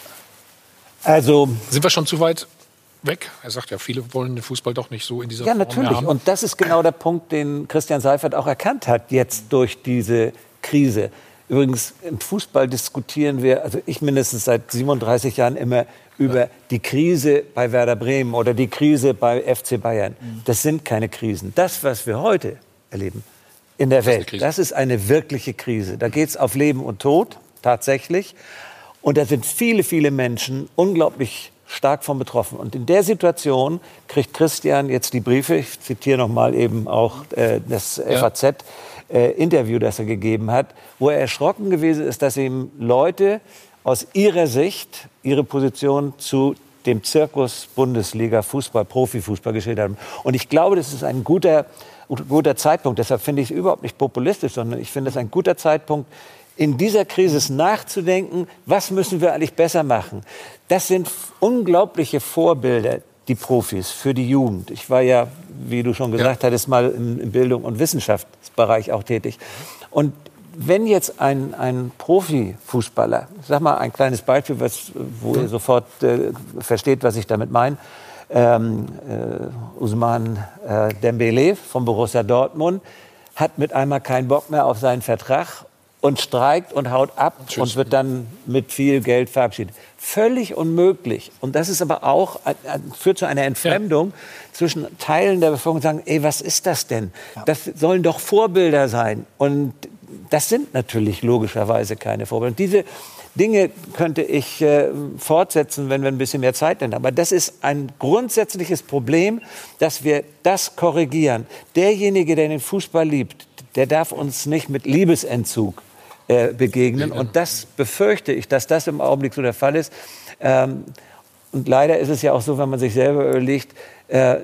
Also sind wir schon zu weit weg? Er sagt ja, viele wollen den Fußball doch nicht so in dieser ja, Form natürlich. mehr haben. Und das ist genau der Punkt, den Christian Seifert auch erkannt hat jetzt durch diese Krise. Übrigens, im Fußball diskutieren wir, also ich mindestens seit siebenunddreißig Jahren immer über die Krise bei Werder Bremen oder die Krise bei F C Bayern. Das sind keine Krisen. Das, was wir heute erleben in der Welt, das ist eine wirkliche Krise. Da geht es auf Leben und Tod, tatsächlich. Und da sind viele, viele Menschen unglaublich stark von betroffen. Und in der Situation kriegt Christian jetzt die Briefe, ich zitiere noch mal eben auch äh, das ja. F A Z-Interview, äh, das er gegeben hat, wo er erschrocken gewesen ist, dass ihm Leute aus ihrer Sicht ihre Position zu dem Zirkus Bundesliga Fußball, Profifußball geschildert haben. Und ich glaube, das ist ein guter, guter Zeitpunkt. Deshalb finde ich es überhaupt nicht populistisch, sondern ich finde es ein guter Zeitpunkt, in dieser Krise nachzudenken, was müssen wir eigentlich besser machen. Das sind unglaubliche Vorbilder, die Profis, für die Jugend. Ich war ja, wie du schon gesagt ja. hattest, mal im, im Bildung- und Wissenschaftsbereich auch tätig. Und wenn jetzt ein, ein Profifußballer, ich sag mal ein kleines Beispiel, was, wo mhm. ihr sofort äh, versteht, was ich damit meine, ähm, äh, Ousmane äh, Dembélé von Borussia Dortmund hat mit einmal keinen Bock mehr auf seinen Vertrag und streikt und haut ab Tschüss. Und wird dann mit viel Geld verabschiedet. Völlig unmöglich. Und das ist aber auch, führt zu einer Entfremdung ja. zwischen Teilen der Bevölkerung, die sagen, ey, was ist das denn? Ja. Das sollen doch Vorbilder sein. Und das sind natürlich logischerweise keine Vorbilder. Diese Dinge könnte ich äh, fortsetzen, wenn wir ein bisschen mehr Zeit hätten. Aber das ist ein grundsätzliches Problem, dass wir das korrigieren. Derjenige, der den Fußball liebt, der darf uns nicht mit Liebesentzug äh, begegnen. Und das befürchte ich, dass das im Augenblick so der Fall ist. Ähm, und leider ist es ja auch so, wenn man sich selber überlegt, äh,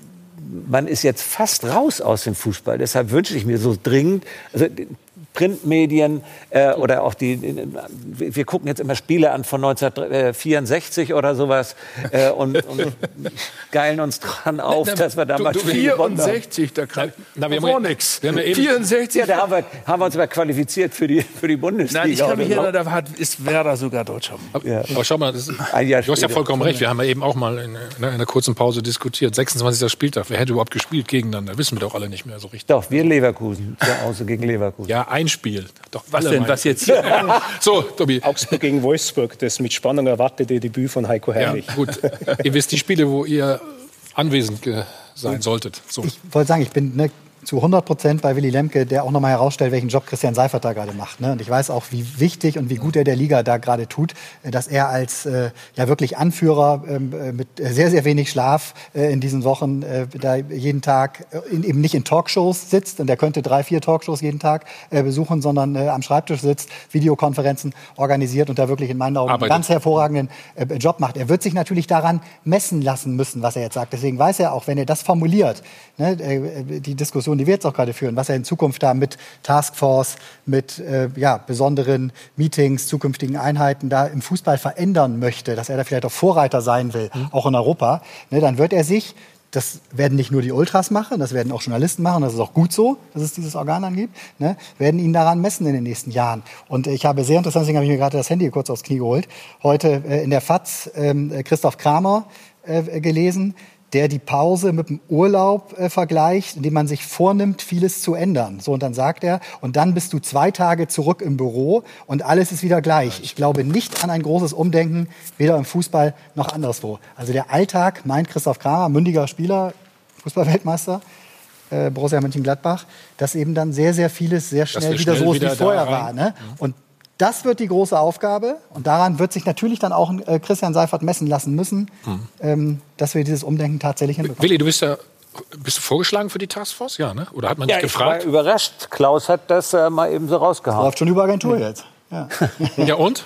man ist jetzt fast raus aus dem Fußball. Deshalb wünsche ich mir so dringend, also Printmedien äh, oder auch die, wir gucken jetzt immer Spiele an von neunzehnhundertvierundsechzig oder sowas äh, und, und geilen uns dran auf, na, na, dass wir damals du, du, vierundsechzig, da kann na, wir haben nichts. vierundsechzig, ja, da haben wir, haben wir uns mal qualifiziert für die, für die Bundesliga. Nein, ich kann mich erinnern, da hat, ist Werder sogar Deutscher. Ja. Aber schau mal, das ist, du hast ja vollkommen recht, wir haben ja eben auch mal in, in einer kurzen Pause diskutiert, sechsundzwanzigster Spieltag, wer hätte überhaupt gespielt gegeneinander, wissen wir doch alle nicht mehr so richtig. Doch, wir Leverkusen, zu Hause gegen Leverkusen. Ja, ein Spiel. Doch, was denn, was jetzt? So, Tobi. Augsburg gegen Wolfsburg, das mit Spannung erwartete Debüt von Heiko Herrlich. Ja, gut. Ihr wisst die Spiele, wo ihr anwesend sein solltet. So. Ich wollte sagen, ich bin ne, zu hundert Prozent bei Willy Lemke, der auch noch mal herausstellt, welchen Job Christian Seifert da gerade macht. Ne? Und ich weiß auch, wie wichtig und wie gut er der Liga da gerade tut, dass er als äh, ja wirklich Anführer äh, mit sehr, sehr wenig Schlaf äh, in diesen Wochen äh, da jeden Tag äh, in, eben nicht in Talkshows sitzt. Und er könnte drei, vier Talkshows jeden Tag äh, besuchen, sondern äh, am Schreibtisch sitzt, Videokonferenzen organisiert und da wirklich in meinen Augen Arbeitet. einen ganz hervorragenden äh, Job macht. Er wird sich natürlich daran messen lassen müssen, was er jetzt sagt. Deswegen weiß er auch, wenn er das formuliert, ne, äh, die Diskussion, die wir jetzt auch gerade führen, was er in Zukunft da mit Taskforce, mit äh, ja, besonderen Meetings, zukünftigen Einheiten da im Fußball verändern möchte, dass er da vielleicht auch Vorreiter sein will, mhm. auch in Europa, ne, dann wird er sich, das werden nicht nur die Ultras machen, das werden auch Journalisten machen, das ist auch gut so, dass es dieses Organ angibt, ne, werden ihn daran messen in den nächsten Jahren. Und ich habe sehr interessant, deswegen habe ich mir gerade das Handy kurz aufs Knie geholt, heute äh, in der F A Z äh, Christoph Kramer äh, gelesen, der die Pause mit dem Urlaub äh, vergleicht, indem man sich vornimmt, vieles zu ändern. So, und dann sagt er, und dann bist du zwei Tage zurück im Büro und alles ist wieder gleich. Ich glaube nicht an ein großes Umdenken, weder im Fußball noch anderswo. Also der Alltag, meint Christoph Kramer, mündiger Spieler, Fußballweltmeister, äh, Borussia Mönchengladbach, dass eben dann sehr, sehr vieles sehr schnell wieder schnell so ist, wieder wie vorher rein. war. Ne? Und Das wird die große Aufgabe. Und daran wird sich natürlich dann auch äh, Christian Seifert messen lassen müssen, hm. ähm, dass wir dieses Umdenken tatsächlich hinbekommen. Willi, du bist ja bist du vorgeschlagen für die Taskforce? Ja, ne? Oder hat man dich ja, gefragt? Ich war überrascht. Klaus hat das äh, mal eben so rausgehauen. Das läuft schon über Agentur jetzt. Ja, ja und?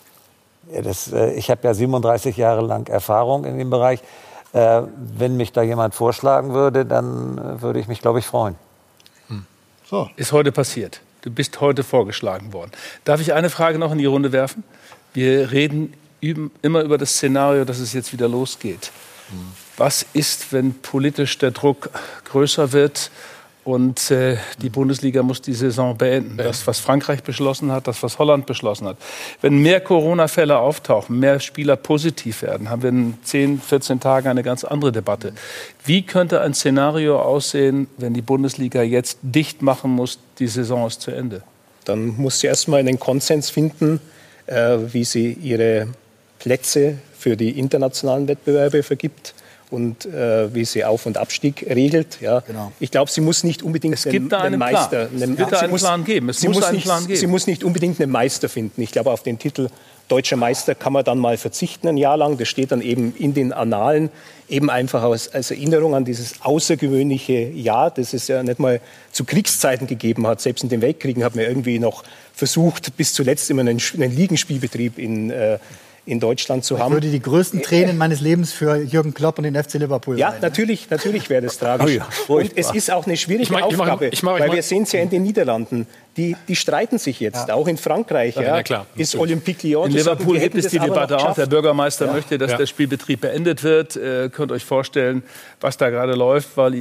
Ja, das, äh, ich habe ja siebenunddreißig Jahre lang Erfahrung in dem Bereich. Äh, wenn mich da jemand vorschlagen würde, dann äh, würde ich mich, glaube ich, freuen. Hm. So. Ist heute passiert. Du bist heute vorgeschlagen worden. Darf ich eine Frage noch in die Runde werfen? Wir reden üben, immer über das Szenario, dass es jetzt wieder losgeht. Hm. Was ist, wenn politisch der Druck größer wird und äh, die Bundesliga muss die Saison beenden? Das, was Frankreich beschlossen hat, das, was Holland beschlossen hat. Wenn mehr Corona-Fälle auftauchen, mehr Spieler positiv werden, haben wir in zehn, vierzehn Tagen eine ganz andere Debatte. Wie könnte ein Szenario aussehen, wenn die Bundesliga jetzt dicht machen muss, die Saison ist zu Ende? Dann muss sie erstmal einen Konsens finden, äh, wie sie ihre Plätze für die internationalen Wettbewerbe vergibt. Und äh, wie sie Auf- und Abstieg regelt. Ja. Genau. Ich glaube, sie muss nicht unbedingt es gibt einen, einen Meister. Plan. Es wird da einen Plan geben. Es muss einen nicht, Plan geben. Sie muss nicht unbedingt einen Meister finden. Ich glaube, auf den Titel Deutscher Meister kann man dann mal verzichten ein Jahr lang. Das steht dann eben in den Annalen, eben einfach als, als Erinnerung an dieses außergewöhnliche Jahr, das es ja nicht mal zu Kriegszeiten gegeben hat. Selbst in den Weltkriegen hat man irgendwie noch versucht, bis zuletzt immer einen, einen Ligenspielbetrieb in äh, in Deutschland zu ich haben. Ich würde die größten Tränen meines Lebens für Jürgen Klopp und den F C Liverpool Ja, sein, natürlich, natürlich wäre das tragisch. Oh ja, und es ist auch eine schwierige ich mein, ich Aufgabe, ich mach, ich mach, weil wir sehen es ja in den Niederlanden. Die, die streiten sich jetzt, ja. auch in Frankreich. Ja, ja, klar, ist Olympique Lyon. In Liverpool gibt es die Debatte auch. Der Bürgermeister ja. möchte, dass ja. der Spielbetrieb beendet wird. Ihr könnt euch vorstellen, was da gerade läuft, weil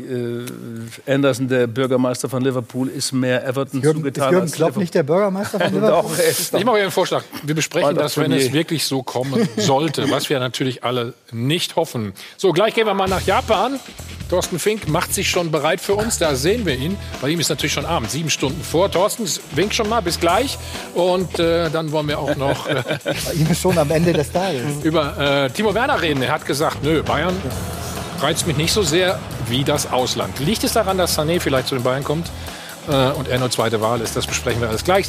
äh, Anderson, der Bürgermeister von Liverpool, ist mehr Everton ist Jürgen, zugetan. Ist Jürgen Klopp nicht der Bürgermeister von Liverpool? Doch, ist ich mache euch einen Vorschlag. Wir besprechen das, wenn es wirklich so kommen sollte, was wir natürlich alle nicht hoffen. So, gleich gehen wir mal nach Japan. Thorsten Fink macht sich schon bereit für uns. Da sehen wir ihn. Bei ihm ist natürlich schon Abend, sieben Stunden vor. Thorsten, wink schon mal, bis gleich. Und äh, dann wollen wir auch noch äh, Bei ihm ist schon am Ende des Tages. über äh, Timo Werner reden. Er hat gesagt, nö, Bayern reizt mich nicht so sehr wie das Ausland. Liegt es daran, dass Sané vielleicht zu den Bayern kommt äh, und er nur zweite Wahl ist? Das besprechen wir alles gleich.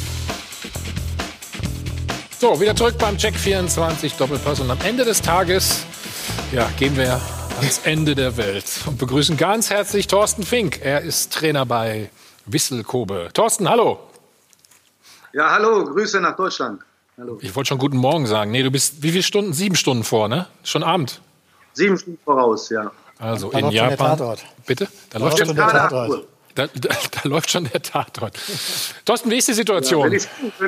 So, wieder zurück beim Check vierundzwanzig Doppelpass. Und am Ende des Tages ja, gehen wir ans Ende der Welt und begrüßen ganz herzlich Thorsten Fink. Er ist Trainer bei Vissel Kobe. Thorsten, hallo. Ja, hallo, Grüße nach Deutschland. Hallo. Ich wollte schon guten Morgen sagen. Nee, du bist wie viele Stunden? Sieben Stunden vor, ne? Schon Abend. Sieben Stunden voraus, ja. Also da in läuft Japan. Schon der Tatort. Bitte? Da, da läuft schon der Tatort. Da, da, da läuft schon der Tatort. Thorsten, wie ist die Situation? Ja,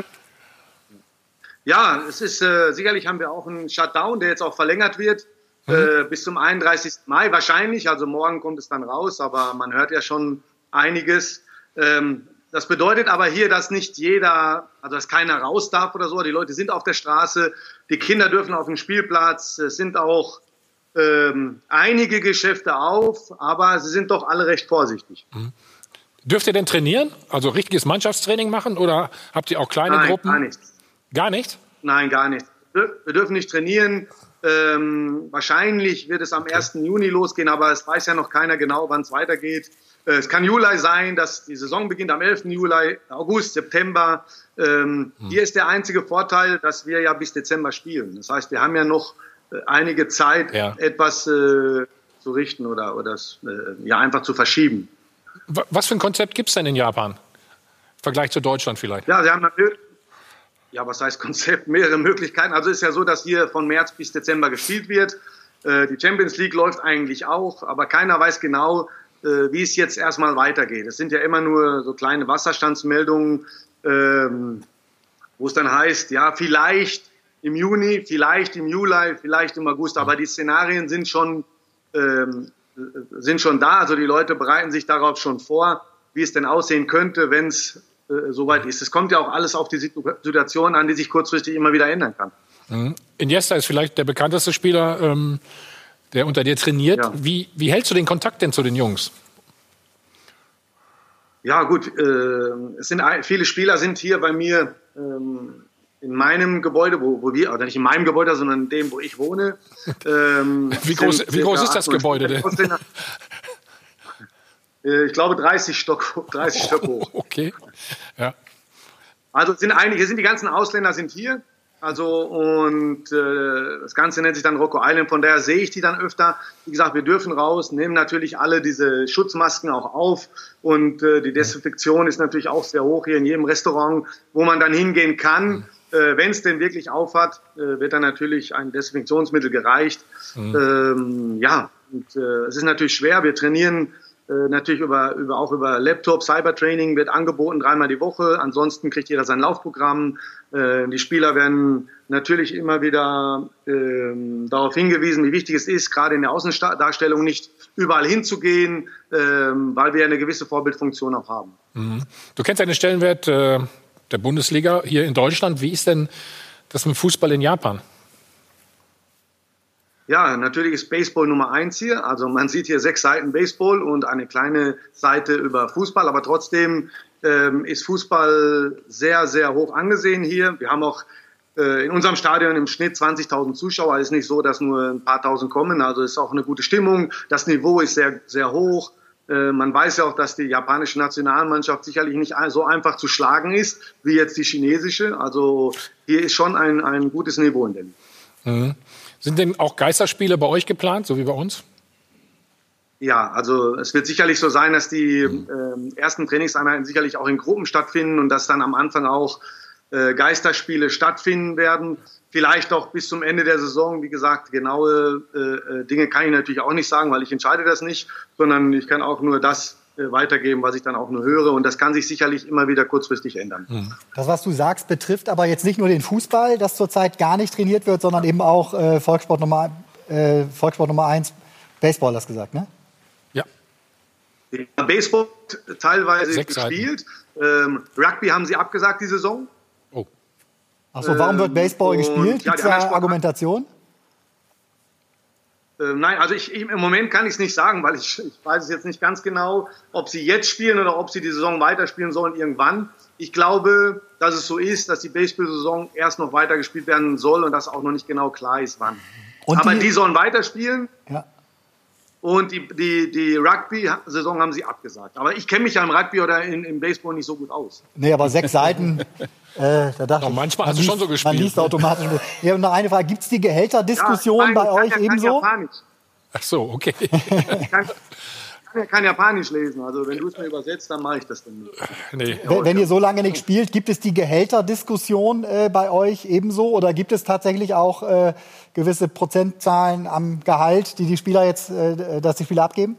ja es ist äh, sicherlich haben wir auch einen Shutdown, der jetzt auch verlängert wird. Äh, bis zum einunddreißigsten Mai wahrscheinlich, also morgen kommt es dann raus, aber man hört ja schon einiges. Ähm, das bedeutet aber hier, dass nicht jeder, also dass keiner raus darf oder so, die Leute sind auf der Straße, die Kinder dürfen auf den Spielplatz, es sind auch ähm, einige Geschäfte auf, aber sie sind doch alle recht vorsichtig. Mhm. Dürft ihr denn trainieren, also richtiges Mannschaftstraining machen oder habt ihr auch kleine Nein, Gruppen? Gar nicht. Gar nicht? Nein, gar nicht. Wir dürfen nicht trainieren. Ähm, wahrscheinlich wird es am ersten Juni losgehen, aber es weiß ja noch keiner genau, wann es weitergeht. Äh, es kann Juli sein, dass die Saison beginnt am elften Juli, August, September. Ähm, hm. Hier ist der einzige Vorteil, dass wir ja bis Dezember spielen. Das heißt, wir haben ja noch äh, einige Zeit, ja. etwas äh, zu richten oder, oder äh, ja, einfach zu verschieben. Was für ein Konzept gibt es denn in Japan? Im Vergleich zu Deutschland vielleicht? Ja, sie haben natürlich Ja, was heißt Konzept? Mehrere Möglichkeiten. Also ist ja so, dass hier von März bis Dezember gespielt wird. Äh, die Champions League läuft eigentlich auch, aber keiner weiß genau, äh, wie es jetzt erstmal weitergeht. Es sind ja immer nur so kleine Wasserstandsmeldungen, ähm, wo es dann heißt, ja, vielleicht im Juni, vielleicht im Juli, vielleicht im August. Aber die Szenarien sind schon, ähm, sind schon da. Also die Leute bereiten sich darauf schon vor, wie es denn aussehen könnte, wenn es äh, soweit ist. Es kommt ja auch alles auf die Situation an, die sich kurzfristig immer wieder ändern kann. Mhm. Iniesta ist vielleicht der bekannteste Spieler, ähm, der unter dir trainiert. Ja. Wie, wie hältst du den Kontakt denn zu den Jungs? Ja gut, äh, es sind viele Spieler sind hier bei mir ähm, in meinem Gebäude, wo, wo wir, oder nicht in meinem Gebäude, sondern in dem, wo ich wohne. Ähm, wie groß, wie groß ist das Gebäude denn? Ich glaube dreißig Stock, dreißig Stock hoch. Okay, ja. Also sind eigentlich, hier sind die ganzen Ausländer sind hier. Also und äh, das Ganze nennt sich dann Rocco Island, von daher sehe ich die dann öfter. Wie gesagt, wir dürfen raus, nehmen natürlich alle diese Schutzmasken auch auf und äh, die Desinfektion ist natürlich auch sehr hoch hier in jedem Restaurant, wo man dann hingehen kann. Äh, wenn es denn wirklich aufhat, äh, wird dann natürlich ein Desinfektionsmittel gereicht. Mhm. Ähm, ja, und, äh, es ist natürlich schwer, wir trainieren Äh, natürlich über, über, auch über Laptop, Cybertraining wird angeboten, dreimal die Woche. Ansonsten kriegt jeder sein Laufprogramm. Äh, die Spieler werden natürlich immer wieder äh, darauf hingewiesen, wie wichtig es ist, gerade in der Außendarstellung nicht überall hinzugehen, äh, weil wir eine gewisse Vorbildfunktion auch haben. Mhm. Du kennst ja den Stellenwert äh, der Bundesliga hier in Deutschland. Wie ist denn das mit Fußball in Japan? Ja, natürlich ist Baseball Nummer eins hier. Also man sieht hier sechs Seiten Baseball und eine kleine Seite über Fußball. Aber trotzdem ähm, ist Fußball sehr, sehr hoch angesehen hier. Wir haben auch äh, in unserem Stadion im Schnitt zwanzigtausend Zuschauer. Es ist nicht so, dass nur ein paar Tausend kommen. Also es ist auch eine gute Stimmung. Das Niveau ist sehr, sehr hoch. Äh, man weiß ja auch, dass die japanische Nationalmannschaft sicherlich nicht so einfach zu schlagen ist wie jetzt die chinesische. Also hier ist schon ein, ein gutes Niveau in dem. Mhm. Sind denn auch Geisterspiele bei euch geplant, so wie bei uns? Ja, also es wird sicherlich so sein, dass die äh, ersten Trainingseinheiten sicherlich auch in Gruppen stattfinden und dass dann am Anfang auch äh, Geisterspiele stattfinden werden. Vielleicht auch bis zum Ende der Saison. Wie gesagt, genaue äh, Dinge kann ich natürlich auch nicht sagen, weil ich entscheide das nicht, sondern ich kann auch nur das äh, weitergeben, was ich dann auch nur höre. Und das kann sich sicherlich immer wieder kurzfristig ändern. Mhm. Das, was du sagst, betrifft aber jetzt nicht nur den Fußball, das zurzeit gar nicht trainiert wird, sondern eben auch äh, Volkssport Nummer, äh, Volkssport Nummer eins, Baseball, hast du gesagt, ne? Ja. Baseball teilweise Sechs gespielt. Ähm, Rugby haben sie abgesagt die Saison. Oh. Ach so, warum wird Baseball ähm, gespielt? Gibt es ja, da Argumentation? Äh, nein, also ich, ich, im Moment kann ich es nicht sagen, weil ich, ich weiß es jetzt nicht ganz genau, ob sie jetzt spielen oder ob sie die Saison weiterspielen sollen irgendwann. Ich glaube, dass es so ist, dass die Baseball-Saison erst noch weitergespielt werden soll und dass auch noch nicht genau klar ist, wann. Und Aber die, die sollen weiterspielen. Ja. Und die, die, die Rugby-Saison haben sie abgesagt. Aber ich kenne mich ja im Rugby oder in, im Baseball nicht so gut aus. Nee, aber sechs Seiten, äh, da dachte Doch, ich, manchmal hast du schon so gespielt. Man liest automatisch. Ja, und noch eine Frage, gibt es die Gehälterdiskussion ja, bei euch ja, ebenso? Ach so, okay. Ich kann, ich kann Japanisch lesen, also wenn du es mir übersetzt, dann mache ich das dann nicht. Nee. Wenn, wenn ihr so lange nicht spielt, gibt es die Gehälterdiskussion äh, bei euch ebenso? Oder gibt es tatsächlich auch äh, gewisse Prozentzahlen am Gehalt, die die Spieler jetzt, äh, dass die Spieler abgeben?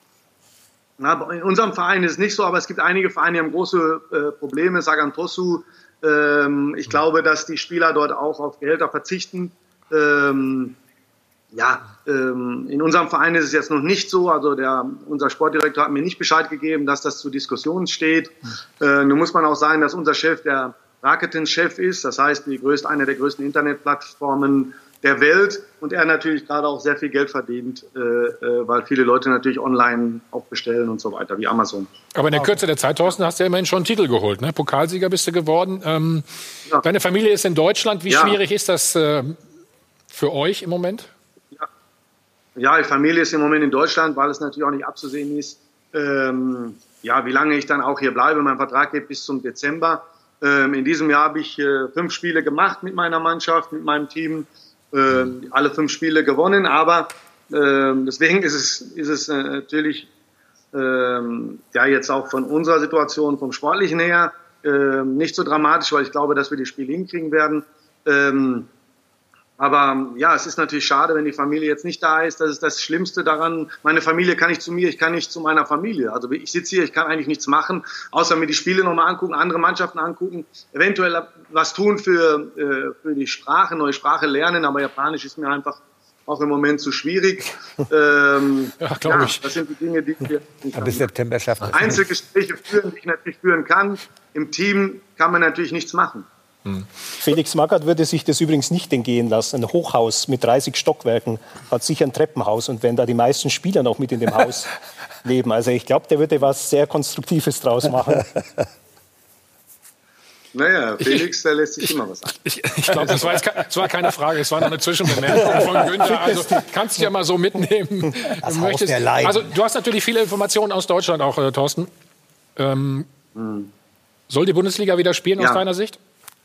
Na, in unserem Verein ist es nicht so, aber es gibt einige Vereine, die haben große äh, Probleme. Sagan Tosu, ähm, ich glaube, dass die Spieler dort auch auf Gehälter verzichten. Ähm, ja, ähm, in unserem Verein ist es jetzt noch nicht so. Also der, unser Sportdirektor hat mir nicht Bescheid gegeben, dass das zur Diskussion steht. Äh, nun muss man auch sagen, dass unser Chef der Rakuten-Chef ist. Das heißt, die größte, eine der größten Internetplattformen der Welt und er natürlich gerade auch sehr viel Geld verdient, äh, weil viele Leute natürlich online auch bestellen und so weiter, wie Amazon. Aber in der Kürze der Zeit, Thorsten, hast du ja immerhin schon einen Titel geholt, ne? Pokalsieger bist du geworden. Ähm, ja. Deine Familie ist in Deutschland. Wie ja. schwierig ist das äh, für euch im Moment? Ja. ja, die Familie ist im Moment in Deutschland, weil es natürlich auch nicht abzusehen ist, ähm, ja, wie lange ich dann auch hier bleibe. Mein Vertrag geht bis zum Dezember. Ähm, in diesem Jahr habe ich äh, fünf Spiele gemacht mit meiner Mannschaft, mit meinem Team. Äh, alle fünf Spiele gewonnen, aber äh, deswegen ist es, ist es äh, natürlich äh, ja jetzt auch von unserer Situation, vom Sportlichen her, äh, nicht so dramatisch, weil ich glaube, dass wir die Spiele hinkriegen werden. Ähm, aber ja, es ist natürlich schade, wenn die Familie jetzt nicht da ist. Das ist das Schlimmste daran. Meine Familie kann nicht zu mir, ich kann nicht zu meiner Familie. Also ich sitze hier, ich kann eigentlich nichts machen, außer mir die Spiele nochmal angucken, andere Mannschaften angucken, eventuell was tun für, äh, für die Sprache, neue Sprache lernen. Aber Japanisch ist mir einfach auch im Moment zu schwierig. Ähm, ja, glaube ja, ich. Das sind die Dinge, die wir nicht bis September schaffen. Einzelgespräche führen, die ich natürlich führen kann. Im Team kann man natürlich nichts machen. Hm. Felix Magath würde sich das übrigens nicht entgehen lassen. Ein Hochhaus mit dreißig Stockwerken hat sicher ein Treppenhaus. Und wenn da die meisten Spieler noch mit in dem Haus leben, also ich glaube, der würde was sehr Konstruktives draus machen. Naja, Felix, der lässt sich ich, immer was an. Ich, ich glaube, das war jetzt das war keine Frage, es war noch eine Zwischenbemerkung von Günther. Also kannst du ja mal so mitnehmen. Das du Haus der Leiden. Also du hast natürlich viele Informationen aus Deutschland auch, äh, Thorsten. Ähm, hm. Soll die Bundesliga wieder spielen Ja. aus deiner Sicht?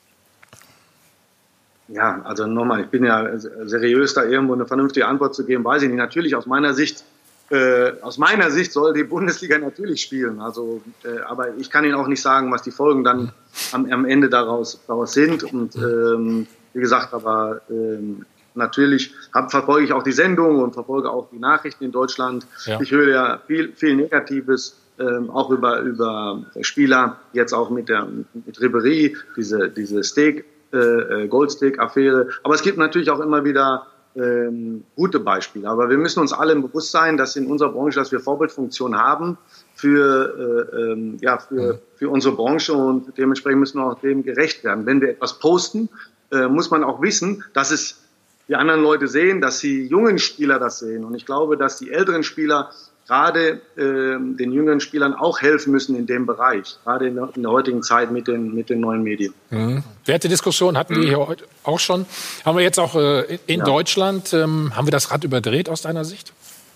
Ja, also nochmal, ich bin ja seriös, da irgendwo eine vernünftige Antwort zu geben, weiß ich nicht. Natürlich aus meiner Sicht, äh, aus meiner Sicht soll die Bundesliga natürlich spielen. Also, äh, aber ich kann Ihnen auch nicht sagen, was die Folgen dann am, am Ende daraus, daraus sind. Und ähm, wie gesagt, aber ähm, natürlich hab, verfolge ich auch die Sendung und verfolge auch die Nachrichten in Deutschland. Ja. Ich höre ja viel, viel Negatives. Ähm, auch über, über Spieler, jetzt auch mit der mit Ribéry, diese, diese Steak, äh, Goldsteak-Affäre. Aber es gibt natürlich auch immer wieder ähm, gute Beispiele. Aber wir müssen uns alle bewusst sein, dass in unserer Branche, dass wir Vorbildfunktion haben für, äh, ähm, ja, für, für unsere Branche und dementsprechend müssen wir auch dem gerecht werden. Wenn wir etwas posten, äh, muss man auch wissen, dass es die anderen Leute sehen, dass die jungen Spieler das sehen. Und ich glaube, dass die älteren Spieler gerade äh, den jüngeren Spielern auch helfen müssen in dem Bereich, gerade in der, in der heutigen Zeit mit den, mit den neuen Medien. Mhm. Wertediskussion hatten wir hier heute auch schon. Haben wir jetzt auch äh, in Ja. Deutschland, ähm, haben wir das Rad überdreht aus deiner Sicht?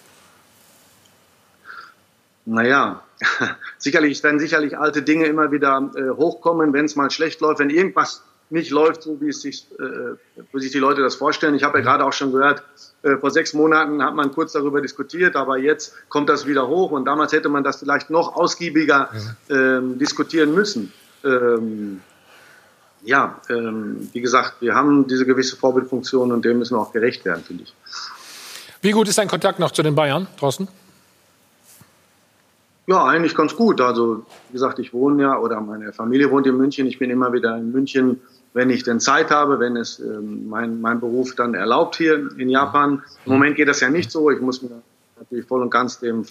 Naja, sicherlich werden sicherlich alte Dinge immer wieder äh, hochkommen, wenn es mal schlecht läuft, wenn irgendwas nicht läuft, so wie es sich, äh, wie sich die Leute das vorstellen. Ich habe ja gerade auch schon gehört, äh, vor sechs Monaten hat man kurz darüber diskutiert, aber jetzt kommt das wieder hoch und damals hätte man das vielleicht noch ausgiebiger ähm, diskutieren müssen. Ähm, ja, ähm, wie gesagt, wir haben diese gewisse Vorbildfunktion und dem müssen wir auch gerecht werden, finde ich. Wie gut ist dein Kontakt noch zu den Bayern, Thorsten? Ja, eigentlich ganz gut. Also, wie gesagt, ich wohne ja, oder meine Familie wohnt in München. Ich bin immer wieder in München, wenn ich denn Zeit habe, wenn es ähm, mein, mein Beruf dann erlaubt hier in Japan. Im Moment geht das ja nicht so. Ich muss mir natürlich voll und ganz dem...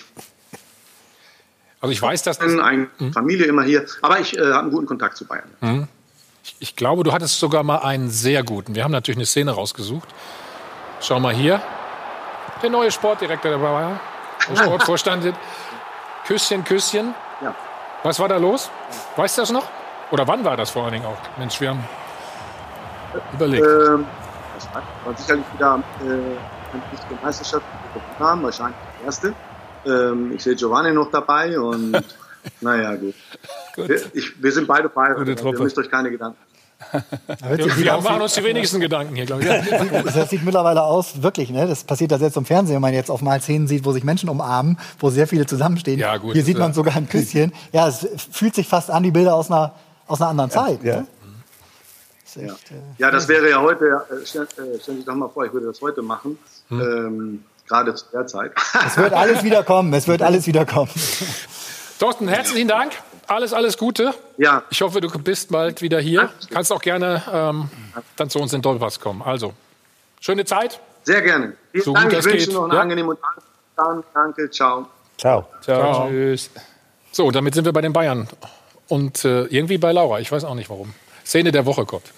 Also ich weiß, dass... Eine Familie immer hier. Aber ich äh, habe einen guten Kontakt zu Bayern. Mhm. Ich, ich glaube, du hattest sogar mal einen sehr guten. Wir haben natürlich eine Szene rausgesucht. Schau mal hier. Der neue Sportdirektor der Bayern. Der Sportvorstand. Küsschen, Küsschen. Ja. Was war da los? Weißt du das noch? Oder wann war das vor allen Dingen auch? Mensch, wir haben überlegt. Ähm, das war, war sicherlich wieder äh, eine wichtige Meisterschaft, die wir haben, wahrscheinlich die erste. Ähm, ich sehe Giovanni noch dabei und naja, gut. gut. Wir, ich, wir sind beide verheiratet, Gute ihr müsst euch keine Gedanken machen. Wir, wir machen uns die wenigsten Gedanken hier, glaube ich. Das sieht mittlerweile aus, wirklich, ne? Das passiert das jetzt im Fernsehen, wenn man jetzt auf mal Szenen sieht, wo sich Menschen umarmen, wo sehr viele zusammenstehen. Ja, gut, Hier sieht man ja. sogar ein Küsschen. Ja, es fühlt sich fast an, die Bilder aus einer, aus einer anderen Zeit. Ja. Ne? Das ist Ja. echt, äh, ja, das wäre ja heute, äh, stell, äh, stellen Sie sich doch mal vor, ich würde das heute machen, Hm. ähm, gerade zu der Zeit. Es wird alles wieder kommen, es wird alles wieder kommen. Thorsten, herzlichen Dank. Alles, alles Gute. Ja. Ich hoffe, du bist bald wieder hier. Kannst auch gerne ähm, dann zu uns in Dollpass kommen. Also, schöne Zeit. Sehr gerne. Vielen So Dank, gut ich das wünsche geht. Ihnen noch einen Ja. angenehmen Tag. Danke, ciao. Ciao. Ciao. Tschüss. So, damit sind wir bei den Bayern. Und äh, irgendwie bei Laura. Ich weiß auch nicht warum. Szene der Woche kommt.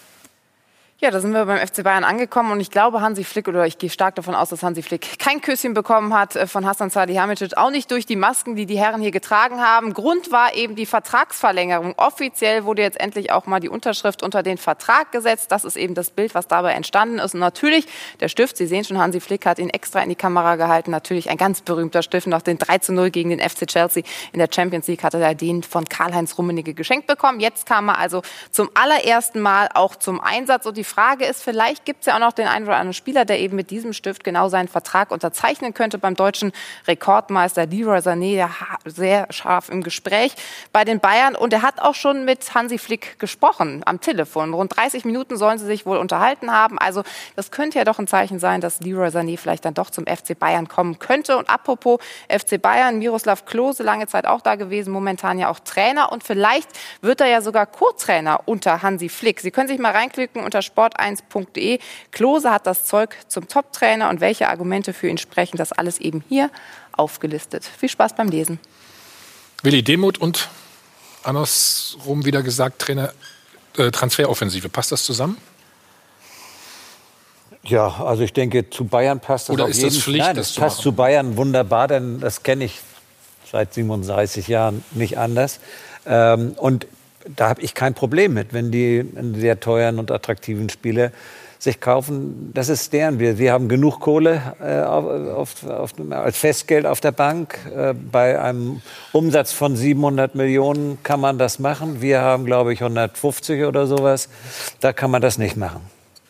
Ja, da sind wir beim F C Bayern angekommen und ich glaube, Hansi Flick, oder ich gehe stark davon aus, dass Hansi Flick kein Küsschen bekommen hat von Hasan Salihamidzic, auch nicht durch die Masken, die die Herren hier getragen haben. Grund war eben die Vertragsverlängerung. Offiziell wurde jetzt endlich auch mal die Unterschrift unter den Vertrag gesetzt. Das ist eben das Bild, was dabei entstanden ist. Und natürlich, der Stift, Sie sehen schon, Hansi Flick hat ihn extra in die Kamera gehalten. Natürlich ein ganz berühmter Stift. Nach den drei zu null gegen den F C Chelsea in der Champions League hatte er den von Karl-Heinz Rummenigge geschenkt bekommen. Jetzt kam er also zum allerersten Mal auch zum Einsatz. Und die Frage ist, vielleicht gibt es ja auch noch den einen oder anderen Spieler, der eben mit diesem Stift genau seinen Vertrag unterzeichnen könnte. Beim deutschen Rekordmeister Leroy Sané, der sehr scharf im Gespräch bei den Bayern. Und er hat auch schon mit Hansi Flick gesprochen am Telefon. Rund dreißig Minuten sollen sie sich wohl unterhalten haben. Also das könnte ja doch ein Zeichen sein, dass Leroy Sané vielleicht dann doch zum F C Bayern kommen könnte. Und apropos F C Bayern, Miroslav Klose, lange Zeit auch da gewesen, momentan ja auch Trainer. Und vielleicht wird er ja sogar Co-Trainer unter Hansi Flick. Sie können sich mal reinklicken unter sport eins punkt de. Klose hat das Zeug zum Top-Trainer und welche Argumente für ihn sprechen, das alles eben hier aufgelistet. Viel Spaß beim Lesen. Willi Demuth und andersrum wieder gesagt, Trainer, äh, Transferoffensive. Passt das zusammen? Ja, also ich denke, zu Bayern passt das Oder auf ist jeden das Pflicht, Nein, das das zu passt machen? zu Bayern wunderbar, denn das kenne ich seit siebenunddreißig Jahren nicht anders. Ähm, und da habe ich kein Problem mit, wenn die einen sehr teuren und attraktiven Spieler sich kaufen. Das ist deren. Wir, wir haben genug Kohle äh, auf, auf, auf, als Festgeld auf der Bank. Äh, bei einem Umsatz von siebenhundert Millionen kann man das machen. Wir haben, glaube ich, hundertfünfzig oder sowas. Da kann man das nicht machen.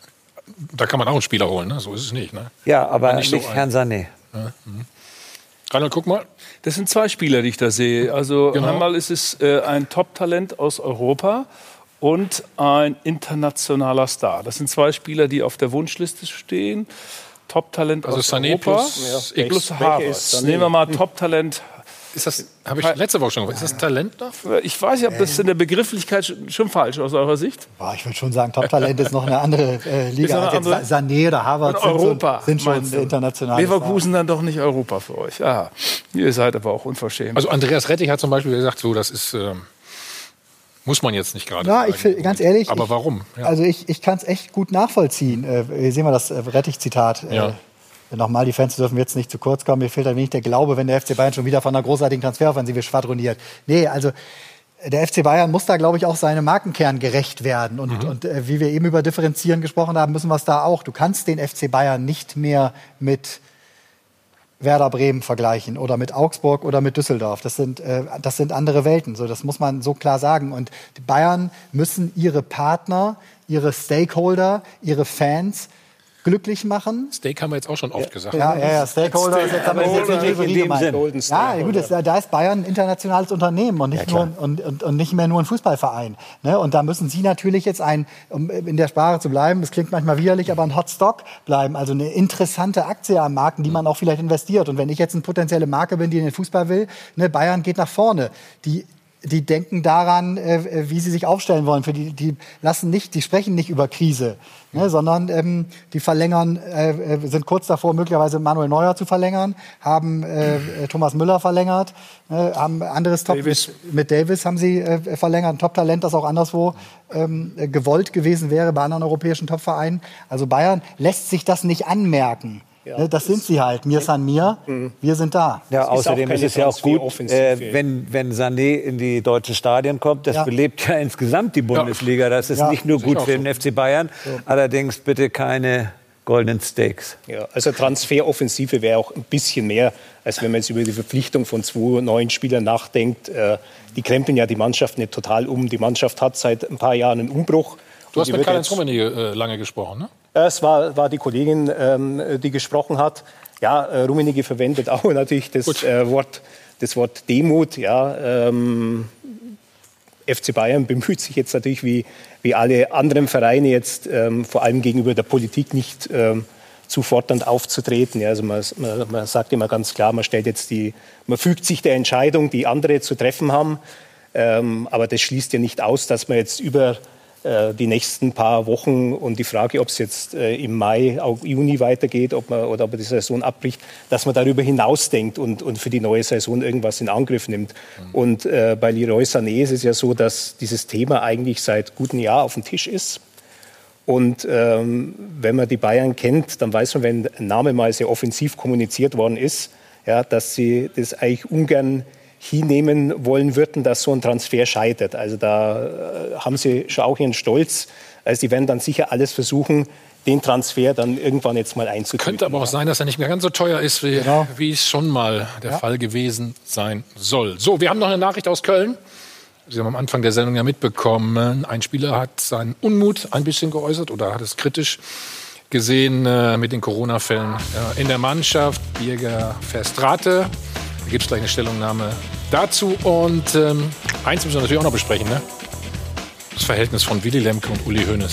Da kann man auch einen Spieler holen, ne? So ist es nicht. Ne? Ja, aber nicht, nicht so Herrn Sané. Ja, mhm. Reinhold, guck mal. Das sind zwei Spieler, die ich da sehe. Also Genau. einmal ist es äh, ein Top-Talent aus Europa und ein internationaler Star. Das sind zwei Spieler, die auf der Wunschliste stehen. Top-Talent Also aus Sané Europa plus ja. X. plus Welche Havertz. ist Sané? Nehmen wir mal Top-Talent. Ist das, habe ich letzte Woche schon gesagt, ist das Talent noch? Ich weiß nicht, ob das in der Begrifflichkeit schon, schon falsch ist aus eurer Sicht. Boah, ich würde schon sagen, Top-Talent ist noch eine andere äh, Liga. Eine als jetzt andere? Sané oder Havertz In Europa, sind schon, sind meinst schon du? international. Leverkusen dann doch nicht Europa für euch. Aha. Ihr seid aber auch unverschämt. Also Andreas Rettig hat zum Beispiel gesagt, so, das ist, ähm, muss man jetzt nicht gerade Ja, sagen. ich find, ganz ehrlich. Aber ich, warum? Ja. Also ich, ich kann es echt gut nachvollziehen. Äh, hier sehen wir das äh, Rettich-Zitat. Äh, Ja. Nochmal, die Fans dürfen jetzt nicht zu kurz kommen. Mir fehlt ein wenig der Glaube, wenn der F C Bayern schon wieder von einer großartigen Transferoffensive schwadroniert. Nee, also der F C Bayern muss da, glaube ich, auch seinem Markenkern gerecht werden. Und, Mhm. und äh, wie wir eben über Differenzieren gesprochen haben, müssen wir es da auch. Du kannst den F C Bayern nicht mehr mit Werder Bremen vergleichen oder mit Augsburg oder mit Düsseldorf. Das sind, äh, das sind andere Welten. So, das muss man so klar sagen. Und die Bayern müssen ihre Partner, ihre Stakeholder, ihre Fans glücklich machen. Steak haben wir jetzt auch schon oft gesagt. Ja, ja, ja, Stakeholder ist jetzt aber ist jetzt nicht in dem gemeint. Sinn. Ja, gut, das, da ist Bayern ein internationales Unternehmen und nicht, Ja, klar. nur, und, und, und nicht mehr nur ein Fußballverein. Ne? Und da müssen Sie natürlich jetzt ein, um in der Sprache zu bleiben, das klingt manchmal widerlich, aber ein Hotstock bleiben. Also eine interessante Aktie am Markt, in die man auch vielleicht investiert. Und wenn ich jetzt eine potenzielle Marke bin, die in den Fußball will, ne, Bayern geht nach vorne. Die Die denken daran, äh, wie sie sich aufstellen wollen. Für die, die lassen nicht, die sprechen nicht über Krise, ne, sondern ähm, die verlängern, äh, sind kurz davor, möglicherweise Manuel Neuer zu verlängern, haben äh, Thomas Müller verlängert, äh, haben anderes Top Davis. Mit, mit Davis haben sie äh, verlängert, ein Top-Talent, das auch anderswo ähm, gewollt gewesen wäre bei anderen europäischen Top-Vereinen. Also Bayern lässt sich das nicht anmerken. Ja, das sind sie halt. Mir san mir, Mhm. wir sind da. Ja, ist außerdem auch ist keine es ja auch gut, Transferoffensive. äh, wenn, wenn Sané in die deutschen Stadien kommt. Das Ja. belebt ja insgesamt die Bundesliga. Das ist Ja, nicht nur sicher gut auch für so. den F C Bayern. Allerdings bitte keine goldenen Steaks. Ja, also Transferoffensive wäre auch ein bisschen mehr, als wenn man jetzt über die Verpflichtung von zwei neuen Spielern nachdenkt. Äh, die krempeln ja die Mannschaft nicht total um. Die Mannschaft hat seit ein paar Jahren einen Umbruch. Du hast Und die mit wird Karl-Heinz jetzt- Rummenigge äh, lange gesprochen, ne? Es war, war die Kollegin, ähm, die gesprochen hat. Ja, äh, Rummenigge verwendet auch natürlich das, äh, Wort, das Wort Demut. Ja, ähm, F C Bayern bemüht sich jetzt natürlich wie, wie alle anderen Vereine jetzt ähm, vor allem gegenüber der Politik nicht ähm, zu fordernd aufzutreten. Ja, also man, man, man sagt immer ganz klar, man stellt jetzt die, man fügt sich der Entscheidung, die andere zu treffen haben. Ähm, aber das schließt ja nicht aus, dass man jetzt über äh, die nächsten paar Wochen und die Frage, ob es jetzt äh, im Mai, auch Juni weitergeht, ob man, oder ob man die Saison abbricht, dass man darüber hinausdenkt und, und für die neue Saison irgendwas in Angriff nimmt. Mhm. Und äh, bei Leroy Sané ist es ja so, dass dieses Thema eigentlich seit gutem Jahr auf dem Tisch ist. Und ähm, wenn man die Bayern kennt, dann weiß man, wenn ein Name mal sehr offensiv kommuniziert worden ist, ja, dass sie das eigentlich ungern hinnehmen wollen würden, dass so ein Transfer scheitert. Also da äh, haben sie schon auch ihren Stolz. Also die werden dann sicher alles versuchen, den Transfer dann irgendwann jetzt mal einzutüten. Könnte aber auch sein, dass er nicht mehr ganz so teuer ist, wie, Genau. wie es schon mal der Ja. Fall gewesen sein soll. So, wir haben noch eine Nachricht aus Köln. Sie haben am Anfang der Sendung ja mitbekommen, ein Spieler hat seinen Unmut ein bisschen geäußert oder hat es kritisch gesehen äh, mit den Corona-Fällen äh, in der Mannschaft. Birger Verstrate. Da gibt es gleich eine Stellungnahme dazu. Und ähm, eins müssen wir natürlich auch noch besprechen, ne? Das Verhältnis von Willy Lemke und Uli Hoeneß.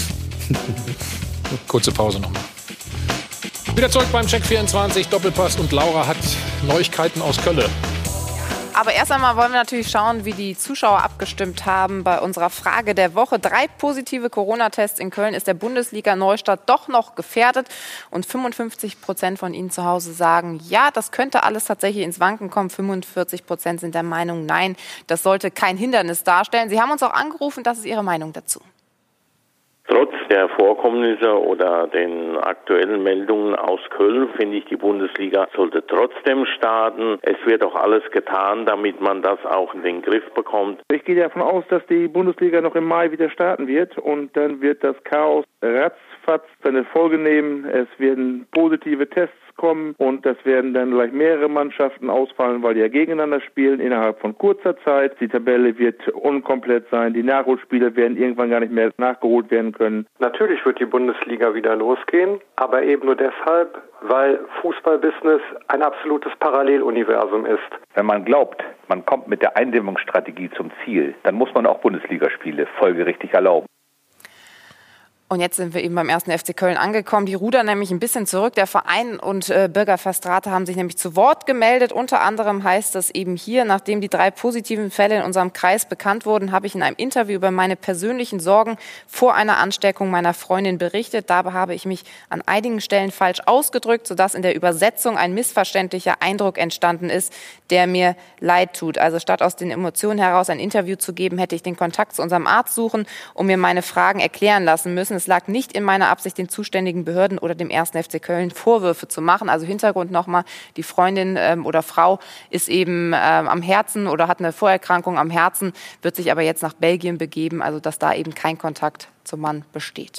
Kurze Pause nochmal. Wieder zurück beim Check vierundzwanzig, Doppelpass, und Laura hat Neuigkeiten aus Köln. Aber erst einmal wollen wir natürlich schauen, wie die Zuschauer abgestimmt haben bei unserer Frage der Woche. Drei positive Corona-Tests in Köln. Ist der Bundesliga-Neustart doch noch gefährdet? Und fünfundfünfzig Prozent von Ihnen zu Hause sagen, ja, das könnte alles tatsächlich ins Wanken kommen. fünfundvierzig Prozent sind der Meinung, nein, das sollte kein Hindernis darstellen. Sie haben uns auch angerufen, das ist Ihre Meinung dazu. Trotz der Vorkommnisse oder den aktuellen Meldungen aus Köln finde ich, die Bundesliga sollte trotzdem starten. Es wird auch alles getan, damit man das auch in den Griff bekommt. Ich gehe davon aus, dass die Bundesliga noch im Mai wieder starten wird und dann wird das Chaos ratzfatz seine Folge nehmen. Es werden positive Tests kommen und das werden dann gleich mehrere Mannschaften ausfallen, weil die ja gegeneinander spielen innerhalb von kurzer Zeit. Die Tabelle wird unkomplett sein. Die Nachholspiele werden irgendwann gar nicht mehr nachgeholt werden können. Natürlich wird die Bundesliga wieder losgehen, aber eben nur deshalb, weil Fußballbusiness ein absolutes Paralleluniversum ist. Wenn man glaubt, man kommt mit der Eindämmungsstrategie zum Ziel, dann muss man auch Bundesligaspiele folgerichtig erlauben. Und jetzt sind wir eben beim ersten F C Köln angekommen. Die rudern nämlich ein bisschen zurück. Der Verein und äh, Bürgerfesträte haben sich nämlich zu Wort gemeldet. Unter anderem heißt es eben hier, nachdem die drei positiven Fälle in unserem Kreis bekannt wurden, habe ich in einem Interview über meine persönlichen Sorgen vor einer Ansteckung meiner Freundin berichtet. Dabei habe ich mich an einigen Stellen falsch ausgedrückt, sodass in der Übersetzung ein missverständlicher Eindruck entstanden ist, der mir leid tut. Also statt aus den Emotionen heraus ein Interview zu geben, hätte ich den Kontakt zu unserem Arzt suchen und mir meine Fragen erklären lassen müssen. Es lag nicht in meiner Absicht, den zuständigen Behörden oder dem ersten F C Köln Vorwürfe zu machen. Also Hintergrund nochmal, die Freundin ähm, oder Frau ist eben ähm, am Herzen oder hat eine Vorerkrankung am Herzen, wird sich aber jetzt nach Belgien begeben, also dass da eben kein Kontakt zum Mann besteht.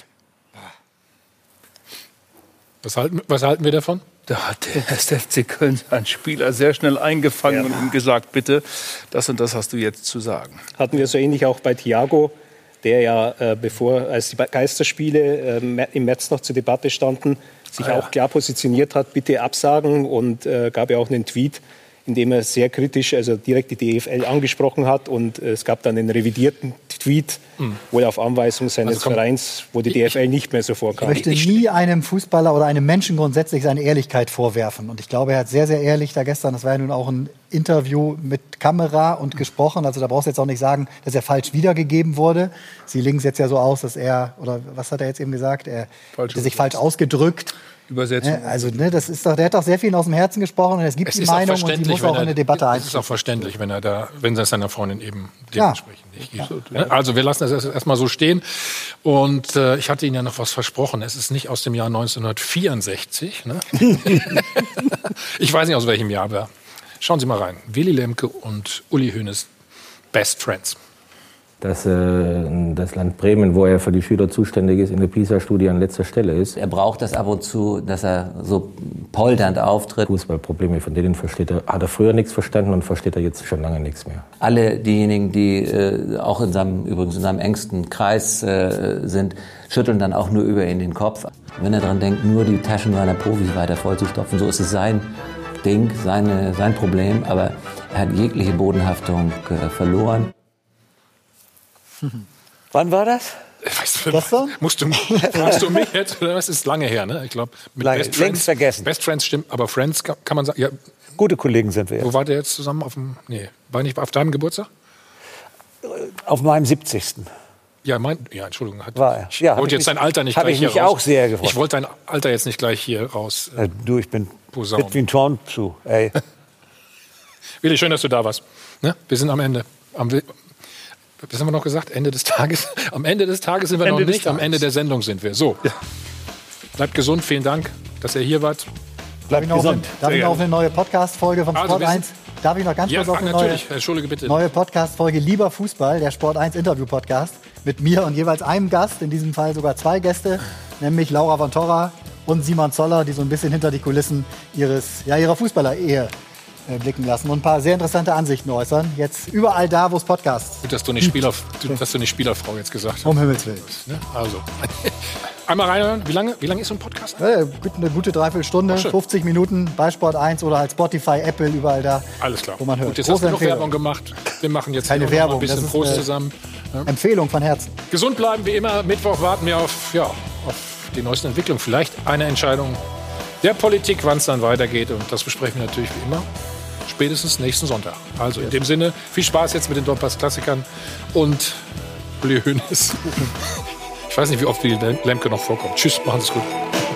Was halten, was halten wir davon? Da hat der erste F C Köln einen Spieler sehr schnell eingefangen ja. und ihm gesagt, bitte, das und das hast du jetzt zu sagen. Hatten wir so ähnlich auch bei Thiago, der ja, äh, bevor als die Geisterspiele äh, im März noch zur Debatte standen, sich ah, ja. auch klar positioniert hat, bitte absagen und äh, gab ja auch einen Tweet, in dem er sehr kritisch, also direkt die D F L angesprochen hat und äh, es gab dann einen revidierten Tweet, mhm. wohl auf Anweisung seines also komm, Vereins, wo die D F L nicht mehr so vorkam. Ich möchte nie einem Fußballer oder einem Menschen grundsätzlich seine Ehrlichkeit vorwerfen und ich glaube, er hat sehr, sehr ehrlich da gestern, das war ja nun auch ein Interview mit Kamera und gesprochen, also da brauchst du jetzt auch nicht sagen, dass er falsch wiedergegeben wurde. Sie legen es jetzt ja so aus, dass er, oder was hat er jetzt eben gesagt, er hat sich falsch ausgedrückt. Übersetzung. Also, ne, das ist doch, der hat doch sehr viel aus dem Herzen gesprochen und es gibt es die Meinung und die muss auch in eine Debatte einführen. Es ist auch verständlich, wenn er da, wenn das seiner Freundin eben dementsprechend ja. nicht gibt. Ja. Also wir lassen das erstmal so stehen. Und äh, ich hatte Ihnen ja noch was versprochen. Es ist nicht aus dem Jahr neunzehnhundertvierundsechzig. Ne? Ich weiß nicht aus welchem Jahr, aber schauen Sie mal rein. Willy Lemke und Uli Hoeneß, Best Friends. Dass äh, das Land Bremen, wo er für die Schüler zuständig ist, in der PISA-Studie an letzter Stelle ist. Er braucht das ab und zu, dass er so polternd auftritt. Fußballprobleme, von denen versteht er, hat er früher nichts verstanden und versteht er jetzt schon lange nichts mehr. Alle diejenigen, die äh, auch in seinem, übrigens in seinem engsten Kreis äh, sind, schütteln dann auch nur über ihn den Kopf. Wenn er daran denkt, nur die Taschen seiner Profis weiter vollzustopfen, so ist es sein Ding, seine, sein Problem. Aber er hat jegliche Bodenhaftung äh, verloren. Wann war das? Weißt du, Gestern? Musst du, fragst du mich jetzt? Das ist lange her, ne? Ich glaube, mit Lange, Best Friends, längst vergessen. Best Friends stimmt, aber Friends kann, kann man sagen. Ja. Gute Kollegen sind wir jetzt. Wo war der jetzt zusammen? Auf dem, nee, war nicht auf deinem Geburtstag? Auf meinem siebzigsten Ja, mein, ja, Entschuldigung. Hat, war er. Ich ja, wollte jetzt mich, dein Alter nicht gleich hier raus. Habe ich mich auch sehr gefreut. Ich wollte dein Alter jetzt nicht gleich hier raus. Äh, du, ich bin Edwin Tornzu, ey. Willi, schön, dass du da warst. Ne? Wir sind am Ende. Am, was haben wir noch gesagt? Ende des Tages? Am Ende des Tages sind wir Ende noch nicht, am Ende der Sendung sind wir. So, ja. Bleibt gesund, vielen Dank, dass ihr hier wart. Bleibt gesund. Eine, darf ich noch auf eine neue Podcast-Folge vom also, Sport eins? Darf ich noch ganz ja, kurz auf eine neue, Entschuldige, bitte. neue Podcast-Folge Lieber Fußball, der Sport eins Interview-Podcast mit mir und jeweils einem Gast, in diesem Fall sogar zwei Gäste, nämlich Laura von Torra und Simon Zoller, die so ein bisschen hinter die Kulissen ihres, ja, ihrer Fußballer-Ehe blicken lassen und ein paar sehr interessante Ansichten äußern. Jetzt überall da, wo es Podcasts Gut, dass du nicht, Spieler, dass du nicht Spielerfrau jetzt gesagt hast. Um Himmels Willen. Also, einmal reinhören. Wie lange, wie lange ist so ein Podcast? Ja, eine gute Dreiviertelstunde, fünfzig Minuten bei Sport eins oder halt Spotify, Apple, überall da, Alles klar. wo man hört. Gut, jetzt hast du noch Werbung gemacht. Wir machen jetzt Keine noch Werbung, mal ein bisschen das ist Prost eine zusammen. Ja. Empfehlung von Herzen. Gesund bleiben, wie immer. Mittwoch warten wir auf, ja, auf die neuesten Entwicklungen. Vielleicht eine Entscheidung der Politik, wann es dann weitergeht. Und das besprechen wir natürlich wie immer. Spätestens nächsten Sonntag. Also in dem Sinne, viel Spaß jetzt mit den Doppelpass-Klassikern und Uli Hoeneß. Ich weiß nicht, wie oft Willy Lemke noch vorkommt. Tschüss, machen Sie es gut.